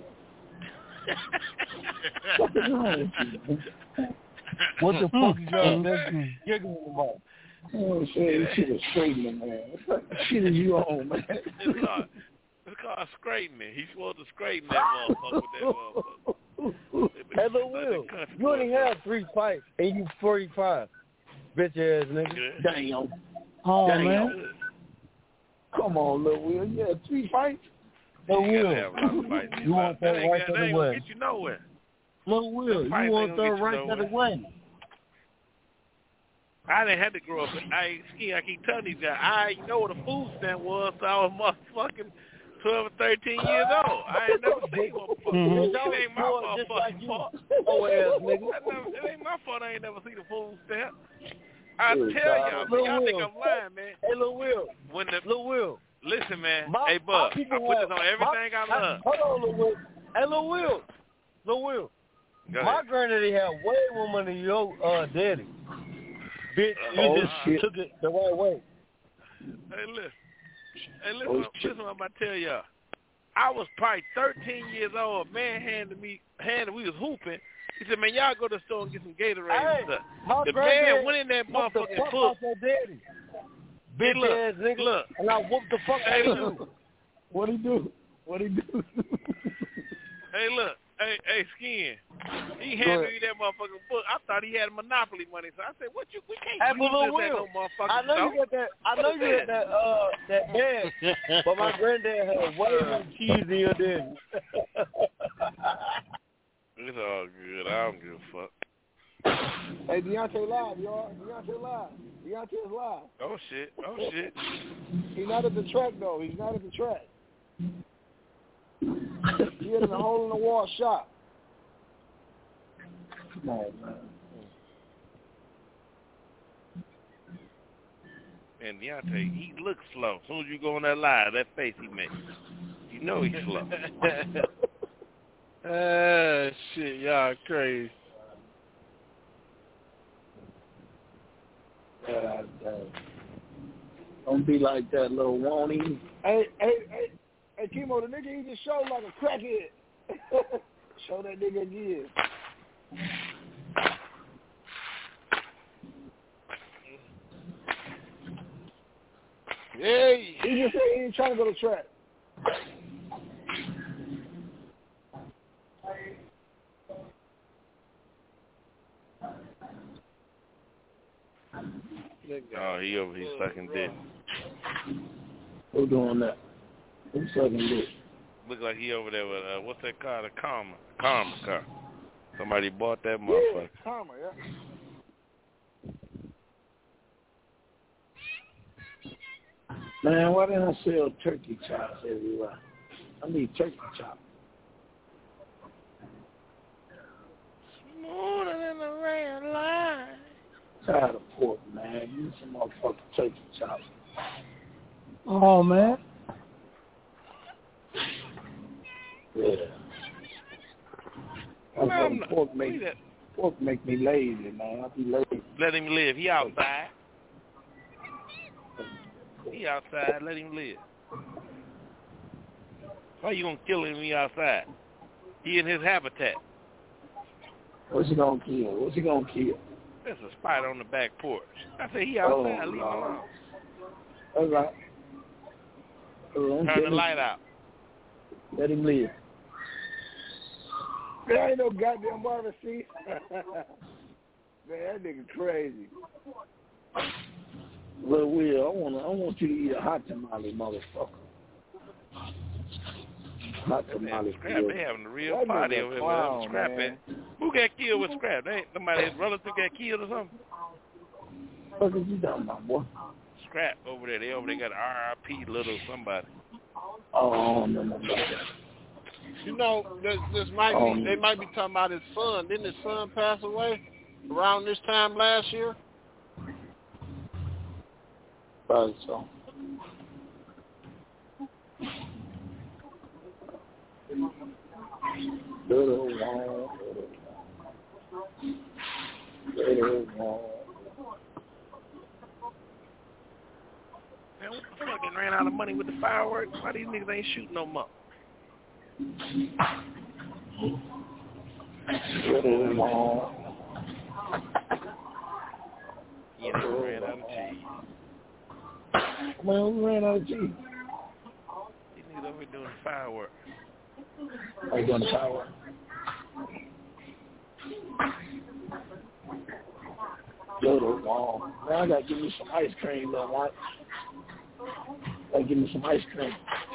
Speaker 13: What is wrong with you?
Speaker 16: What the fuck you got that giggling about?
Speaker 13: Oh shit, you should have straightened him, man. What the shit is you on, man?
Speaker 10: It's called, it's called straightening. He's supposed to straighten that motherfucker with that motherfucker.
Speaker 16: Hey, Lil Will, you only have three fights and you forty-five. Bitch ass nigga.
Speaker 13: Damn.
Speaker 14: Oh,
Speaker 13: Damn.
Speaker 14: man.
Speaker 13: Come on, Lil Will. You had three fights?
Speaker 16: Lil
Speaker 10: You gotta
Speaker 16: Will,
Speaker 10: have a lot of fights.
Speaker 16: you want that
Speaker 10: ain't
Speaker 16: right
Speaker 10: got-
Speaker 16: to
Speaker 10: that
Speaker 16: the
Speaker 10: ain't gonna
Speaker 16: way.
Speaker 10: get you nowhere.
Speaker 16: Lil Will,
Speaker 10: Them fights
Speaker 16: you want
Speaker 10: ain't
Speaker 16: that
Speaker 10: gonna get you
Speaker 16: right to the
Speaker 10: nowhere.
Speaker 16: way.
Speaker 10: I didn't have to grow up. I, I keep telling these guys, I didn't know what a food stamp was until I was motherfucking twelve or thirteen years old. I ain't never seen one before.
Speaker 16: Mm-hmm.
Speaker 10: It ain't my
Speaker 16: Just
Speaker 10: motherfucking
Speaker 16: like you.
Speaker 10: fault.
Speaker 16: Oh, ass nigga.
Speaker 10: I never, it ain't my fault I ain't never seen a food stamp. I
Speaker 13: Good
Speaker 10: tell
Speaker 13: God.
Speaker 10: y'all, man,
Speaker 16: Lil
Speaker 10: y'all think
Speaker 16: Will.
Speaker 10: I'm lying, man.
Speaker 16: Hey, Lil Will.
Speaker 10: When the
Speaker 16: Lil Will.
Speaker 10: listen, man.
Speaker 16: My,
Speaker 10: hey,
Speaker 16: my
Speaker 10: Bud, I
Speaker 16: people
Speaker 10: put
Speaker 16: have-
Speaker 10: this on everything
Speaker 16: my,
Speaker 10: I love.
Speaker 16: Hold on, Lil Will. Hey, Lil Will. Lil Will.
Speaker 10: Go
Speaker 16: My
Speaker 10: ahead.
Speaker 16: granddaddy had way more money than your uh, daddy. Bitch, you
Speaker 13: Oh,
Speaker 16: just
Speaker 13: shit.
Speaker 16: took it the right way.
Speaker 10: Hey, listen. Hey, listen,
Speaker 13: Oh,
Speaker 10: listen
Speaker 13: shit.
Speaker 10: what I'm about to tell y'all. I was probably thirteen years old. A man handed me, handed, we was hooping. He said, man, y'all go to the store and get some Gatorade
Speaker 16: Hey,
Speaker 10: and stuff.
Speaker 16: my
Speaker 10: The
Speaker 16: granddad
Speaker 10: man went in that
Speaker 16: whooped the
Speaker 10: motherfucking
Speaker 16: fuck
Speaker 10: book.
Speaker 16: out your daddy.
Speaker 10: Hey,
Speaker 16: Bitch
Speaker 10: look,
Speaker 16: ass nigga.
Speaker 10: look.
Speaker 16: And I whooped the fuck
Speaker 10: Hey,
Speaker 16: out of
Speaker 10: look.
Speaker 16: you.
Speaker 13: What'd he do? What'd he do?
Speaker 10: Hey, look. Hey, hey, Skin. He handed me that motherfucking book. I thought he had Monopoly money, so I said, "What you? We can't
Speaker 21: Hey,
Speaker 10: use
Speaker 21: Lil
Speaker 10: this at
Speaker 21: Will,
Speaker 10: no motherfucking
Speaker 21: I know
Speaker 10: store."
Speaker 21: you got that. I know you got that. Uh, that bag, but my granddad had way more cheesier than.
Speaker 10: It's all good. I don't give a fuck.
Speaker 17: Hey, Deontay live, y'all. Deontay live. Deontay's live.
Speaker 10: Oh shit. Oh shit.
Speaker 17: He's not at the track though. He's not at the track. He had a hole in the wall shot. Come on, man.
Speaker 10: And Deontay, he looks slow. As soon as you go on that live, that face he makes, you know he's slow.
Speaker 3: Ah, shit, y'all crazy.
Speaker 13: God, don't be like that, little Woney.
Speaker 17: Hey, hey, hey, hey, Kimo, the nigga he just showed like a crackhead. Show that nigga again.
Speaker 3: Hey,
Speaker 17: he just said he ain't trying to go to track.
Speaker 10: Oh, he over here sucking dick.
Speaker 13: Who doing that? Who sucking dick?
Speaker 10: Look like he over there with, uh, what's that car? The Karma. Karma car. Somebody bought that motherfucker.
Speaker 17: Yeah, Karma, yeah.
Speaker 13: Man, why didn't I sell turkey chops everywhere? I need turkey chops.
Speaker 10: Smoother than the red line.
Speaker 13: Tired of pork, man. Give me some motherfucking turkey chops.
Speaker 14: Oh, man.
Speaker 13: Yeah.
Speaker 10: Well,
Speaker 13: pork make pork make me lazy, man. I be lazy.
Speaker 10: Let him live. He outside. He outside. Let him live. Why you gonna kill him when he outside? He in his habitat.
Speaker 13: What's he gonna kill? What's he gonna kill?
Speaker 10: There's a spider on the back porch. I said he outside.
Speaker 13: Oh,
Speaker 10: leave him
Speaker 13: no.
Speaker 10: alone.
Speaker 13: All right. All right.
Speaker 10: Turn the light out.
Speaker 13: Let him live.
Speaker 17: There ain't no goddamn Marvin C. Man, that nigga crazy.
Speaker 13: Well, Will, I want I want you to eat a hot tamale, motherfucker. Hot tamale.
Speaker 10: Scrap, they having a real
Speaker 17: That
Speaker 10: party
Speaker 17: nigga
Speaker 10: over here
Speaker 17: clown,
Speaker 10: with Scrap
Speaker 17: man.
Speaker 10: at. Who got killed with Scrap? They, somebody, his relative got killed or something?
Speaker 13: What is you talking about, boy?
Speaker 10: Scrap over there. They over there got R I P little somebody.
Speaker 13: Oh, no, no, no.
Speaker 3: you know, this, this might
Speaker 13: Oh,
Speaker 3: be, they might be talking about his son. Didn't his son pass away around this time last year?
Speaker 13: Probably so. Little one, little one.
Speaker 10: Man, what the fuck? They ran out of money with the fireworks? Why these niggas ain't shooting no more?
Speaker 13: Little one.
Speaker 10: Yeah, they ran out of cheese.
Speaker 13: Man, we ran out of cheese.
Speaker 10: These niggas over here doing fireworks.
Speaker 13: Are you doing the fireworks? Little one. Man, I gotta give me some ice cream, though, right? Gotta give me some ice cream.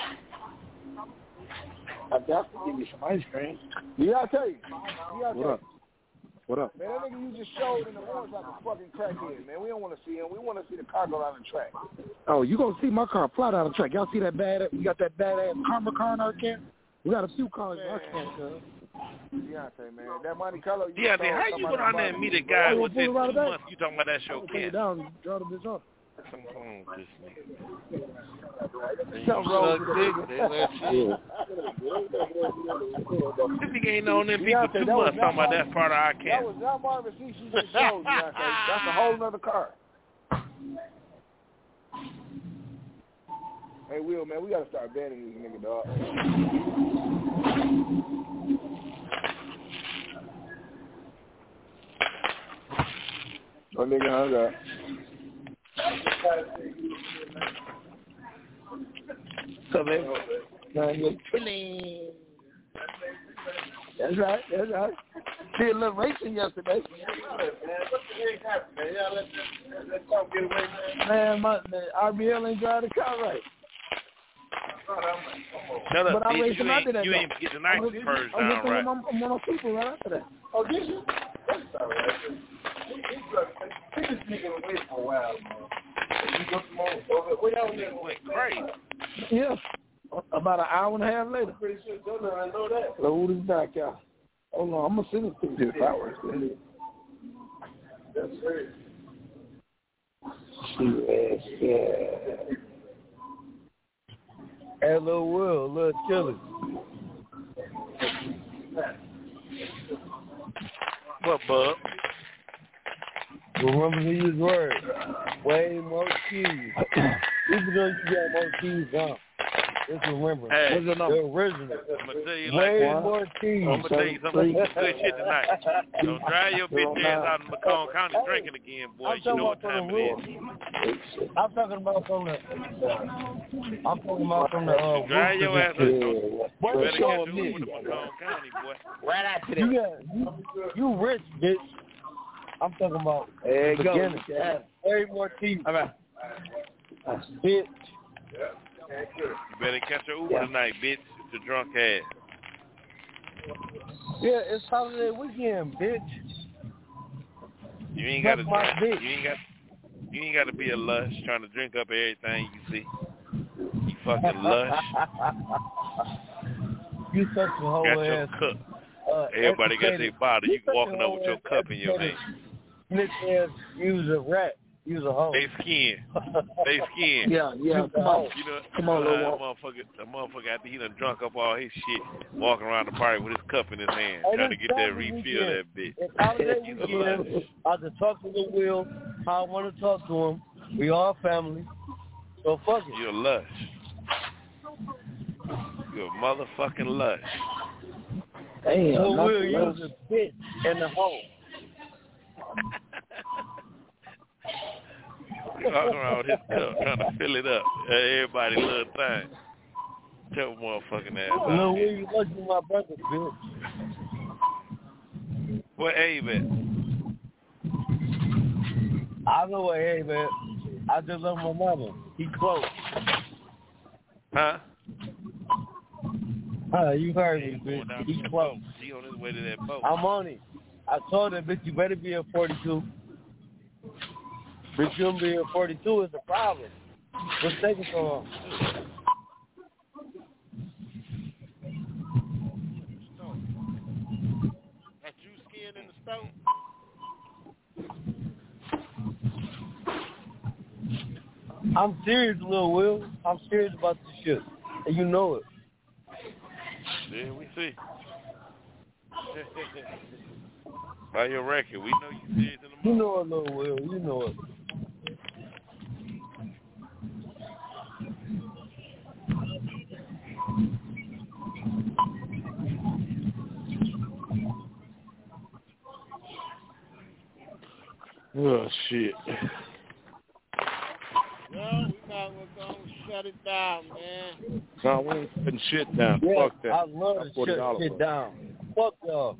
Speaker 13: I got to give me some ice cream.
Speaker 17: Yeah, I tell you. Yeah, I
Speaker 12: What
Speaker 17: tell
Speaker 12: up? What up?
Speaker 17: Man, that nigga you just showed in the orange like a fucking crackhead, man. We don't want to see him. We want to see the car go down the track.
Speaker 12: Oh, you gonna see my car fly down the track? Y'all see that bad? We got that badass Karma car in our camp. We got a few cars in our camp, cuz.
Speaker 17: Deontay, man. That Monte Carlo. You
Speaker 10: Deontay, how you go down there and meet a guy within two months? You talking about that show,
Speaker 12: Take it
Speaker 10: Ken?
Speaker 12: down and draw the bitch off.
Speaker 10: Something wrong with this nigga.
Speaker 17: Something wrong with
Speaker 3: dick.
Speaker 10: This nigga ain't known them people two months talking about that's part of our
Speaker 17: That
Speaker 10: camp.
Speaker 17: was not Marvin C. She just showed, Deontay. That's a whole nother car. Hey, Will, man, we got to start banning these niggas, dog. Oh, nigga hung up.
Speaker 13: Come in. Now you're killing. That's right. That's right. Did a little racing yesterday. Man, my man, R B L ain't drive the car right.
Speaker 10: Shut up,
Speaker 13: but I
Speaker 10: bitch.
Speaker 13: raced
Speaker 10: You
Speaker 13: him after
Speaker 10: ain't,
Speaker 13: that.
Speaker 10: you
Speaker 13: though.
Speaker 10: ain't get the night purge
Speaker 13: I'm
Speaker 10: down
Speaker 13: looking
Speaker 10: right.
Speaker 13: at my, I'm on people right after that.
Speaker 15: Oh, did you? That's all right. He just sneaking away for a while, man. You go some more. Where y'all went
Speaker 10: crazy.
Speaker 13: Yeah. About an hour and a half later.
Speaker 15: Pretty sure Jonah, I know that.
Speaker 13: Load is back, y'all. Hold on, I'm gonna send it to you. Hours.
Speaker 15: That's right.
Speaker 13: Yeah. Hello, Will, little chilly.
Speaker 10: What, bub?
Speaker 16: Remember to use words. Way more keys. Even though you got more keys on. Just remember.
Speaker 10: Hey,
Speaker 16: the original.
Speaker 10: I'm going to tell you
Speaker 16: Way
Speaker 10: like
Speaker 16: more
Speaker 10: this.
Speaker 16: keys.
Speaker 10: I'm going to tell you some good shit tonight. Don't drive your bitch ass out in Macomb County drinking again, boy. You know what time it is.
Speaker 16: I'm talking about from the... I'm talking about from the... Uh,
Speaker 10: drive your ass out. You
Speaker 16: What
Speaker 10: better
Speaker 16: show
Speaker 10: catch
Speaker 16: me?
Speaker 10: you with the Macomb County, boy.
Speaker 16: Right after that. You, got, you, you rich, bitch. I'm talking about
Speaker 13: there
Speaker 16: the beginning. Yeah. Way more keys. All right. Bitch.
Speaker 10: You better catch your Uber yeah. tonight, bitch. It's a drunk ass.
Speaker 16: Yeah, it's holiday weekend, bitch.
Speaker 10: You ain't got to. You ain't got. You ain't got to be a lush trying to drink up everything you see. You fucking lush.
Speaker 16: You such a whole
Speaker 10: got
Speaker 16: ass.
Speaker 10: your cup.
Speaker 16: Uh,
Speaker 10: Everybody got their bottle. You, you walking up with your cup in your hand.
Speaker 16: Bitch ass, use a rat. Use a hoe.
Speaker 10: They skin. They skin.
Speaker 13: Yeah, yeah. Come on.
Speaker 10: You know,
Speaker 13: come on,
Speaker 10: uh,
Speaker 13: little
Speaker 10: motherfucker. The motherfucker after he done drunk up all his shit, walking around the party with his cup in his hand,
Speaker 16: hey,
Speaker 10: trying to get that refill
Speaker 16: weekend.
Speaker 10: that bitch.
Speaker 16: It's holiday weekend. I can talk to the Will how I want to talk to him. We all family. So fuck it.
Speaker 10: You're a lush. You're a motherfucking lush.
Speaker 13: Damn.
Speaker 16: So Will, you was a bitch in the hole.
Speaker 10: Walking around with his cup, trying to fill it up. Everybody little thing. Tell motherfucking ass.
Speaker 16: No, Will, you lucky my brother, bitch.
Speaker 10: What Abe at?
Speaker 16: I know what Abe at. I just love my mother. He close.
Speaker 10: Huh?
Speaker 16: Huh, you heard me, bitch. He close.
Speaker 10: He on his way to that boat.
Speaker 16: I'm on it. I told him, bitch, you better be at forty-two. Bitch, you don't be at forty-two is the problem. What's taking so long?
Speaker 10: That you skin in the stone?
Speaker 16: I'm serious, Lil Will. I'm serious about this shit. And you know it.
Speaker 10: Yeah, we see. By your record, we know you serious in the morning.
Speaker 16: You know it, Lil Will. You know it.
Speaker 11: Oh, shit.
Speaker 2: Well, we might as well go and shut it down, man.
Speaker 11: No, we ain't putting shit down.
Speaker 16: Yeah,
Speaker 11: Fuck that.
Speaker 16: I love to shut shit down. Fuck y'all.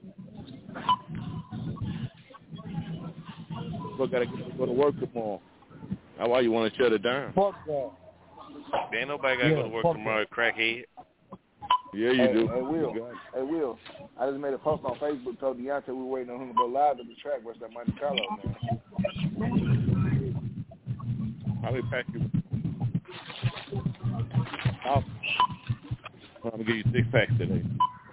Speaker 11: We gotta get to go to work tomorrow. That's why you want to shut it down.
Speaker 16: Fuck y'all.
Speaker 10: Ain't nobody got to
Speaker 11: yeah,
Speaker 10: go to work tomorrow, crackhead.
Speaker 11: Yeah, you
Speaker 17: hey,
Speaker 11: do.
Speaker 17: Hey, Will. Hey, Will. I just made a post on Facebook, told Deontay we were waiting on him to go live to the track. Where's that Monte Carlo, man?
Speaker 11: I'll be packing. I'll, I'm going to give you six packs today.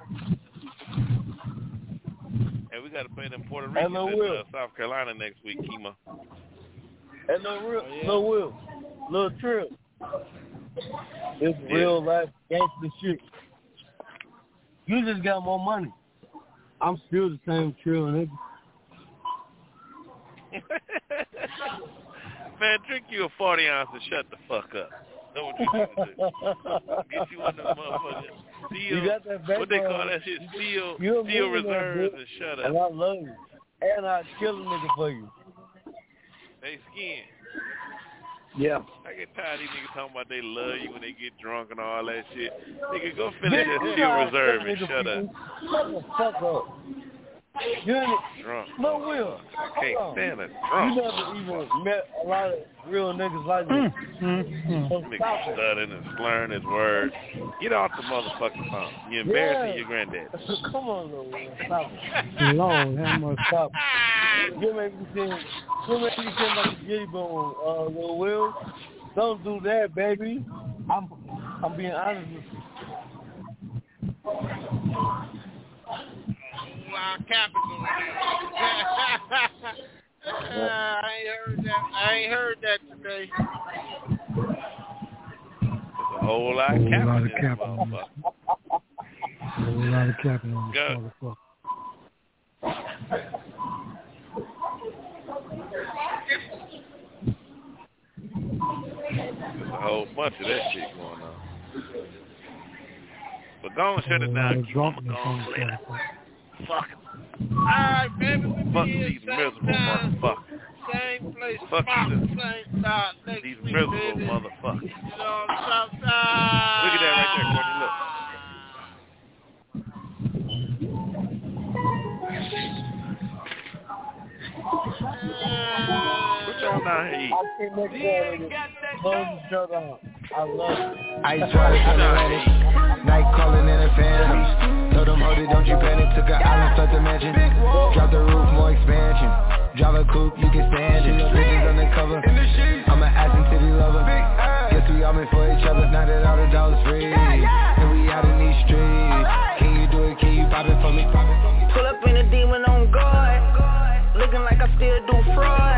Speaker 10: Hey, we got to play them Puerto Ricans
Speaker 16: no
Speaker 10: in
Speaker 16: Will.
Speaker 10: uh, South Carolina next week, Kima.
Speaker 16: Hey, no real,
Speaker 10: oh, yeah.
Speaker 16: no Will. Little Trill. It's
Speaker 10: Yeah.
Speaker 16: real life gangster shit. You just got more money. I'm still the same Trill, nigga.
Speaker 10: Man, drink you a forty ounce and shut the fuck up. Know what you need to do. Get you one of them motherfuckers. Steel,
Speaker 16: You got that
Speaker 10: what they call
Speaker 16: backbone.
Speaker 10: that shit? Steel,
Speaker 16: You a
Speaker 10: steel
Speaker 16: millionaire,
Speaker 10: reserves
Speaker 16: bitch.
Speaker 10: and shut up.
Speaker 16: And I love you. And I'd kill a nigga for you.
Speaker 10: They skin.
Speaker 13: Yeah.
Speaker 10: I get tired of these niggas talking about they love you when they get drunk and all that shit. Nigga, go finish
Speaker 16: Bitch,
Speaker 10: that
Speaker 16: you
Speaker 10: steel
Speaker 16: know I
Speaker 10: reserve
Speaker 16: kill
Speaker 10: and
Speaker 16: nigga
Speaker 10: shut
Speaker 16: for
Speaker 10: up.
Speaker 16: you. Shut the fuck up.
Speaker 21: You ain't
Speaker 10: Drunk.
Speaker 21: no Will.
Speaker 10: I can't
Speaker 21: Hold on.
Speaker 10: stand it.
Speaker 21: You
Speaker 10: Drunk.
Speaker 21: never even met a lot of real niggas like me.
Speaker 14: Mm, mm, mm.
Speaker 10: Nigga stuttering and slurring his words. Get off the motherfucking phone. You're embarrassing
Speaker 21: Yeah.
Speaker 10: your granddad.
Speaker 21: Come on, little Will. Stop it.
Speaker 14: Lord, how much stop.
Speaker 21: You make me seem, you make me seem like a giddy bone, uh, little Will. Don't do that, baby. I'm, I'm being honest with you.
Speaker 3: Wow, capital. uh, I ain't heard that. I ain't heard that today.
Speaker 10: There's a whole lot of
Speaker 14: Whole
Speaker 10: capping
Speaker 14: lot
Speaker 10: in
Speaker 14: of
Speaker 10: this
Speaker 14: capping.
Speaker 10: motherfucker.
Speaker 14: A whole lot of capping on this
Speaker 10: Go.
Speaker 14: motherfucker.
Speaker 10: There's a whole bunch of that shit going on. But go and shut it down. Keep on going later. Fuck it.
Speaker 3: All right, baby. We
Speaker 10: Fuck
Speaker 3: be here
Speaker 10: these
Speaker 3: same
Speaker 10: miserable
Speaker 3: time,
Speaker 10: motherfuckers.
Speaker 3: same place,
Speaker 10: Fuck
Speaker 3: spot,
Speaker 10: you.
Speaker 3: same time next
Speaker 10: These
Speaker 3: week,
Speaker 10: miserable
Speaker 3: baby.
Speaker 10: motherfuckers.
Speaker 3: You know, Southside.
Speaker 10: Look at that right there, Courtney. Look. What y'all down here eating?
Speaker 21: I can't make that with it. Close each other out. I love it.
Speaker 4: Ice water from Atlantic, night calling in a phantom. Told them, hold it, don't you panic. Took an island, fled the mansion. Drop the roof, more expansion. Drive a coupe, you can stand it. Bitches undercover. I'm an ass and titty lover. Guess we all meant for each other. Now that all the dollars free, and we out in these streets. Can you do it? Can you pop it for me?
Speaker 5: Pull up in a demon on guard, looking like I still do fraud.